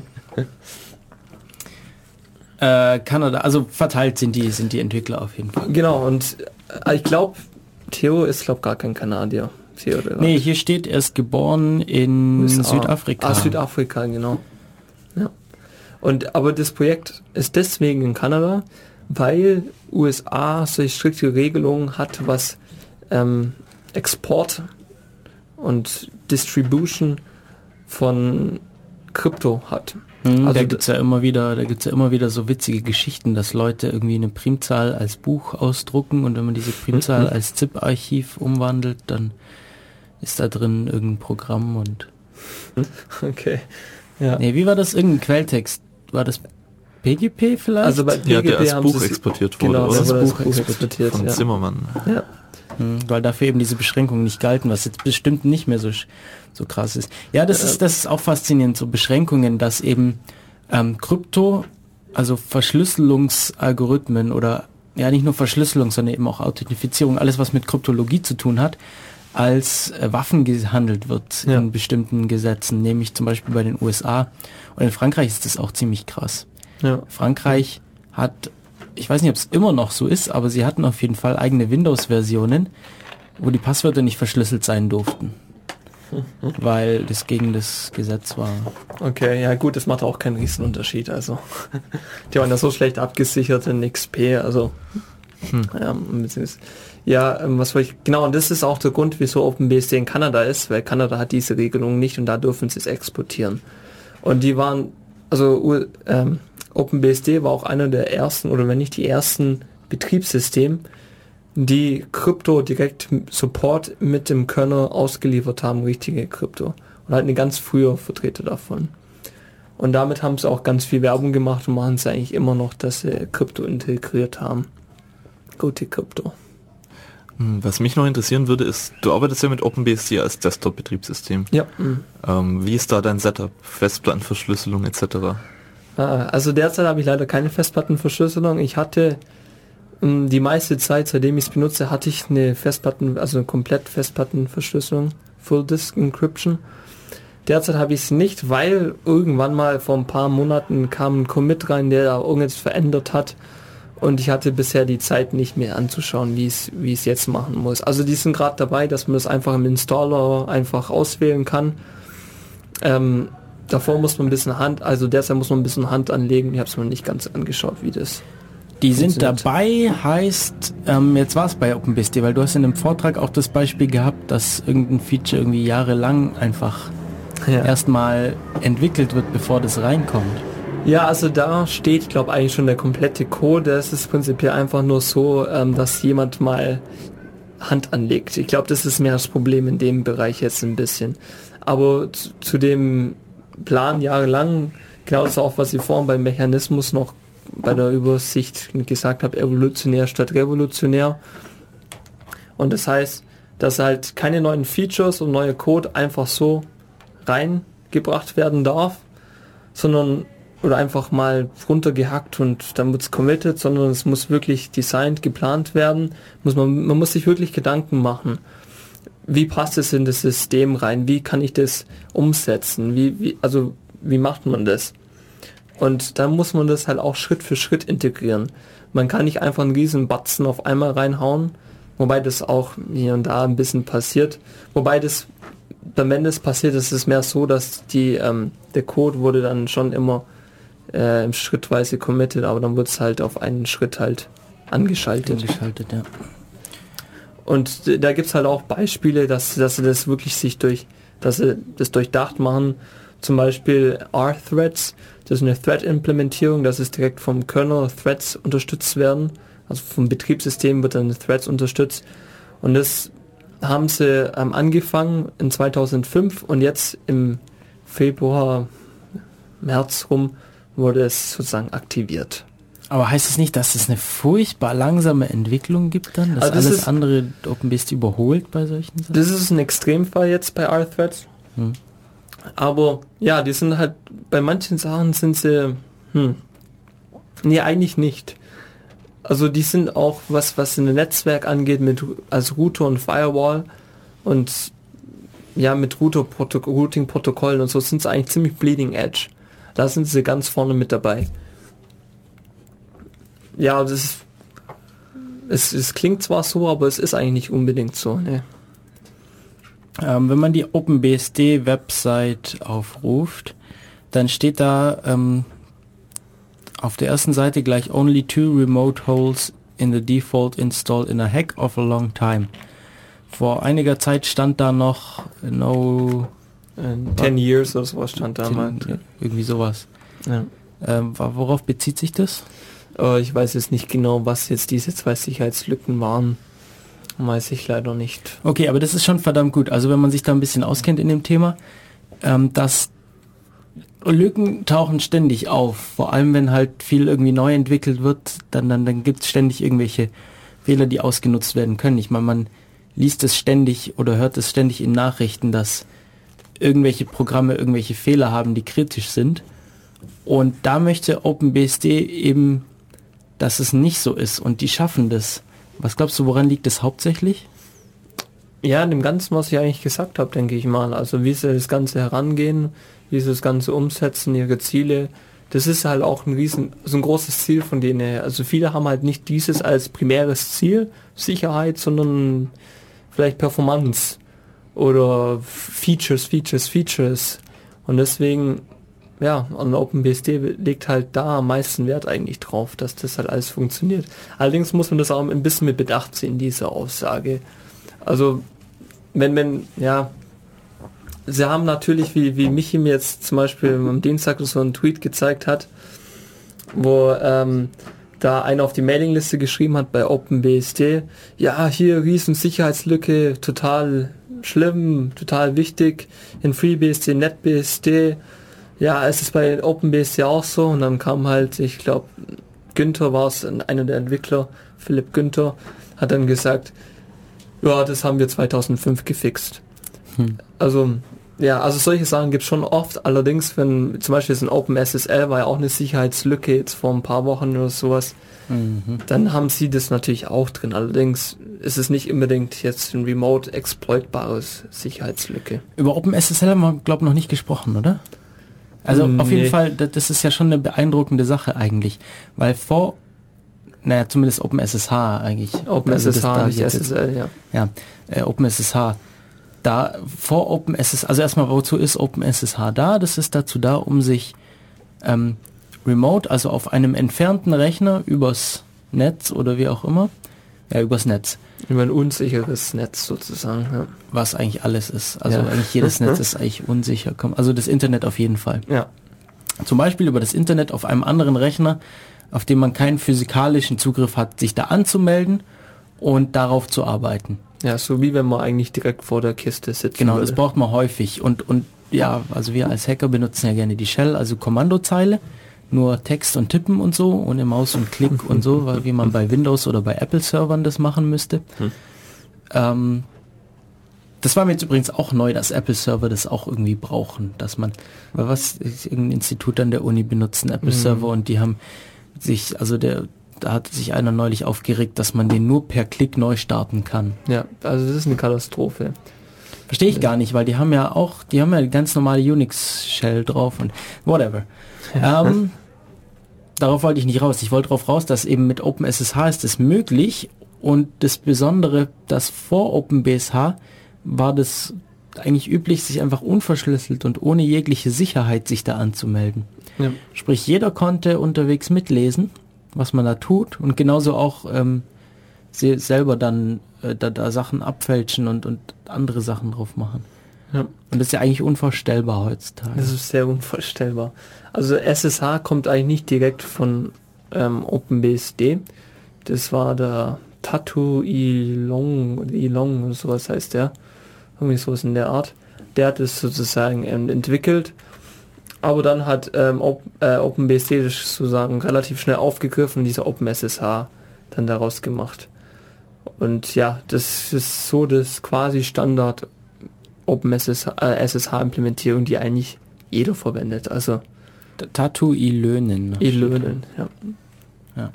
Äh, Kanada, also verteilt sind die, sind die Entwickler auf jeden Fall. Genau, und äh, ich glaube, Theo ist glaube gar kein Kanadier. Theo, oder? Nee, hier steht, er ist geboren in U S A. Südafrika. Ah, Südafrika, genau. Ja. Und aber das Projekt ist deswegen in Kanada, weil U S A solche strikte Regelungen hat, was ähm, Export und Distribution von Krypto hat. Mhm, Also da d- gibt's ja immer wieder, da gibt's ja immer wieder so witzige Geschichten, dass Leute irgendwie eine Primzahl als Buch ausdrucken und wenn man diese Primzahl Mhm. als ZIP-Archiv umwandelt, dann ist da drin irgendein Programm und... Okay. Ja. Nee, wie war das? Irgendein Quelltext? War das P G P vielleicht? Also bei Ja, der P G P als haben Buch sie- exportiert wurde, Genau, oder? das wurde Das als Buch Buch exportiert exportiert. Von Ja. Zimmermann. Ja. Hm, weil dafür eben diese Beschränkungen nicht galten, was jetzt bestimmt nicht mehr so, sch- so krass ist. Ja, das Ja. ist das ist auch faszinierend, so Beschränkungen, dass eben ähm, Krypto also Verschlüsselungsalgorithmen oder ja nicht nur Verschlüsselung, sondern eben auch Authentifizierung, alles was mit Kryptologie zu tun hat, als äh, Waffen gehandelt wird ja. in bestimmten Gesetzen, nämlich zum Beispiel bei den U S A. Und in Frankreich ist das auch ziemlich krass. Ja. Frankreich hat, ich weiß nicht, ob es immer noch so ist, aber sie hatten auf jeden Fall eigene Windows-Versionen, wo die Passwörter nicht verschlüsselt sein durften. Weil das gegen das Gesetz war. Okay, ja gut, das macht auch keinen Riesenunterschied. Also die waren ja so schlecht abgesichert in X P, also hm. ja, ja, was wollte ich, genau, und das ist auch der Grund, wieso OpenBSD in Kanada ist, weil Kanada hat diese Regelung nicht und da dürfen sie es exportieren. Und die waren, also ähm, OpenBSD war auch einer der ersten, oder wenn nicht die ersten Betriebssysteme, die Krypto direkt Support mit dem Kernel ausgeliefert haben, richtige Krypto. Und halt eine ganz frühe Vertreter davon. Und damit haben sie auch ganz viel Werbung gemacht und machen es eigentlich immer noch, dass sie Krypto integriert haben. Gute Krypto. Was mich noch interessieren würde, ist, du arbeitest ja mit OpenBSD als Desktop-Betriebssystem. Ja. Ähm, wie ist da dein Setup? Festplattenverschlüsselung et cetera? Also derzeit habe ich leider keine Festplattenverschlüsselung. Ich hatte die meiste Zeit, seitdem ich es benutze, hatte ich eine Festplatten, also eine komplett Festplattenverschlüsselung, Full Disk Encryption. Derzeit habe ich es nicht, weil irgendwann mal vor ein paar Monaten kam ein Commit rein, der da irgendwas verändert hat und ich hatte bisher die Zeit nicht mehr anzuschauen, wie es wie es jetzt machen muss. Also die sind gerade dabei, dass man das einfach im Installer einfach auswählen kann. Ähm, davor muss man ein bisschen Hand, also derzeit muss man ein bisschen Hand anlegen. Ich habe es mir nicht ganz angeschaut, wie das Die sind dabei, heißt, ähm, jetzt war es bei OpenBSD, weil du hast in einem Vortrag auch das Beispiel gehabt, dass irgendein Feature irgendwie jahrelang einfach ja. erstmal entwickelt wird, bevor das reinkommt. Ja, also da steht, ich glaube, eigentlich schon der komplette Code. Das ist prinzipiell einfach nur so, ähm, dass jemand mal Hand anlegt. Ich glaube, das ist mehr das Problem in dem Bereich jetzt ein bisschen. Aber zu, zu dem Plan jahrelang, genau das auch, was ich vorhin beim Mechanismus noch bei der Übersicht gesagt habe, evolutionär statt revolutionär. Und das heißt, dass halt keine neuen Features und neue Code einfach so reingebracht werden darf, sondern oder einfach mal runtergehackt und dann wird es committed, sondern es muss wirklich designt, geplant werden. Muss man, man muss sich wirklich Gedanken machen. Wie passt es in das System rein? Wie kann ich das umsetzen? Wie, wie, also wie macht man das? Und dann muss man das halt auch Schritt für Schritt integrieren. Man kann nicht einfach einen riesen Batzen auf einmal reinhauen, wobei das auch hier und da ein bisschen passiert. Wobei das, wenn das passiert, ist es mehr so, dass die ähm, der Code wurde dann schon immer äh, schrittweise committed, aber dann wird es halt auf einen Schritt halt angeschaltet. Angeschaltet, ja. Und da gibt es halt auch Beispiele, dass, dass sie das wirklich sich durch, dass sie das durchdacht machen. Zum Beispiel R-Threads, das ist eine Thread-Implementierung, dass es direkt vom Kernel Threads unterstützt werden. Also vom Betriebssystem wird dann Threads unterstützt. Und das haben sie ähm, angefangen in zweitausendfünf und jetzt im Februar, März rum wurde es sozusagen aktiviert. Aber heißt es nicht, dass es eine furchtbar langsame Entwicklung gibt dann? Dass also das alles ist, andere OpenBSD überholt bei solchen Sachen? Das ist ein Extremfall jetzt bei R-Threads. Hm. Aber ja, die sind halt, bei manchen Sachen sind sie, hm, nee, eigentlich nicht. Also die sind auch, was was ein Netzwerk angeht, mit als Router und Firewall und ja, mit Router Routing-Protokollen und so sind sie eigentlich ziemlich bleeding edge. Da sind sie ganz vorne mit dabei. Ja, das ist, es, es klingt zwar so, aber es ist eigentlich nicht unbedingt so, ne. Ähm, wenn man die OpenBSD-Website aufruft, dann steht da ähm, auf der ersten Seite gleich only two remote holes in the default installed in a heck of a long time. Vor einiger Zeit stand da noch no... In ten years oder sowas stand da mal. Irgendwie sowas. Ja. Ähm, worauf bezieht sich das? Uh, ich weiß jetzt nicht genau, was jetzt diese zwei Sicherheitslücken waren. Weiß ich leider nicht. Okay, aber das ist schon verdammt gut. Also wenn man sich da ein bisschen auskennt in dem Thema, ähm, dass Lücken tauchen ständig auf. Vor allem, wenn halt viel irgendwie neu entwickelt wird, dann, dann, dann gibt es ständig irgendwelche Fehler, die ausgenutzt werden können. Ich meine, man liest es ständig oder hört es ständig in Nachrichten, dass irgendwelche Programme irgendwelche Fehler haben, die kritisch sind. Und da möchte OpenBSD eben, dass es nicht so ist und die schaffen das. Was glaubst du, woran liegt das hauptsächlich? Ja, in dem Ganzen, was ich eigentlich gesagt habe, denke ich mal. Also wie sie das Ganze herangehen, wie sie das Ganze umsetzen, ihre Ziele. Das ist halt auch ein riesen, so ein großes Ziel von denen her. Also viele haben halt nicht dieses als primäres Ziel, Sicherheit, sondern vielleicht Performance oder Features, Features, Features. Und deswegen, ja, an OpenBSD legt halt da am meisten Wert eigentlich drauf, dass das halt alles funktioniert. Allerdings muss man das auch ein bisschen mit Bedacht sehen, diese Aussage. Also, wenn, wenn, ja, sie haben natürlich, wie, wie Michi mir jetzt zum Beispiel am Dienstag so einen Tweet gezeigt hat, wo ähm, da einer auf die Mailingliste geschrieben hat bei OpenBSD, ja, hier riesen Sicherheitslücke, total schlimm, total wichtig, in FreeBSD, NetBSD, ja, es ist bei OpenBSD auch so, und dann kam halt, ich glaube, Günther war es, einer der Entwickler, Philipp Günther, hat dann gesagt, ja, das haben wir zweitausendfünf gefixt. Hm. Also, ja, also solche Sachen gibt es schon oft, allerdings, wenn zum Beispiel so ein OpenSSL war ja auch eine Sicherheitslücke jetzt vor ein paar Wochen oder sowas, mhm. dann haben sie das natürlich auch drin, allerdings ist es nicht unbedingt jetzt ein remote exploitbares Sicherheitslücke. Über OpenSSL haben wir, glaube ich, noch nicht gesprochen, oder? Also nee. Auf jeden Fall, das ist ja schon eine beeindruckende Sache eigentlich, weil vor, naja, zumindest OpenSSH eigentlich. OpenSSH, also nicht S S L, ja. Ja, äh, OpenSSH. Da vor OpenSSH, also erstmal, wozu ist OpenSSH da? Das ist dazu da, um sich ähm, remote, also auf einem entfernten Rechner übers Netz oder wie auch immer, ja, übers Netz. Über ein unsicheres Netz sozusagen, ja. Was eigentlich alles ist. Also ja. eigentlich jedes Netz ist eigentlich unsicher. Also das Internet auf jeden Fall. Ja. Zum Beispiel über das Internet auf einem anderen Rechner, auf dem man keinen physikalischen Zugriff hat, sich da anzumelden und darauf zu arbeiten. Ja, so wie wenn man eigentlich direkt vor der Kiste sitzt. Genau, würde. Das braucht man häufig. Und, und ja, also wir als Hacker benutzen ja gerne die Shell, also Kommandozeile, nur Text und Tippen und so, ohne Maus und Klick und so, weil wie man bei Windows oder bei Apple-Servern das machen müsste. Hm. Ähm, das war mir jetzt übrigens auch neu, dass Apple-Server das auch irgendwie brauchen, dass man, weil was, irgendein Institut an der Uni benutzen Apple-Server, hm. und die haben sich, also der, da hat sich einer neulich aufgeregt, dass man den nur per Klick neu starten kann. Ja, also das ist eine Katastrophe. Verstehe ich gar nicht, weil die haben ja auch, die haben ja ganz normale Unix-Shell drauf und whatever. Ja. Ähm, darauf wollte ich nicht raus. Ich wollte darauf raus, dass eben mit OpenSSH ist es möglich, und das Besondere, dass vor OpenBSH war das eigentlich üblich, sich einfach unverschlüsselt und ohne jegliche Sicherheit sich da anzumelden. Ja. Sprich, jeder konnte unterwegs mitlesen, was man da tut, und genauso auch ähm, sie selber dann äh, da, da Sachen abfälschen und, und andere Sachen drauf machen. Ja. Und das ist ja eigentlich unvorstellbar heutzutage. Das ist sehr unvorstellbar. Also S S H kommt eigentlich nicht direkt von ähm, OpenBSD. Das war der Tatu Ilong, Ilong oder sowas heißt der. Irgendwie sowas in der Art. Der hat es sozusagen ähm, entwickelt. Aber dann hat ähm, Open, äh, OpenBSD das sozusagen relativ schnell aufgegriffen und dieser OpenSSH dann daraus gemacht. Und ja, das ist so das quasi Standard OpenSSH äh, S S H-Implementierung, die eigentlich jeder verwendet. Also Tatu Ilönen. Ilönen, ja. ja.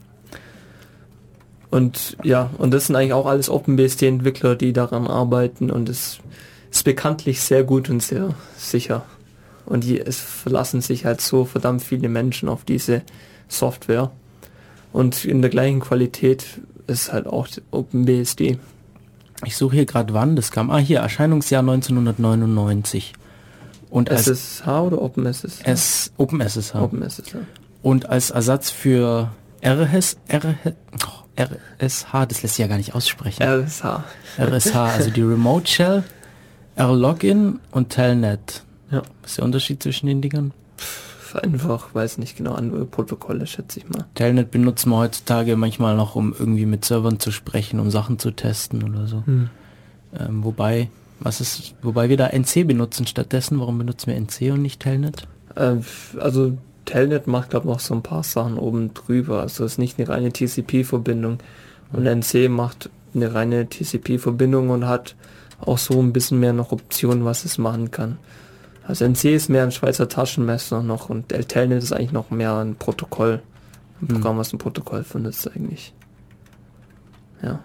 Und ja, und das sind eigentlich auch alles OpenBSD-Entwickler, die daran arbeiten, und es ist bekanntlich sehr gut und sehr sicher. Und die, es verlassen sich halt so verdammt viele Menschen auf diese Software. Und in der gleichen Qualität ist halt auch OpenBSD. Ich suche hier gerade, wann das kam. Ah, hier, Erscheinungsjahr neunzehnhundertneunundneunzig. Und als S S H oder OpenSSH? S, OpenSSH. OpenSSH. Und als Ersatz für R S, R, oh, R S H, das lässt sich ja gar nicht aussprechen. R S H. R S H, also die Remote Shell, R-Login und Telnet. Ja. Was ist der Unterschied zwischen den Dingern? Einfach, weiß nicht genau, andere Protokolle, schätze ich mal. Telnet benutzen wir heutzutage manchmal noch, um irgendwie mit Servern zu sprechen, um Sachen zu testen oder so. Hm. Ähm, wobei, was ist, wobei wir da N C benutzen stattdessen. Warum benutzen wir N C und nicht Telnet? Äh, also Telnet macht, glaube ich, noch so ein paar Sachen oben drüber. Also es ist nicht eine reine T C P-Verbindung. Und N C macht eine reine T C P-Verbindung und hat auch so ein bisschen mehr noch Optionen, was es machen kann. Also N C ist mehr ein Schweizer Taschenmesser noch und L Telnet ist eigentlich noch mehr ein Protokoll. Ein Programm, hm. was ein Protokoll findet eigentlich. Ja.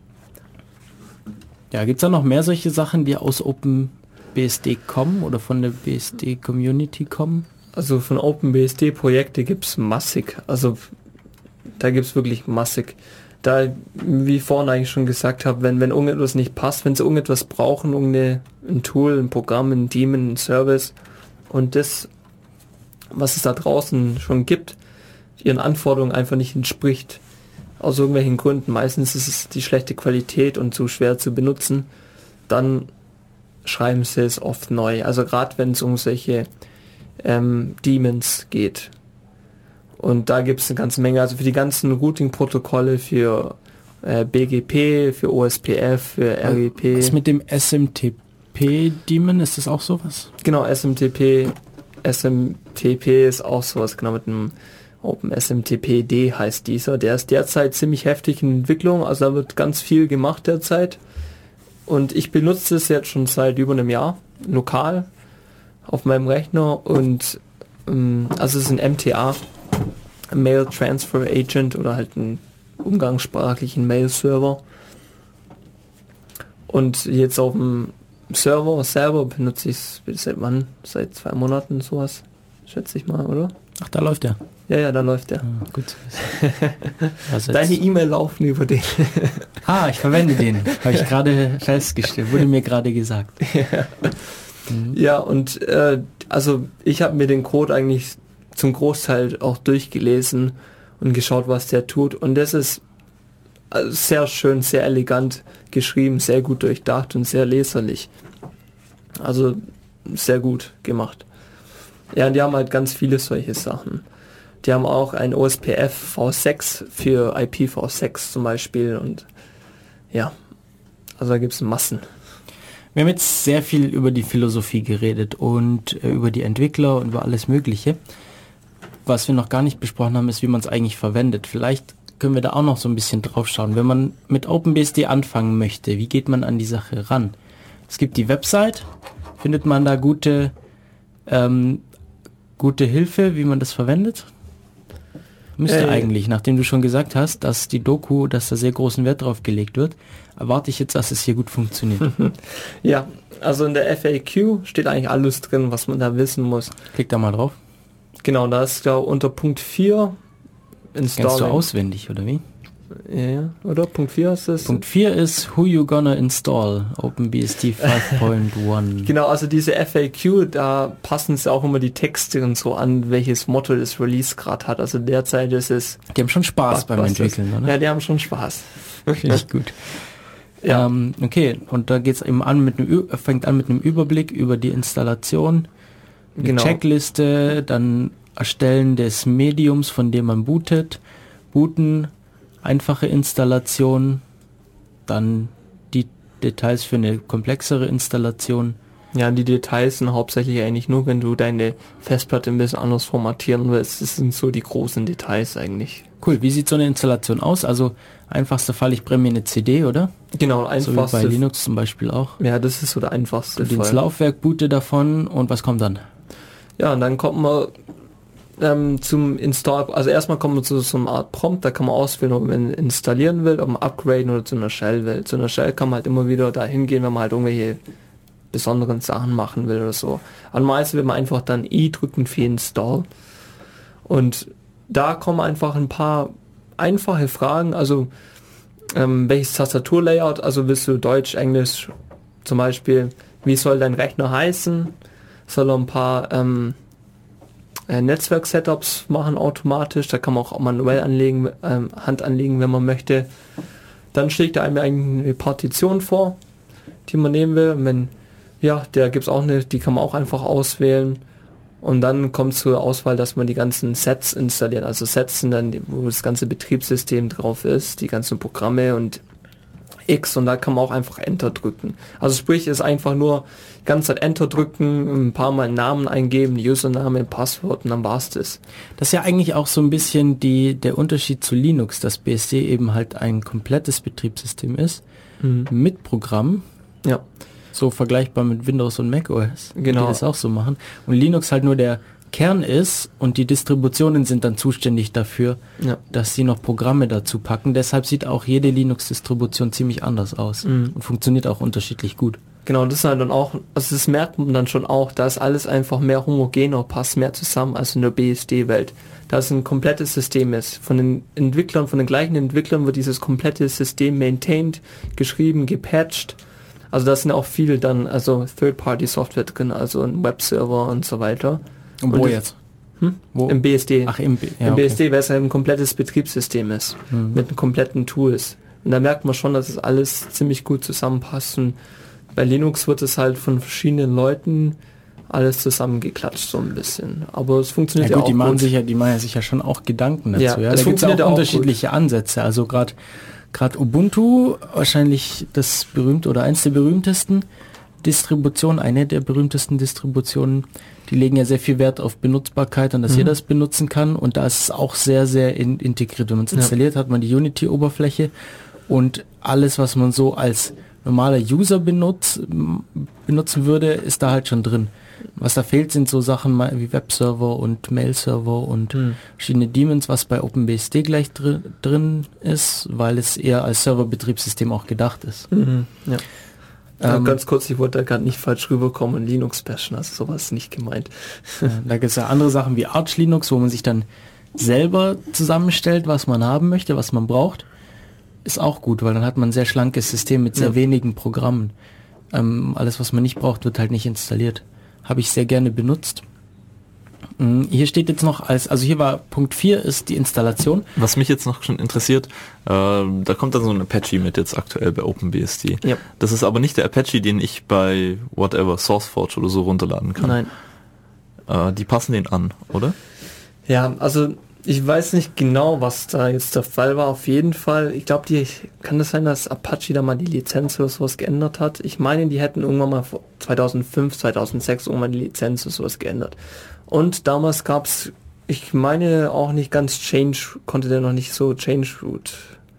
Ja, gibt's da noch mehr solche Sachen, die aus OpenBSD kommen oder von der B S D-Community kommen? Also von OpenBSD-Projekte gibt's massig. Also da gibt's wirklich massig. Da, wie ich vorhin eigentlich schon gesagt habe, wenn, wenn irgendetwas nicht passt, wenn sie irgendetwas brauchen, irgendein ein Tool, ein Programm, ein Daemon, ein Service und das, was es da draußen schon gibt, ihren Anforderungen einfach nicht entspricht, aus irgendwelchen Gründen, meistens ist es die schlechte Qualität und zu schwer zu benutzen, dann schreiben sie es oft neu. Also gerade wenn es um solche ähm, Daemons geht. Und da gibt es eine ganze Menge, also für die ganzen Routing-Protokolle, für äh, B G P, für O S P F, für R G P. Was mit dem S M T P-Daemon, ist das auch sowas? Genau, S M T P. S M T P ist auch sowas, genau, mit einem OpenSMTP-D heißt dieser. Der ist derzeit ziemlich heftig in Entwicklung, also da wird ganz viel gemacht derzeit. Und ich benutze es jetzt schon seit über einem Jahr, lokal, auf meinem Rechner. Und ähm, also es ist ein M T A, ein Mail Transfer Agent oder halt ein umgangssprachlichen Mail-Server. Und jetzt auf dem Server selber benutze ich es seit wann? Seit zwei Monaten sowas, schätze ich mal, oder? Ach, da läuft der. Ja, ja, da läuft der. Ah, gut. Also Deine E-Mail laufen über den. Ah, ich verwende den. Habe ich gerade festgestellt. Wurde mir gerade gesagt. Ja, mhm. ja und äh, also ich habe mir den Code eigentlich zum Großteil auch durchgelesen und geschaut, was der tut. Und das ist also sehr schön, sehr elegant geschrieben, sehr gut durchdacht und sehr leserlich. Also sehr gut gemacht. Ja, und die haben halt ganz viele solche Sachen. Die haben auch ein O S P F v sechs für I P v sechs zum Beispiel und ja, also da gibt es Massen. Wir haben jetzt sehr viel über die Philosophie geredet und äh, über die Entwickler und über alles Mögliche. Was wir noch gar nicht besprochen haben, ist, wie man es eigentlich verwendet. Vielleicht können wir da auch noch so ein bisschen drauf schauen. Wenn man mit OpenBSD anfangen möchte, wie geht man an die Sache ran? Es gibt die Website, findet man da gute ähm, gute Hilfe, wie man das verwendet? Müsste äh, eigentlich, nachdem du schon gesagt hast, dass die Doku, dass da sehr großen Wert drauf gelegt wird, erwarte ich jetzt, dass es hier gut funktioniert. Ja, also in der F A Q steht eigentlich alles drin, was man da wissen muss. Klick da mal drauf. Genau, da ist da unter Punkt vier Installing. Kennst du auswendig, oder wie? Ja, ja, oder? Punkt vier ist es. Punkt vier ist Who You Gonna Install, OpenBSD fünf Punkt eins. Genau, also diese F A Q, da passen sie auch immer die Texte und so an, welches Motto das Release gerade hat. Also derzeit ist es... Die haben schon Spaß beim Entwickeln, oder? Ja, die haben schon Spaß. Finde ich gut. Ja. Ähm, okay, und da geht's eben an mit einem, fängt an mit einem Überblick über die Installation, eine genau. Checkliste, dann Erstellen des Mediums, von dem man bootet, booten, einfache Installation, dann die Details für eine komplexere Installation. Ja, die Details sind hauptsächlich eigentlich nur, wenn du deine Festplatte ein bisschen anders formatieren willst. Das sind so die großen Details eigentlich. Cool, wie sieht so eine Installation aus? Also einfachster Fall, ich brenne mir eine C D, oder? Genau, einfachste. So wie bei Linux zum Beispiel auch. Ja, das ist so der einfachste Fall. Ins Laufwerk boote davon und was kommt dann? Ja, und dann kommt man ähm, zum Install, also erstmal kommt man zu so einer Art Prompt, da kann man auswählen, ob man installieren will, ob man upgraden oder zu einer Shell will. Zu einer Shell kann man halt immer wieder da hingehen, wenn man halt irgendwelche besonderen Sachen machen will oder so. Aber meistens will man einfach dann I drücken für Install. Und da kommen einfach ein paar einfache Fragen, also ähm, welches Tastaturlayout, also willst du Deutsch, Englisch zum Beispiel, wie soll dein Rechner heißen, soll er ein paar ähm, äh, Netzwerk-Setups machen automatisch, da kann man auch manuell anlegen, ähm, Hand anlegen, wenn man möchte. Dann schlägt er einem eine Partition vor, die man nehmen will. Und wenn, ja, der gibt's auch eine, die kann man auch einfach auswählen. Und dann kommt zur Auswahl, dass man die ganzen Sets installiert. Also Sets sind dann, wo das ganze Betriebssystem drauf ist, die ganzen Programme und X, und da kann man auch einfach Enter drücken. Also sprich, ist einfach nur die ganze Zeit Enter drücken, ein paar Mal einen Namen eingeben, Username, Passwort, und dann war's das. Das ist ja eigentlich auch so ein bisschen die, der Unterschied zu Linux, dass B S D eben halt ein komplettes Betriebssystem ist, mhm. mit Programm. Ja. So vergleichbar mit Windows und macOS, genau. die das auch so machen. Und Linux halt nur der Kern ist und die Distributionen sind dann zuständig dafür, ja. dass sie noch Programme dazu packen. Deshalb sieht auch jede Linux-Distribution ziemlich anders aus mhm. und funktioniert auch unterschiedlich gut. Genau, das ist halt dann auch, also das merkt man dann schon auch, da ist alles einfach mehr homogener, passt mehr zusammen als in der B S D-Welt. Da es ein komplettes System ist. Von den Entwicklern, von den gleichen Entwicklern wird dieses komplette System maintained, geschrieben, gepatcht. Also da sind auch viel dann, also Third-Party-Software drin, also ein Webserver und so weiter. Und wo und jetzt? Hm? Wo? Im B S D. Ach, im, B- ja, Im okay. B S D, weil es halt ein komplettes Betriebssystem ist. Mhm. Mit kompletten Tools. Und da merkt man schon, dass es alles ziemlich gut zusammenpasst. Und bei Linux wird es halt von verschiedenen Leuten alles zusammengeklatscht so ein bisschen. Aber es funktioniert ja, gut, ja auch die machen gut. Sich ja, die machen ja sich ja schon auch Gedanken dazu. Ja, ja. es Da gibt es funktioniert auch auch unterschiedliche gut. Ansätze. Also gerade gerade Ubuntu, wahrscheinlich das berühmte oder eins der berühmtesten Distributionen, eine der berühmtesten Distributionen, die legen ja sehr viel Wert auf Benutzbarkeit und dass mhm. jeder es benutzen kann. Und da ist es auch sehr, sehr in, integriert. Wenn man es installiert, ja. hat man die Unity-Oberfläche und alles, was man so als normaler User benutzt, benutzen würde, ist da halt schon drin. Was da fehlt, sind so Sachen wie Webserver und Mail-Server und mhm. verschiedene Daemons, was bei OpenBSD gleich dr- drin ist, weil es eher als Serverbetriebssystem auch gedacht ist. Mhm. Ja. Ja, Ähm, ganz kurz, ich wollte da gerade nicht falsch rüberkommen, Linux bashen, also sowas ist nicht gemeint. Ja, da gibt es ja andere Sachen wie Arch Linux, wo man sich dann selber zusammenstellt, was man haben möchte, was man braucht. Ist auch gut, weil dann hat man ein sehr schlankes System mit sehr ja. wenigen Programmen. Ähm, alles, was man nicht braucht, wird halt nicht installiert. Habe ich sehr gerne benutzt. Mhm, hier steht jetzt noch als, also hier war Punkt vier ist die Installation. Was mich jetzt noch schon interessiert, äh, da kommt dann so ein Apache mit jetzt aktuell bei OpenBSD. Ja. Das ist aber nicht der Apache, den ich bei whatever, SourceForge oder so runterladen kann. Nein. Äh, die passen den an, oder? Ja, also ich weiß nicht genau, was da jetzt der Fall war. Auf jeden Fall, ich glaube, die kann das sein, dass Apache da mal die Lizenz oder sowas geändert hat. Ich meine, die hätten irgendwann mal zweitausendfünf, zweitausendsechs irgendwann die Lizenz oder sowas geändert. Und damals gab es, ich meine auch nicht ganz Change, konnte der noch nicht so Change Root.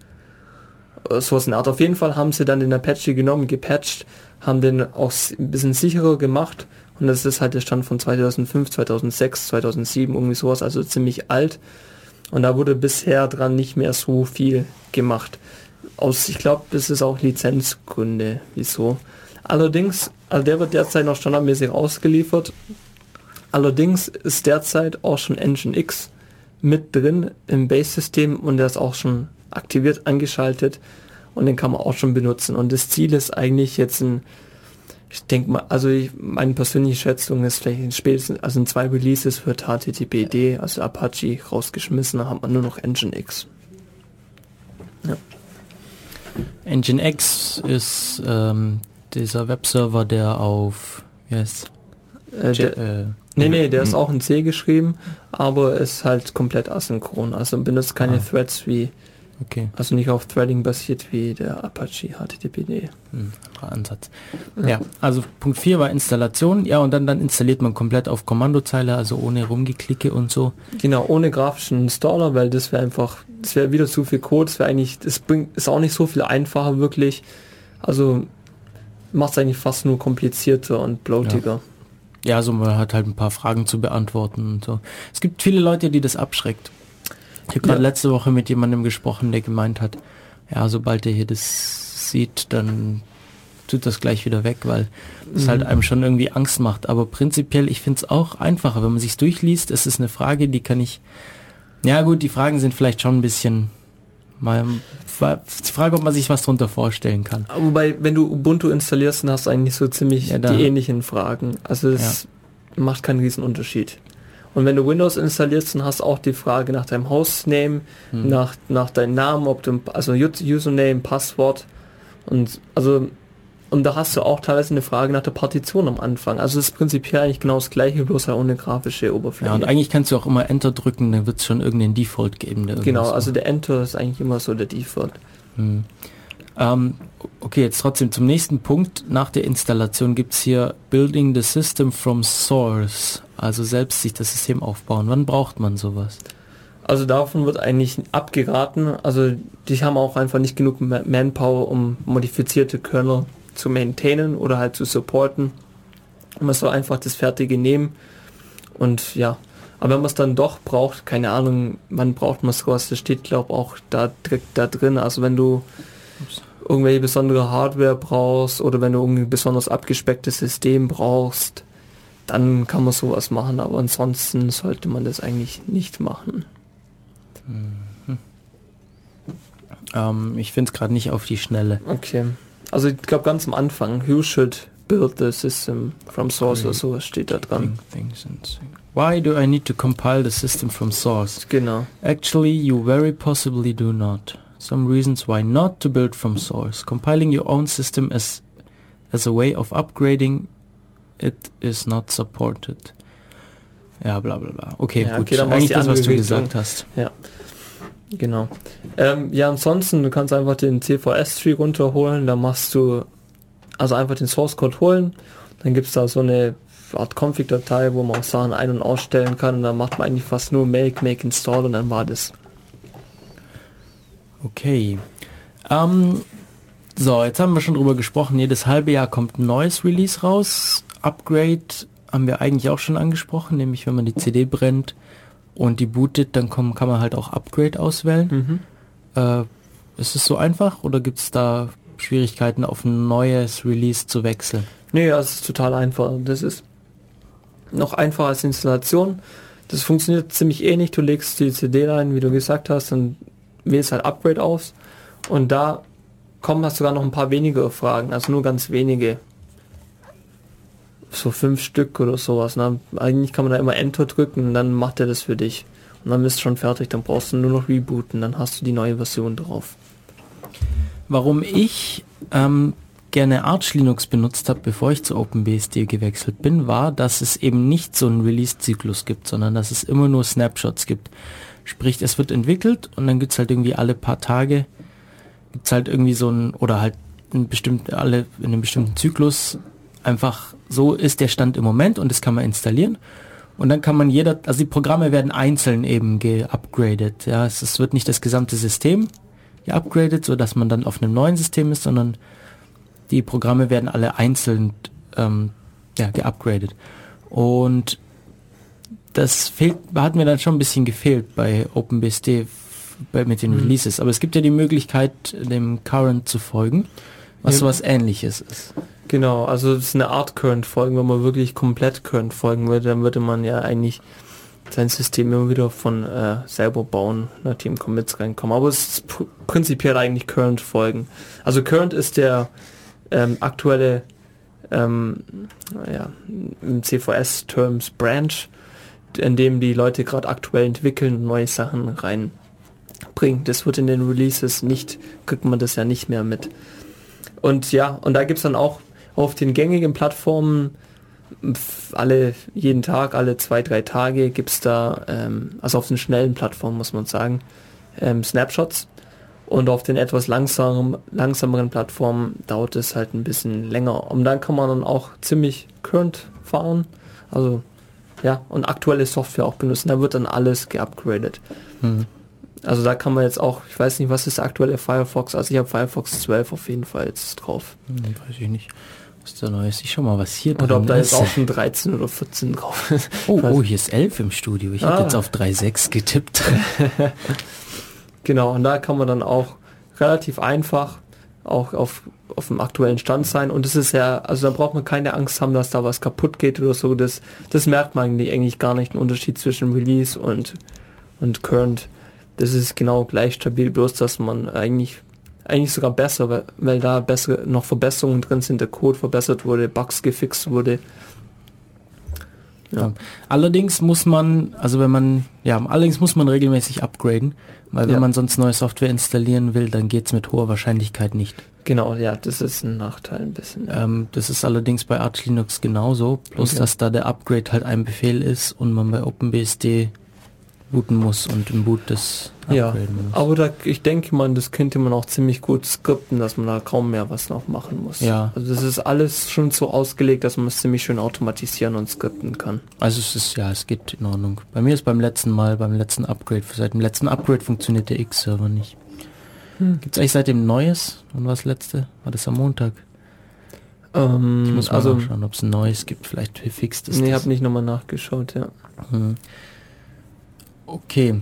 Sowas in der Art. Auf jeden Fall haben sie dann den Apache genommen, gepatcht, haben den auch ein bisschen sicherer gemacht. Und das ist halt der Stand von zweitausendfünf, zweitausendsechs, zweitausendsieben, irgendwie sowas, also ziemlich alt. Und da wurde bisher dran nicht mehr so viel gemacht. Aus, ich glaube, das ist auch Lizenzgründe, wieso. Allerdings, also der wird derzeit noch standardmäßig ausgeliefert. Allerdings ist derzeit auch schon Nginx mit drin im Base-System und der ist auch schon aktiviert, angeschaltet und den kann man auch schon benutzen. Und das Ziel ist eigentlich jetzt ein, ich denke mal, also ich, meine persönliche Schätzung ist vielleicht in spätestens, also in zwei Releases wird H T T P D, also Apache, rausgeschmissen, dann hat man nur noch Nginx. Ja. Nginx ist ähm, dieser Webserver, der auf, wie heißt äh, der, äh, Nee, nee, der ist auch in C geschrieben, aber ist halt komplett asynchron, also benutzt keine ah. Threads wie, okay. also nicht auf Threading basiert wie der Apache H T T P D. Hm, anderer Ansatz. Ja. ja, also Punkt vier war Installation, ja, und dann, dann installiert man komplett auf Kommandozeile, also ohne Rumgeklicke und so. Genau, ohne grafischen Installer, weil das wäre einfach, das wäre wieder zu viel Code, das wäre eigentlich, das bringt, ist auch nicht so viel einfacher wirklich, also macht es eigentlich fast nur komplizierter und bloatiger. Ja. Ja, also man hat halt ein paar Fragen zu beantworten und so. Es gibt viele Leute, die das abschreckt. Ich habe gerade ja. letzte Woche mit jemandem gesprochen, der gemeint hat, ja, sobald er hier das sieht, dann tut das gleich wieder weg, weil es mhm. halt einem schon irgendwie Angst macht. Aber prinzipiell, ich finde es auch einfacher, wenn man sich's durchliest. Es ist eine Frage, die kann ich, ja gut, die Fragen sind vielleicht schon ein bisschen, mal die Frage, ob man sich was darunter vorstellen kann. Wobei, wenn du Ubuntu installierst, dann hast du eigentlich so ziemlich ja, die ähnlichen Fragen. Also es ja. macht keinen riesen Unterschied. Und wenn du Windows installierst, dann hast du auch die Frage nach deinem Hostname, hm. nach, nach deinem Namen, ob du, also Username, Passwort und also und da hast du auch teilweise eine Frage nach der Partition am Anfang. Also es ist prinzipiell eigentlich genau das gleiche, bloß halt ohne grafische Oberfläche. Ja, und eigentlich kannst du auch immer Enter drücken, dann wird es schon irgendeinen Default geben. Der genau, so. Also der Enter ist eigentlich immer so der Default. Hm. Ähm, okay, jetzt trotzdem zum nächsten Punkt. Nach der Installation gibt es hier Building the System from Source, also selbst sich das System aufbauen. Wann braucht man sowas? Also davon wird eigentlich abgeraten. Also die haben auch einfach nicht genug Manpower, um modifizierte Kernel zu maintainen oder halt zu supporten. Und man soll einfach das Fertige nehmen und ja, aber wenn man es dann doch braucht, keine Ahnung, wann braucht man sowas, das steht glaube auch da direkt da drin, also wenn du irgendwelche besondere Hardware brauchst oder wenn du irgendwie besonders abgespecktes System brauchst, dann kann man sowas machen, aber ansonsten sollte man das eigentlich nicht machen. Mhm. Ähm, ich finde es gerade nicht auf die Schnelle. Okay, also ich glaube ganz am Anfang, you should build the system from source oder sowas steht da dran. Why do I need to compile the system from source? Genau. Actually, you very possibly do not. Some reasons why not to build from source. Compiling your own system as as a way of upgrading it is not supported. Ja, bla bla bla. Okay, ja, gut. Okay, dann eigentlich das, was du Richtung. gesagt hast. Ja, genau. Ähm, ja, ansonsten, du kannst einfach den C V S-Tree runterholen, da machst du also einfach den Source-Code holen, dann gibt es da so eine Art Config-Datei, wo man auch Sachen ein- und ausstellen kann und dann macht man eigentlich fast nur make, make, install und dann war das. Okay. Ähm, so, jetzt haben wir schon drüber gesprochen, jedes halbe Jahr kommt ein neues Release raus. Upgrade haben wir eigentlich auch schon angesprochen, nämlich wenn man die C D brennt und die bootet, dann kommen, kann man halt auch Upgrade auswählen. Mhm. Äh, ist es so einfach oder gibt es da Schwierigkeiten, auf ein neues Release zu wechseln? Nee, ja, es ist total einfach. Das ist noch einfacher als Installation. Das funktioniert ziemlich ähnlich. Du legst die C D rein, wie du gesagt hast, und wählst halt Upgrade aus. Und da kommen hast sogar noch ein paar weniger Fragen, also nur ganz wenige. So fünf Stück oder sowas. Ne? Eigentlich kann man da immer Enter drücken und dann macht er das für dich. Und dann bist du schon fertig, dann brauchst du nur noch rebooten, dann hast du die neue Version drauf. Warum ich ähm, gerne Arch Linux benutzt habe, bevor ich zu OpenBSD gewechselt bin, war, dass es eben nicht so einen Release-Zyklus gibt, sondern dass es immer nur Snapshots gibt. Sprich, es wird entwickelt und dann gibt es halt irgendwie alle paar Tage, gibt es halt irgendwie so ein, oder halt in, bestimmt, alle, in einem bestimmten Zyklus, einfach so ist der Stand im Moment und das kann man installieren. Und dann kann man jeder, also die Programme werden einzeln eben geupgradet. Ja, es, es wird nicht das gesamte System geupgradet, so dass man dann auf einem neuen System ist, sondern die Programme werden alle einzeln ähm, ja, geupgradet. Und das fehlt, hat mir dann schon ein bisschen gefehlt bei OpenBSD bei, mit den Releases. Aber es gibt ja die Möglichkeit, dem Current zu folgen, was ja sowas Ähnliches ist. Genau, also es ist eine Art Current folgen. Wenn man wirklich komplett Current folgen würde, dann würde man ja eigentlich sein System immer wieder von äh, selber bauen, nachdem Commits reinkommen. Aber es ist pr- prinzipiell eigentlich Current folgen. Also Current ist der ähm, aktuelle ähm, ja, im C V S-Terms Branch, in dem die Leute gerade aktuell entwickeln und neue Sachen reinbringen. Das wird in den Releases nicht, kriegt man das ja nicht mehr mit. Und ja, und da gibt es dann auch auf den gängigen Plattformen alle, jeden Tag, alle zwei, drei Tage gibt es da, ähm, also auf den schnellen Plattformen muss man sagen, ähm, Snapshots. Und auf den etwas langsamen, langsameren Plattformen dauert es halt ein bisschen länger. Und dann kann man dann auch ziemlich current fahren. Also ja, und aktuelle Software auch benutzen. Da wird dann alles geupgradet. Mhm. Also da kann man jetzt auch, ich weiß nicht, was ist der aktuelle Firefox? Also ich habe Firefox zwölf auf jeden Fall jetzt drauf. Hm, weiß ich nicht. Was ist da Neues? Ich schau mal, was hier drin ist. Oder ob da ist. jetzt auch schon dreizehn oder vierzehn drauf ist. Oh, oh, hier ist elf im Studio. Ich ah. habe jetzt auf drei Punkt sechs getippt. Genau, und da kann man dann auch relativ einfach auch auf, auf dem aktuellen Stand sein. Und das ist ja, also da braucht man keine Angst haben, dass da was kaputt geht oder so. Das, das merkt man eigentlich gar nicht, den Unterschied zwischen Release und, und Current. Das ist genau gleich stabil, bloß dass man eigentlich eigentlich sogar besser, weil, weil da bessere noch Verbesserungen drin sind, der Code verbessert wurde, Bugs gefixt wurde. Ja. Ja. Allerdings muss man, also wenn man, ja, allerdings muss man regelmäßig upgraden, weil wenn ja. man sonst neue Software installieren will, dann geht's mit hoher Wahrscheinlichkeit nicht. Genau, ja, das ist ein Nachteil ein bisschen. Ja. Ähm, das ist allerdings bei Arch Linux genauso, bloß okay. dass da der Upgrade halt ein Befehl ist und man bei OpenBSD booten muss und im Boot das upgraden ja, muss. Aber da, ich denke mal, das könnte man auch ziemlich gut skripten, dass man da kaum mehr was noch machen muss. Ja. Also das ist alles schon so ausgelegt, dass man es ziemlich schön automatisieren und skripten kann. Also es ist, ja, es geht in Ordnung. Bei mir ist beim letzten Mal, beim letzten Upgrade, seit dem letzten Upgrade funktioniert der X-Server nicht. Hm. Gibt es eigentlich seitdem Neues? Und was letzte? War das am Montag? Ähm, Ich muss mal also, nachschauen, ob es ein neues gibt, vielleicht fixt es nee, ich das. habe nicht nochmal nachgeschaut, ja. Hm. Okay.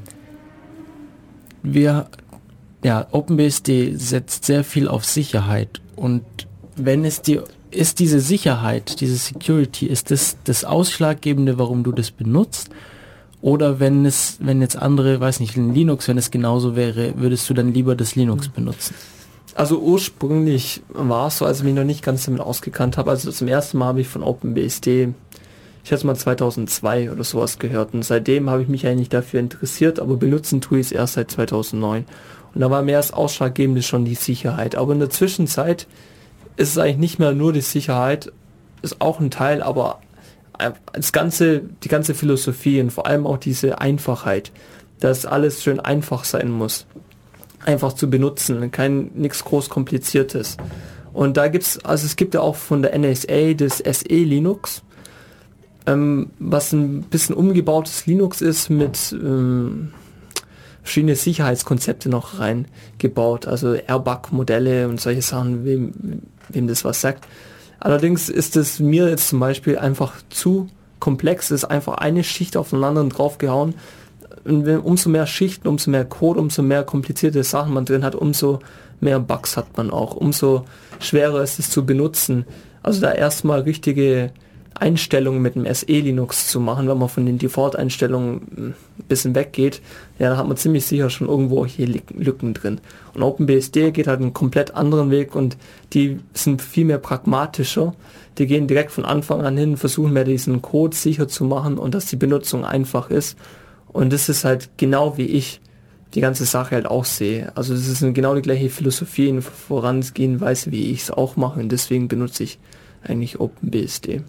Wir, ja, OpenBSD setzt sehr viel auf Sicherheit und wenn es dir, ist diese Sicherheit, diese Security, ist das das Ausschlaggebende, warum du das benutzt? Oder wenn es, wenn jetzt andere, weiß nicht, in Linux, wenn es genauso wäre, würdest du dann lieber das Linux benutzen? Also ursprünglich war es so, als ich mich noch nicht ganz damit ausgekannt habe. Also zum ersten Mal habe ich von OpenBSD, ich schätze mal zweitausendzwei oder sowas gehört. Und seitdem habe ich mich eigentlich dafür interessiert, aber benutzen tue ich es erst seit zweitausendneun. Und da war mehr das Ausschlaggebende schon die Sicherheit. Aber in der Zwischenzeit ist es eigentlich nicht mehr nur die Sicherheit, ist auch ein Teil, aber das ganze, die ganze Philosophie und vor allem auch diese Einfachheit, dass alles schön einfach sein muss. Einfach zu benutzen, kein nichts groß Kompliziertes. Und da gibt's, also es gibt ja auch von der N S A das S E Linux, ähm, was ein bisschen umgebautes Linux ist mit ähm, verschiedene Sicherheitskonzepte noch reingebaut, also Airbag-Modelle und solche Sachen, wem, wem das was sagt. Allerdings ist es mir jetzt zum Beispiel einfach zu komplex, es ist einfach eine Schicht auf den anderen draufgehauen. Und wenn, umso mehr Schichten, umso mehr Code, umso mehr komplizierte Sachen man drin hat, umso mehr Bugs hat man auch, umso schwerer ist es zu benutzen. Also da erstmal richtige Einstellungen mit dem S E Linux zu machen, wenn man von den Default-Einstellungen ein bisschen weggeht, ja, da hat man ziemlich sicher schon irgendwo hier Lücken drin. Und OpenBSD geht halt einen komplett anderen Weg und die sind viel mehr pragmatischer. Die gehen direkt von Anfang an hin, versuchen mehr diesen Code sicher zu machen und dass die Benutzung einfach ist. Und das ist halt genau wie ich die ganze Sache halt auch sehe. Also das ist genau die gleiche Philosophie in Vorangehensweise, wie ich es auch mache und deswegen benutze ich eigentlich OpenBSD.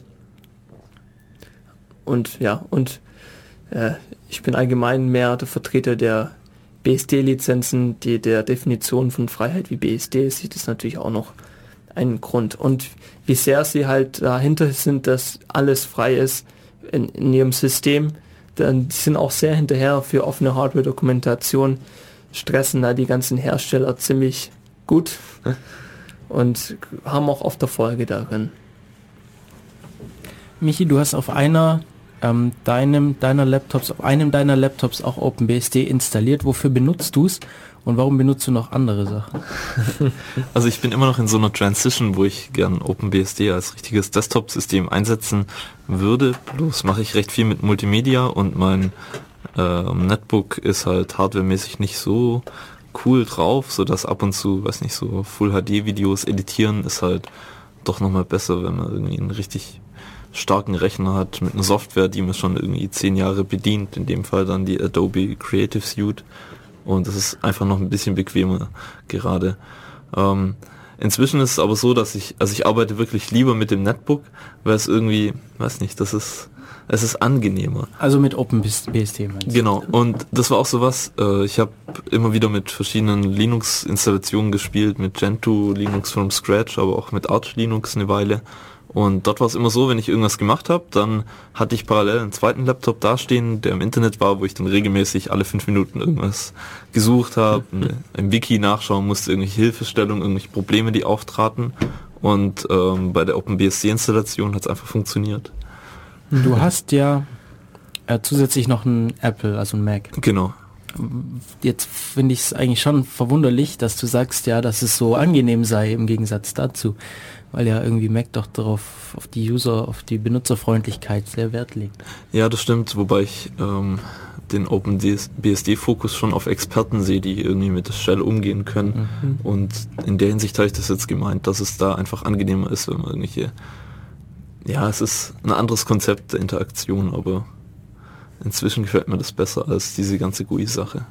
Und ja, und äh, ich bin allgemein mehr der Vertreter der B S D-Lizenzen, die der Definition von Freiheit wie B S D ist, sieht das natürlich auch noch einen Grund. Und wie sehr sie halt dahinter sind, dass alles frei ist in, in ihrem System, dann die sind auch sehr hinterher für offene Hardware-Dokumentation, stressen da die ganzen Hersteller ziemlich gut und haben auch oft Erfolge darin. Michi, du hast auf einer ähm, deinem deiner Laptops, auf einem deiner Laptops auch OpenBSD installiert. Wofür benutzt du es und warum benutzt du noch andere Sachen? Also ich bin immer noch in so einer Transition, wo ich gern OpenBSD als richtiges Desktop-System einsetzen würde. Bloß mache ich recht viel mit Multimedia und mein äh, Netbook ist halt hardwaremäßig nicht so cool drauf, sodass ab und zu, weiß nicht, so Full-H D-Videos editieren ist halt doch nochmal besser, wenn man irgendwie einen richtig starken Rechner hat mit einer Software, die man schon irgendwie zehn Jahre bedient, in dem Fall dann die Adobe Creative Suite, und das ist einfach noch ein bisschen bequemer gerade. Ähm, inzwischen ist es aber so, dass ich, also ich arbeite wirklich lieber mit dem Netbook, weil es irgendwie, weiß nicht, das ist, es ist angenehmer. Also mit OpenBSD meinst du? Genau, und das war auch sowas, äh, ich habe immer wieder mit verschiedenen Linux-Installationen gespielt, mit Gentoo Linux from Scratch, aber auch mit Arch Linux eine Weile. Und dort war es immer so, wenn ich irgendwas gemacht habe, dann hatte ich parallel einen zweiten Laptop dastehen, der im Internet war, wo ich dann regelmäßig alle fünf Minuten irgendwas gesucht habe, im Wiki nachschauen musste, irgendwelche Hilfestellungen, irgendwelche Probleme, die auftraten. Und ähm, bei der OpenBSD-Installation hat es einfach funktioniert. Du hast ja äh, zusätzlich noch ein Apple, also ein Mac. Genau. Jetzt finde ich es eigentlich schon verwunderlich, dass du sagst, ja, dass es so angenehm sei im Gegensatz dazu, weil ja irgendwie Mac doch darauf, auf die User, auf die Benutzerfreundlichkeit sehr Wert legt. Ja, das stimmt, wobei ich ähm, den OpenBSD-Fokus schon auf Experten sehe, die irgendwie mit der Shell umgehen können. Mhm. Und in der Hinsicht habe ich das jetzt gemeint, dass es da einfach angenehmer ist, wenn man irgendwelche, ja, es ist ein anderes Konzept der Interaktion, aber inzwischen gefällt mir das besser als diese ganze G U I-Sache.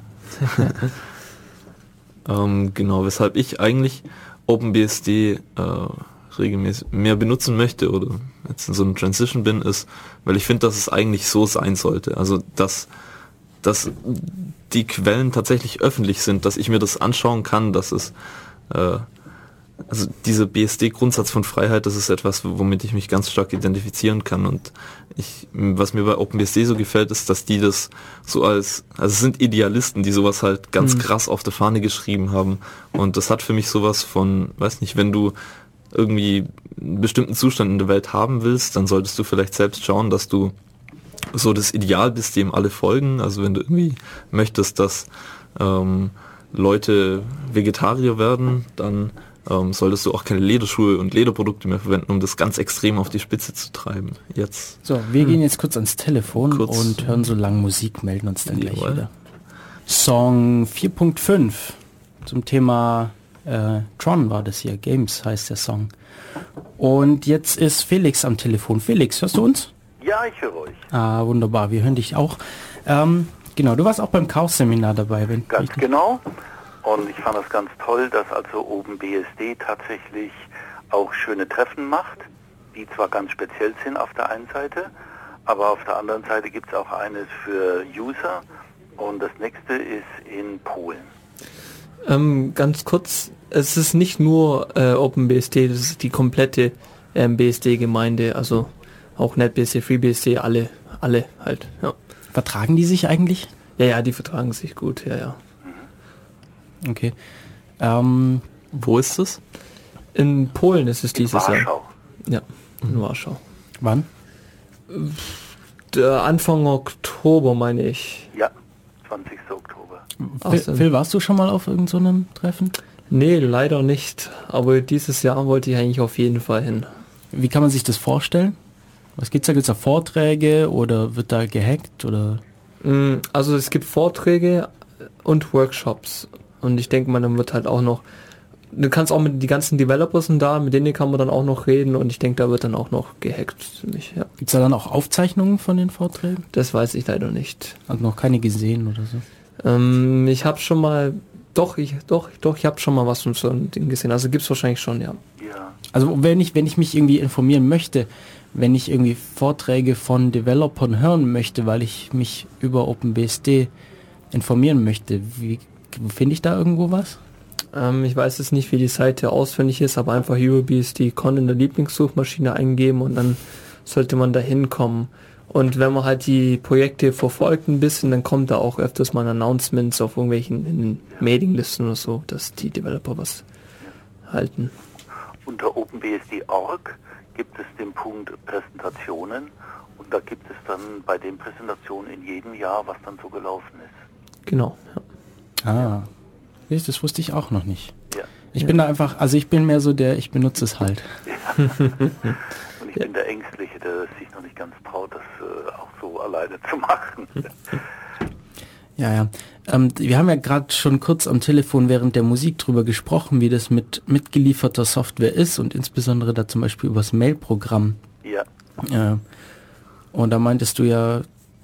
ähm, genau, weshalb ich eigentlich OpenBSD äh, regelmäßig mehr benutzen möchte oder jetzt in so einer Transition bin, ist, weil ich finde, dass es eigentlich so sein sollte. Also, dass, dass die Quellen tatsächlich öffentlich sind, dass ich mir das anschauen kann, dass es, äh, also dieser B S D-Grundsatz von Freiheit, das ist etwas, womit ich mich ganz stark identifizieren kann, und ich, was mir bei OpenBSD so gefällt, ist, dass die das so als, also es sind Idealisten, die sowas halt ganz mhm. krass auf der Fahne geschrieben haben, und das hat für mich sowas von, weiß nicht, wenn du irgendwie einen bestimmten Zustand in der Welt haben willst, dann solltest du vielleicht selbst schauen, dass du so das Ideal bist, dem alle folgen. Also wenn du irgendwie möchtest, dass ähm, Leute Vegetarier werden, dann ähm, solltest du auch keine Lederschuhe und Lederprodukte mehr verwenden, um das ganz extrem auf die Spitze zu treiben. Jetzt. So, wir hm. gehen jetzt kurz ans Telefon kurz. und hören so lange Musik, melden uns dann gleich Jawohl. wieder. Song vier Punkt fünf zum Thema äh, Tron war das hier, Games heißt der Song. Und jetzt ist Felix am Telefon. Felix, hörst du uns? Ja, ich höre euch. Ah, wunderbar, wir hören dich auch. Ähm, genau, du warst auch beim Chaos-Seminar dabei. Wenn ganz genau. Und ich fand das ganz toll, dass also OpenBSD tatsächlich auch schöne Treffen macht, die zwar ganz speziell sind auf der einen Seite, aber auf der anderen Seite gibt es auch eines für User und das nächste ist in Polen. Ähm, ganz kurz, es ist nicht nur äh, OpenBSD, das ist die komplette ähm, B S D-Gemeinde, also auch NetBSD, FreeBSD, alle, alle halt, ja. Vertragen die sich eigentlich? Ja, ja, die vertragen sich gut, ja, ja. Okay. Ähm, Wo ist es? In Polen ist es In dieses Warschau. Jahr. Ja, in Warschau. Wann? Der Anfang Oktober, meine ich. Ja, zwanzigsten Oktober. Ach, Phil, so. Phil, warst du schon mal auf irgendeinem so einem Treffen? Nee, leider nicht. Aber dieses Jahr wollte ich eigentlich auf jeden Fall hin. Wie kann man sich das vorstellen? Was gibt's da? Gibt's da Vorträge oder wird da gehackt oder? Also es gibt Vorträge und Workshops. Und ich denke mal, dann wird halt auch noch, du kannst auch mit die ganzen Developers sind da, mit denen kann man dann auch noch reden und ich denke, da wird dann auch noch gehackt. Ziemlich, ja. Gibt's da dann auch Aufzeichnungen von den Vorträgen? Das weiß ich leider nicht. Also noch keine gesehen oder so? Ähm, ich habe schon mal, doch, ich, doch, doch, ich habe schon mal was von so einem Ding gesehen. Also gibt's wahrscheinlich schon, ja. Ja. Also wenn ich, wenn ich mich irgendwie informieren möchte, wenn ich irgendwie Vorträge von Developern hören möchte, weil ich mich über OpenBSD informieren möchte, wie finde ich da irgendwo was? Ähm, ich weiß jetzt nicht, wie die Seite auswendig ist, aber einfach UBSD-Con in der Lieblingssuchmaschine eingeben und dann sollte man da hinkommen. Und wenn man halt die Projekte verfolgt ein bisschen, dann kommt da auch öfters mal Announcements auf irgendwelchen in den Mailinglisten oder so, dass die Developer was halten. Unter OpenBSD Punkt org gibt es den Punkt Präsentationen und da gibt es dann bei den Präsentationen in jedem Jahr, was dann so gelaufen ist. Genau, ja. Ah, das wusste ich auch noch nicht. Ja. Ich bin da einfach, also ich bin mehr so der, ich benutze es halt. Ja. Und ich bin der Ängstliche, der sich noch nicht ganz traut, das äh, auch so alleine zu machen. Ja, ja. Ähm, wir haben ja gerade schon kurz am Telefon während der Musik drüber gesprochen, wie das mit mitgelieferter Software ist und insbesondere da zum Beispiel übers Mail-Programm. Ja. Äh, und da meintest du ja,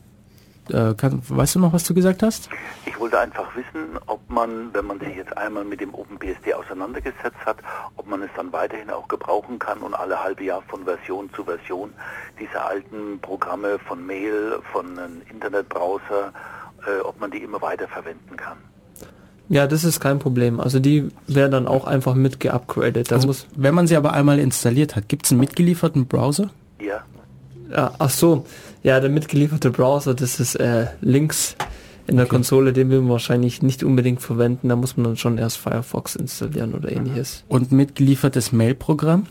äh, kann, weißt du noch, was du gesagt hast? Ich wollte einfach wissen, ob man, wenn man sich jetzt einmal mit dem OpenBSD auseinandergesetzt hat, ob man es dann weiterhin auch gebrauchen kann und alle halbe Jahr von Version zu Version diese alten Programme von Mail, von einem Internetbrowser, äh, ob man die immer weiter verwenden kann. Ja, das ist kein Problem. Also die werden dann auch einfach mit geupgradet. Da Also, muss, wenn man sie aber einmal installiert hat, gibt es einen mitgelieferten Browser? Ja. ja, ach so, ja, der mitgelieferte Browser, das ist äh, links in der Okay. Konsole, den will man wahrscheinlich nicht unbedingt verwenden. Da muss man dann schon erst Firefox installieren oder ähnliches. Und mitgeliefertes Mail-Programm?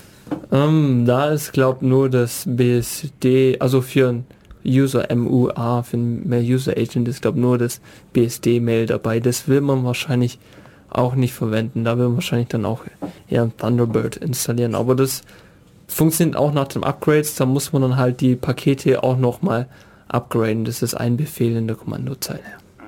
Ähm, da ist, glaub nur das B S D, also für ein User M U A, für ein Mail User Agent ist, glaub nur das B S D-Mail dabei. Das will man wahrscheinlich auch nicht verwenden. Da will man wahrscheinlich dann auch eher ein Thunderbird installieren. Aber das funktioniert auch nach dem Upgrades. Da muss man dann halt die Pakete auch nochmal upgraden. Das ist ein Befehl in der Kommandozeile.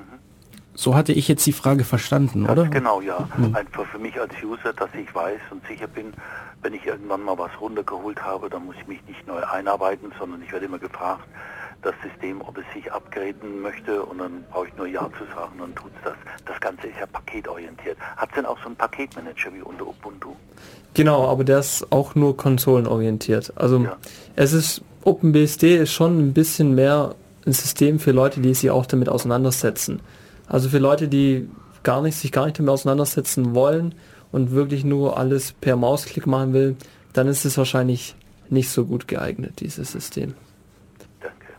So hatte ich jetzt die Frage verstanden, Ganz oder? genau, ja. Hm. Einfach für mich als User, dass ich weiß und sicher bin, wenn ich irgendwann mal was runtergeholt habe, dann muss ich mich nicht neu einarbeiten, sondern ich werde immer gefragt, das System, ob es sich upgraden möchte und dann brauche ich nur Ja zu sagen und dann tut es das. Das Ganze ist ja paketorientiert. Hat es denn auch so einen Paketmanager wie unter Ubuntu? Genau, aber der ist auch nur konsolenorientiert. Also Ja. es ist, OpenBSD ist schon ein bisschen mehr ein System für Leute, die sich auch damit auseinandersetzen. Also für Leute, die gar nicht, sich gar nicht damit auseinandersetzen wollen und wirklich nur alles per Mausklick machen will, dann ist es wahrscheinlich nicht so gut geeignet, dieses System. Danke.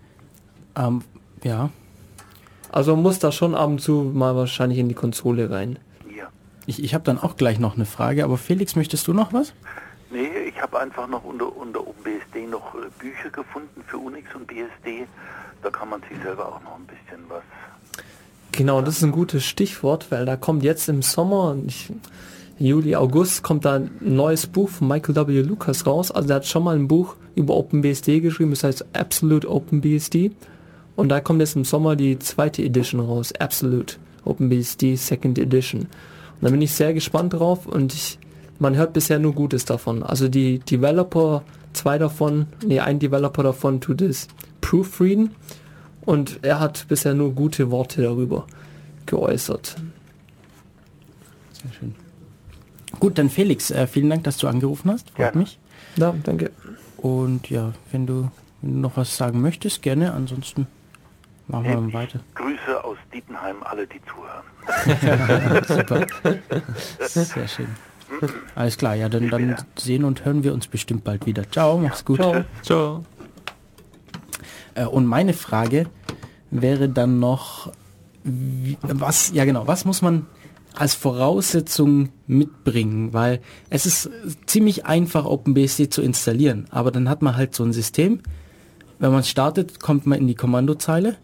Ähm, ja. Also man muss da schon ab und zu mal wahrscheinlich in die Konsole rein. Ja. Ich, ich habe dann auch gleich noch eine Frage, aber Felix, möchtest du noch was? Nee, ich habe einfach noch unter, unter OpenBSD noch äh, Bücher gefunden für Unix und B S D. Da kann man sich selber auch noch ein bisschen was... Genau, das ist ein gutes Stichwort, weil da kommt jetzt im Sommer, ich, Juli, August, kommt da ein neues Buch von Michael W. Lucas raus. Also der hat schon mal ein Buch über OpenBSD geschrieben, das heißt Absolute OpenBSD. Und da kommt jetzt im Sommer die zweite Edition raus, Absolute OpenBSD Second Edition. Und da bin ich sehr gespannt drauf und ich, man hört bisher nur Gutes davon. Also die Developer, zwei davon, nee, ein Developer davon tut es proofreaden und er hat bisher nur gute Worte darüber geäußert. Sehr schön. Gut, dann Felix, äh, vielen Dank, dass du angerufen hast. Freut Gerne. mich. Ja, danke. Und ja, wenn du, wenn du noch was sagen möchtest, gerne. Ansonsten machen wir Ich weiter. Grüße aus Dietenheim, alle, die zuhören. Super. Sehr schön. Alles klar, ja, dann, dann sehen und hören wir uns bestimmt bald wieder. Ciao, mach's gut. Ciao. Ciao. Äh, und meine Frage wäre dann noch, wie, was, ja genau, was muss man als Voraussetzung mitbringen? Weil es ist ziemlich einfach, OpenBSD zu installieren, aber dann hat man halt so ein System. Wenn man startet, kommt man in die Kommandozeile.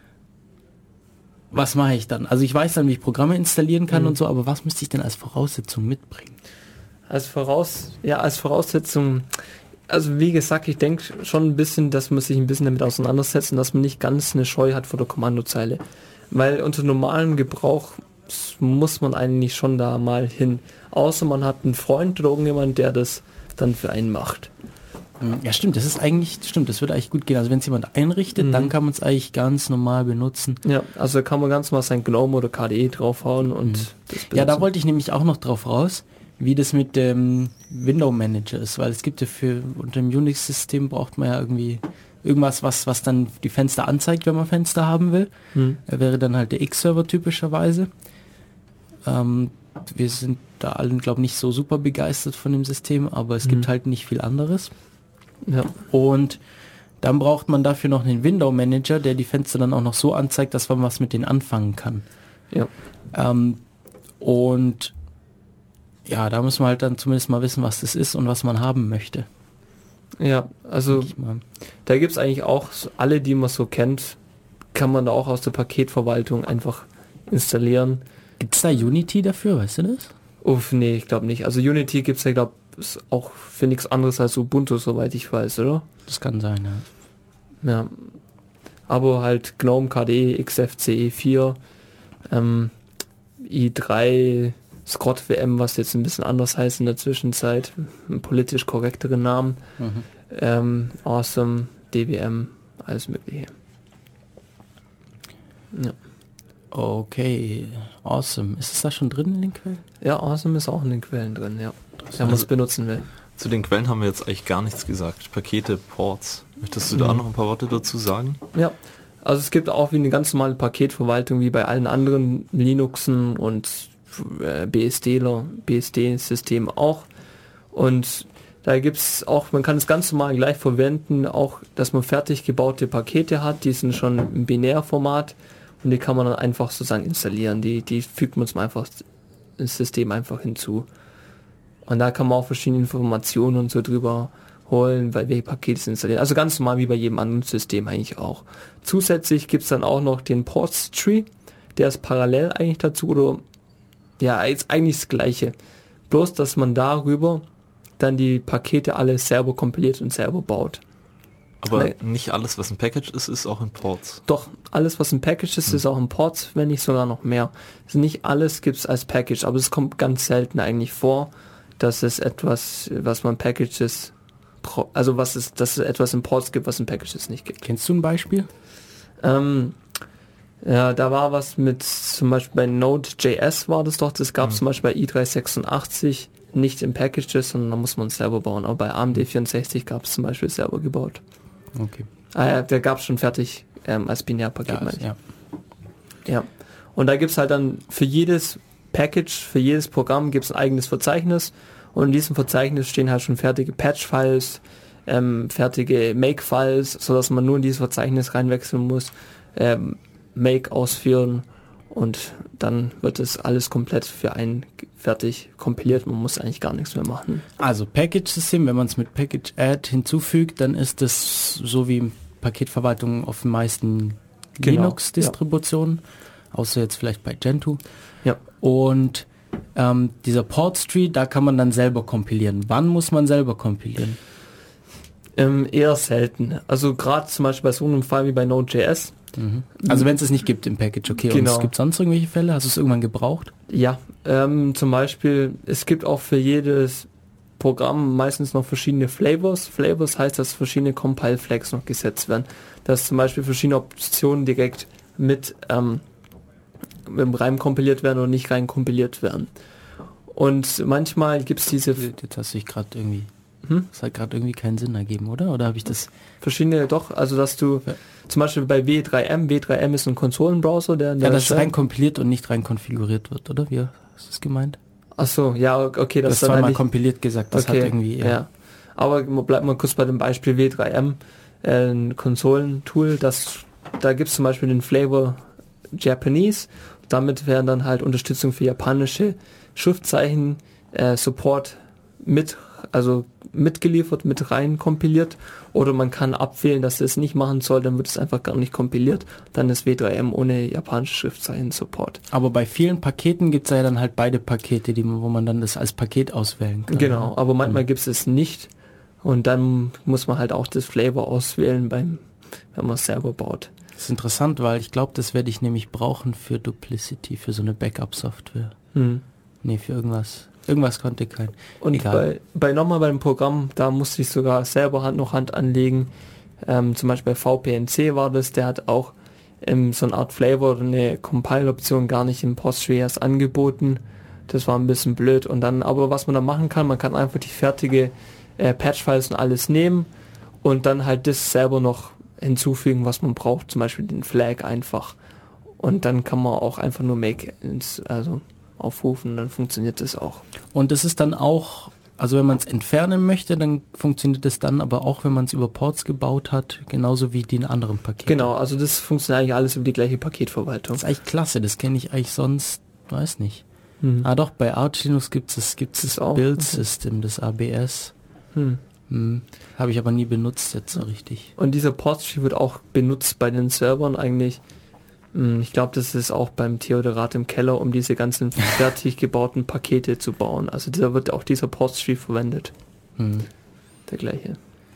Was mache ich dann? Also ich weiß dann, wie ich Programme installieren kann mhm. und so, aber was müsste ich denn als Voraussetzung mitbringen? Als Voraus, ja, als Voraussetzung, also wie gesagt, ich denke schon ein bisschen, dass man sich ein bisschen damit auseinandersetzt und dass man nicht ganz eine Scheu hat vor der Kommandozeile. Weil unter normalem Gebrauch muss man eigentlich schon da mal hin. Außer man hat einen Freund oder irgendjemand, der das dann für einen macht. Ja, stimmt, das ist eigentlich, stimmt, das würde eigentlich gut gehen. Also wenn es jemand einrichtet, mhm. dann kann man es eigentlich ganz normal benutzen. Ja, also da kann man ganz mal sein GNOME oder K D E draufhauen und mhm. das benutzen. Ja, da wollte ich nämlich auch noch drauf raus, wie das mit dem Window Manager ist, weil es gibt ja für, unter dem Unix-System braucht man ja irgendwie irgendwas, was, was dann die Fenster anzeigt, wenn man Fenster haben will. Mhm. Er wäre dann halt der X-Server typischerweise. Ähm, wir sind da allen, glaube ich, nicht so super begeistert von dem System, aber es mhm. gibt halt nicht viel anderes. Ja. Und dann braucht man dafür noch einen Window Manager, der die Fenster dann auch noch so anzeigt, dass man was mit denen anfangen kann. Ja. Ähm, und ja, da muss man halt dann zumindest mal wissen, was das ist und was man haben möchte. Ja, also da gibt es eigentlich auch alle, die man so kennt, kann man da auch aus der Paketverwaltung einfach installieren. Gibt es da Unity dafür, weißt du das? Uff, nee, ich glaube nicht. Also Unity gibt es ja, glaube ist auch für nichts anderes als Ubuntu, soweit ich weiß, oder? Das kann sein, ja. Ja. Aber halt GNOME, K D E, X F C E vier, ähm, i drei, Scott W M, was jetzt ein bisschen anders heißt in der Zwischenzeit, einen politisch korrekteren Namen, mhm. ähm, Awesome, D W M, alles mögliche. Ja. Okay, Awesome. Ist es da schon drin in den Quellen? Ja, Awesome ist auch in den Quellen drin, ja. Wenn man es benutzen will. Zu den Quellen haben wir jetzt eigentlich gar nichts gesagt. Pakete, Ports. Möchtest du da Mhm. noch ein paar Worte dazu sagen? Ja, also es gibt auch wie eine ganz normale Paketverwaltung wie bei allen anderen Linuxen und äh, BSDler, B S D-Systemen auch. Und da gibt es auch, man kann es ganz normal gleich verwenden, auch dass man fertig gebaute Pakete hat, die sind schon im Binärformat und die kann man dann einfach sozusagen installieren. Die, die fügt man zum einfach ins System einfach hinzu. Und da kann man auch verschiedene Informationen und so drüber holen, weil welche Pakete sind installiert. Also ganz normal wie bei jedem anderen System eigentlich auch. Zusätzlich gibt es dann auch noch den Ports Tree, der ist parallel eigentlich dazu, oder ja, ist eigentlich das gleiche. Bloß, dass man darüber dann die Pakete alle selber kompiliert und selber baut. Aber Weil, nicht alles, was ein Package ist, ist auch in Ports. Doch, alles, was ein Package ist, hm. ist auch in Ports, wenn nicht sogar noch mehr. Also nicht alles gibt es als Package, aber es kommt ganz selten eigentlich vor, dass es etwas, was man Packages, also was es, dass es etwas in Ports gibt, was in Packages nicht gibt. Kennst du ein Beispiel? Ähm, ja, da war was mit, zum Beispiel bei Node.js war das doch, das gab es mhm. zum Beispiel bei i drei sechsundachtzig nicht in Packages, sondern da muss man es selber bauen. Aber bei A M D vierundsechzig gab es zum Beispiel selber gebaut. Okay. Ah ja, der gab es schon fertig ähm, als Binärpaket, ja, meine ich. Ja. ja. Und da gibt es halt dann für jedes Package, für jedes Programm gibt es ein eigenes Verzeichnis und in diesem Verzeichnis stehen halt schon fertige Patch-Files, ähm, fertige Make-Files, sodass man nur in dieses Verzeichnis reinwechseln muss, ähm, Make ausführen und dann wird es alles komplett für einen fertig kompiliert. Man muss eigentlich gar nichts mehr machen. Also Package-System, wenn man es mit Package-Add hinzufügt, dann ist das so wie Paketverwaltung auf den meisten Genau, Linux-Distributionen, ja. Außer jetzt vielleicht bei Gentoo. Ja. Und ähm, dieser Portstree, da kann man dann selber kompilieren. Wann muss man selber kompilieren? Ähm, eher selten. Also gerade zum Beispiel bei so einem Fall wie bei Node.js. Mhm. Also wenn es es nicht gibt im Package, okay. Genau. Und es gibt sonst irgendwelche Fälle? Hast du es irgendwann gebraucht? Ja, ähm, zum Beispiel, es gibt auch für jedes Programm meistens noch verschiedene Flavors. Flavors heißt, dass verschiedene Compile-Flags noch gesetzt werden. Dass zum Beispiel verschiedene Optionen direkt mit, ähm, mit dem rein kompiliert werden oder nicht rein kompiliert werden. Und manchmal gibt es diese... Jetzt hast du dich gerade irgendwie... Hm? Das hat gerade irgendwie keinen Sinn ergeben, oder? Oder habe ich das... Verschiedene, doch, also dass du ja. zum Beispiel bei W drei M, W drei M ist ein Konsolenbrowser, der... der ja, dass es rein kompiliert und nicht rein konfiguriert wird, oder? Wie hast du das gemeint? Ach so, ja, okay. Das ist zweimal halt kompiliert gesagt, das okay, hat irgendwie... Ja. ja. Aber bleibt mal kurz bei dem Beispiel W drei M, äh, ein Konsolentool, das, da gibt es zum Beispiel den Flavor Japanese, damit werden dann halt Unterstützung für japanische Schriftzeichen, äh, Support mit, also mitgeliefert, mit rein kompiliert, oder man kann abwählen, dass es nicht machen soll, dann wird es einfach gar nicht kompiliert, dann ist W drei M ohne japanische Schriftzeichen Support. Aber bei vielen Paketen gibt es ja dann halt beide Pakete, die, wo man dann das als Paket auswählen kann. Genau, aber manchmal mhm. gibt es es nicht und dann muss man halt auch das Flavor auswählen, beim, wenn man es selber baut. Das ist interessant, weil ich glaube, das werde ich nämlich brauchen für Duplicity, für so eine Backup-Software. Hm. Nee, für irgendwas. Irgendwas konnte kein. Und Egal. bei, bei nochmal beim Programm, da musste ich sogar selber Hand noch Hand anlegen. Ähm, zum Beispiel bei V P N C war das, der hat auch ähm, so eine Art Flavor oder eine Compile-Option gar nicht im Portstree erst angeboten. Das war ein bisschen blöd. Und dann, aber was man da machen kann, man kann einfach die fertige äh, Patch-Files und alles nehmen und dann halt das selber noch hinzufügen, was man braucht, zum Beispiel den Flag einfach. Und dann kann man auch einfach nur make ins, also aufrufen, dann funktioniert das auch. Und das ist dann auch, also wenn man es entfernen möchte, dann funktioniert das dann aber auch, wenn man es über Ports gebaut hat, genauso wie die in anderen Paketen. Genau, also das funktioniert eigentlich alles über die gleiche Paketverwaltung. Das ist eigentlich klasse, das kenne ich eigentlich sonst, weiß nicht. Hm. Ah doch, bei Arch Linux gibt es gibt's das, das Build System, das A B S. Hm. Hm. Habe ich aber nie benutzt jetzt so richtig. Und dieser Portstree wird auch benutzt bei den Servern eigentlich. Ich glaube, das ist auch beim Theodorat im Keller, um diese ganzen fertig gebauten Pakete zu bauen. Also da wird auch dieser Portstree verwendet. Hm. Der gleiche.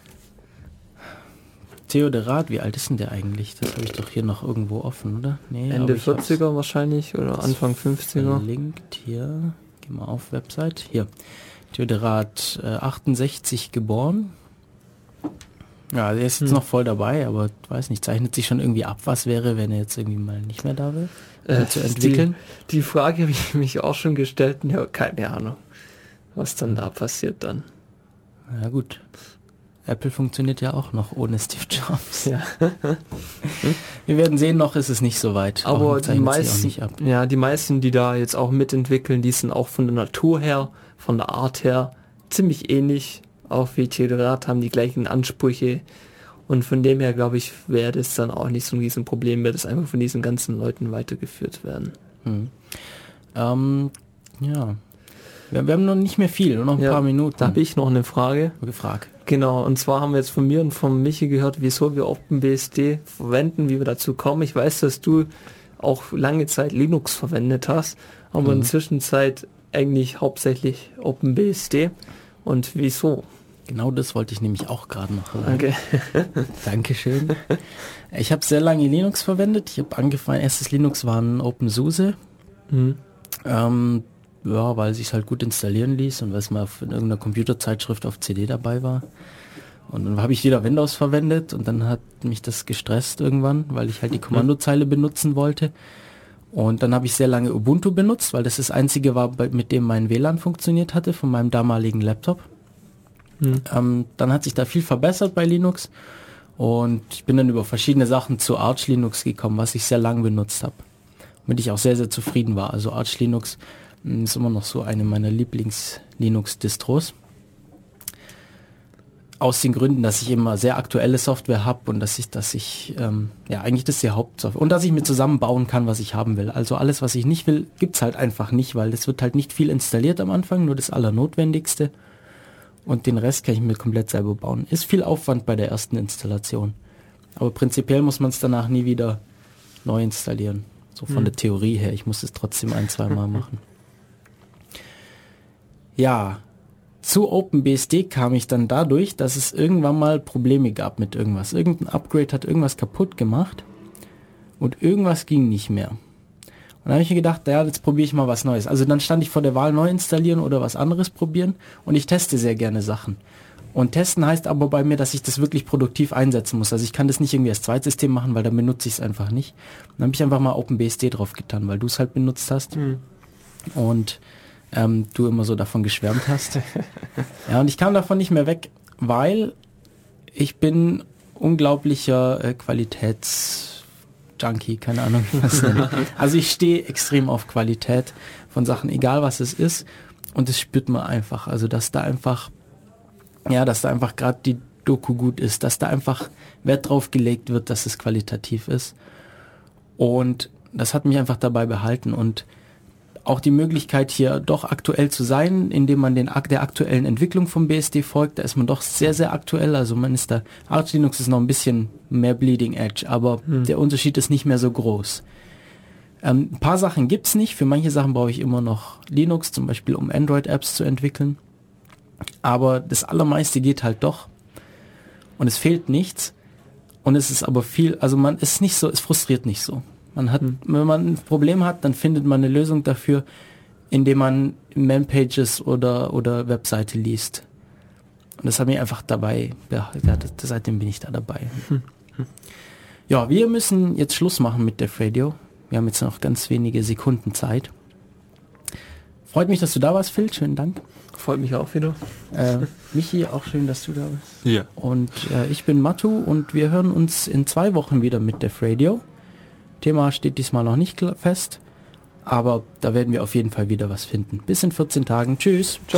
Theodorat, wie alt ist denn der eigentlich? Das habe ich doch hier noch irgendwo offen, oder? Nee, Ende vierziger wahrscheinlich oder Anfang fünfziger. Verlinkt hier. Geh mal auf Website. Hier. Theodorat äh, achtundsechzig geboren. Ja, der ist jetzt hm. noch voll dabei, aber weiß nicht, zeichnet sich schon irgendwie ab, was wäre, wenn er jetzt irgendwie mal nicht mehr da wäre, äh, zu entwickeln. Die, die Frage habe ich mich auch schon gestellt, ja, keine Ahnung, was dann da passiert dann. Ja gut, Apple funktioniert ja auch noch ohne Steve Jobs. Ja. Wir werden sehen, noch ist es nicht so weit. Aber die meisten, ja, die meisten, die da jetzt auch mitentwickeln, die sind auch von der Natur her, von der Art her ziemlich ähnlich. Auch wie Theodorat haben die gleichen Ansprüche und von dem her glaube ich, wäre das dann auch nicht so ein Riesenproblem, wird das einfach von diesen ganzen Leuten weitergeführt werden. Hm. Ähm, ja, wir, wir haben noch nicht mehr viel, nur noch ein ja, paar Minuten. Da habe ich noch eine Frage. Gefragt. Genau, und zwar haben wir jetzt von mir und von Michi gehört, wieso wir OpenBSD verwenden, wie wir dazu kommen. Ich weiß, dass du auch lange Zeit Linux verwendet hast, aber mhm. in der Zwischenzeit eigentlich hauptsächlich OpenBSD. Und wieso? Genau das wollte ich nämlich auch gerade noch sagen. Okay. Dankeschön. Ich habe sehr lange Linux verwendet. Ich habe angefangen, erstes Linux war ein OpenSUSE. Mhm. Ähm, ja, weil es sich halt gut installieren ließ und weil es mal in irgendeiner Computerzeitschrift auf C D dabei war. Und dann habe ich wieder Windows verwendet und dann hat mich das gestresst irgendwann, weil ich halt die Kommandozeile benutzen wollte. Und dann habe ich sehr lange Ubuntu benutzt, weil das das einzige war, mit dem mein W L A N funktioniert hatte, von meinem damaligen Laptop. Hm. Ähm, dann hat sich da viel verbessert bei Linux und ich bin dann über verschiedene Sachen zu Arch Linux gekommen, was ich sehr lange benutzt habe. Womit ich auch sehr, sehr zufrieden war. Also Arch Linux mh, ist immer noch so eine meiner Lieblings-Linux-Distros. aus den Gründen, dass ich immer sehr aktuelle Software habe und dass ich, dass ich, ähm, ja, eigentlich das ist die Hauptsoftware. Und dass ich mir zusammenbauen kann, was ich haben will. Also alles, was ich nicht will, gibt's halt einfach nicht, weil es wird halt nicht viel installiert am Anfang, nur das Allernotwendigste. Und den Rest kann ich mir komplett selber bauen. Ist viel Aufwand bei der ersten Installation. Aber prinzipiell muss man es danach nie wieder neu installieren. So von hm. der Theorie her. Ich muss es trotzdem ein, zwei Mal machen. Ja, zu OpenBSD kam ich dann dadurch, dass es irgendwann mal Probleme gab mit irgendwas. Irgendein Upgrade hat irgendwas kaputt gemacht und irgendwas ging nicht mehr. Und dann habe ich mir gedacht, ja, jetzt probiere ich mal was Neues. Also dann stand ich vor der Wahl, neu installieren oder was anderes probieren und ich teste sehr gerne Sachen. Und testen heißt aber bei mir, dass ich das wirklich produktiv einsetzen muss. Also ich kann das nicht irgendwie als Zweitsystem machen, weil dann benutze ich es einfach nicht. Dann habe ich einfach mal OpenBSD drauf getan, weil du es halt benutzt hast. Mhm. Und ähm, du immer so davon geschwärmt hast. Ja, und ich kam davon nicht mehr weg, weil ich bin unglaublicher äh, Qualitätsjunkie, keine Ahnung, was nenne. Also ich stehe extrem auf Qualität von Sachen, egal was es ist. Und das spürt man einfach. Also dass da einfach, ja, dass da einfach gerade die Doku gut ist, dass da einfach Wert drauf gelegt wird, dass es qualitativ ist. Und das hat mich einfach dabei behalten und auch die Möglichkeit hier doch aktuell zu sein, indem man den der aktuellen Entwicklung vom B S D folgt, da ist man doch sehr, sehr aktuell, also man ist da, Arch Linux ist noch ein bisschen mehr Bleeding Edge, aber hm. der Unterschied ist nicht mehr so groß. Ähm, ein paar Sachen gibt's nicht, für manche Sachen brauche ich immer noch Linux, zum Beispiel um Android-Apps zu entwickeln, aber das Allermeiste geht halt doch und es fehlt nichts und es ist aber viel, also man ist nicht so, es frustriert nicht so. Man hat, wenn man ein Problem hat, dann findet man eine Lösung dafür, indem man Man-Pages oder, oder Webseite liest. Und das hat mich einfach dabei, ja, seitdem bin ich da dabei. Hm. Ja, wir müssen jetzt Schluss machen mit Def Radio. Wir haben jetzt noch ganz wenige Sekunden Zeit. Freut mich, dass du da warst, Phil. Schönen Dank. Freut mich auch wieder. Äh, Michi, auch schön, dass du da bist. Ja. Und äh, ich bin Matu und wir hören uns in zwei Wochen wieder mit Def Radio. Thema steht diesmal noch nicht fest, aber da werden wir auf jeden Fall wieder was finden. Bis in vierzehn Tagen. Tschüss. Ciao.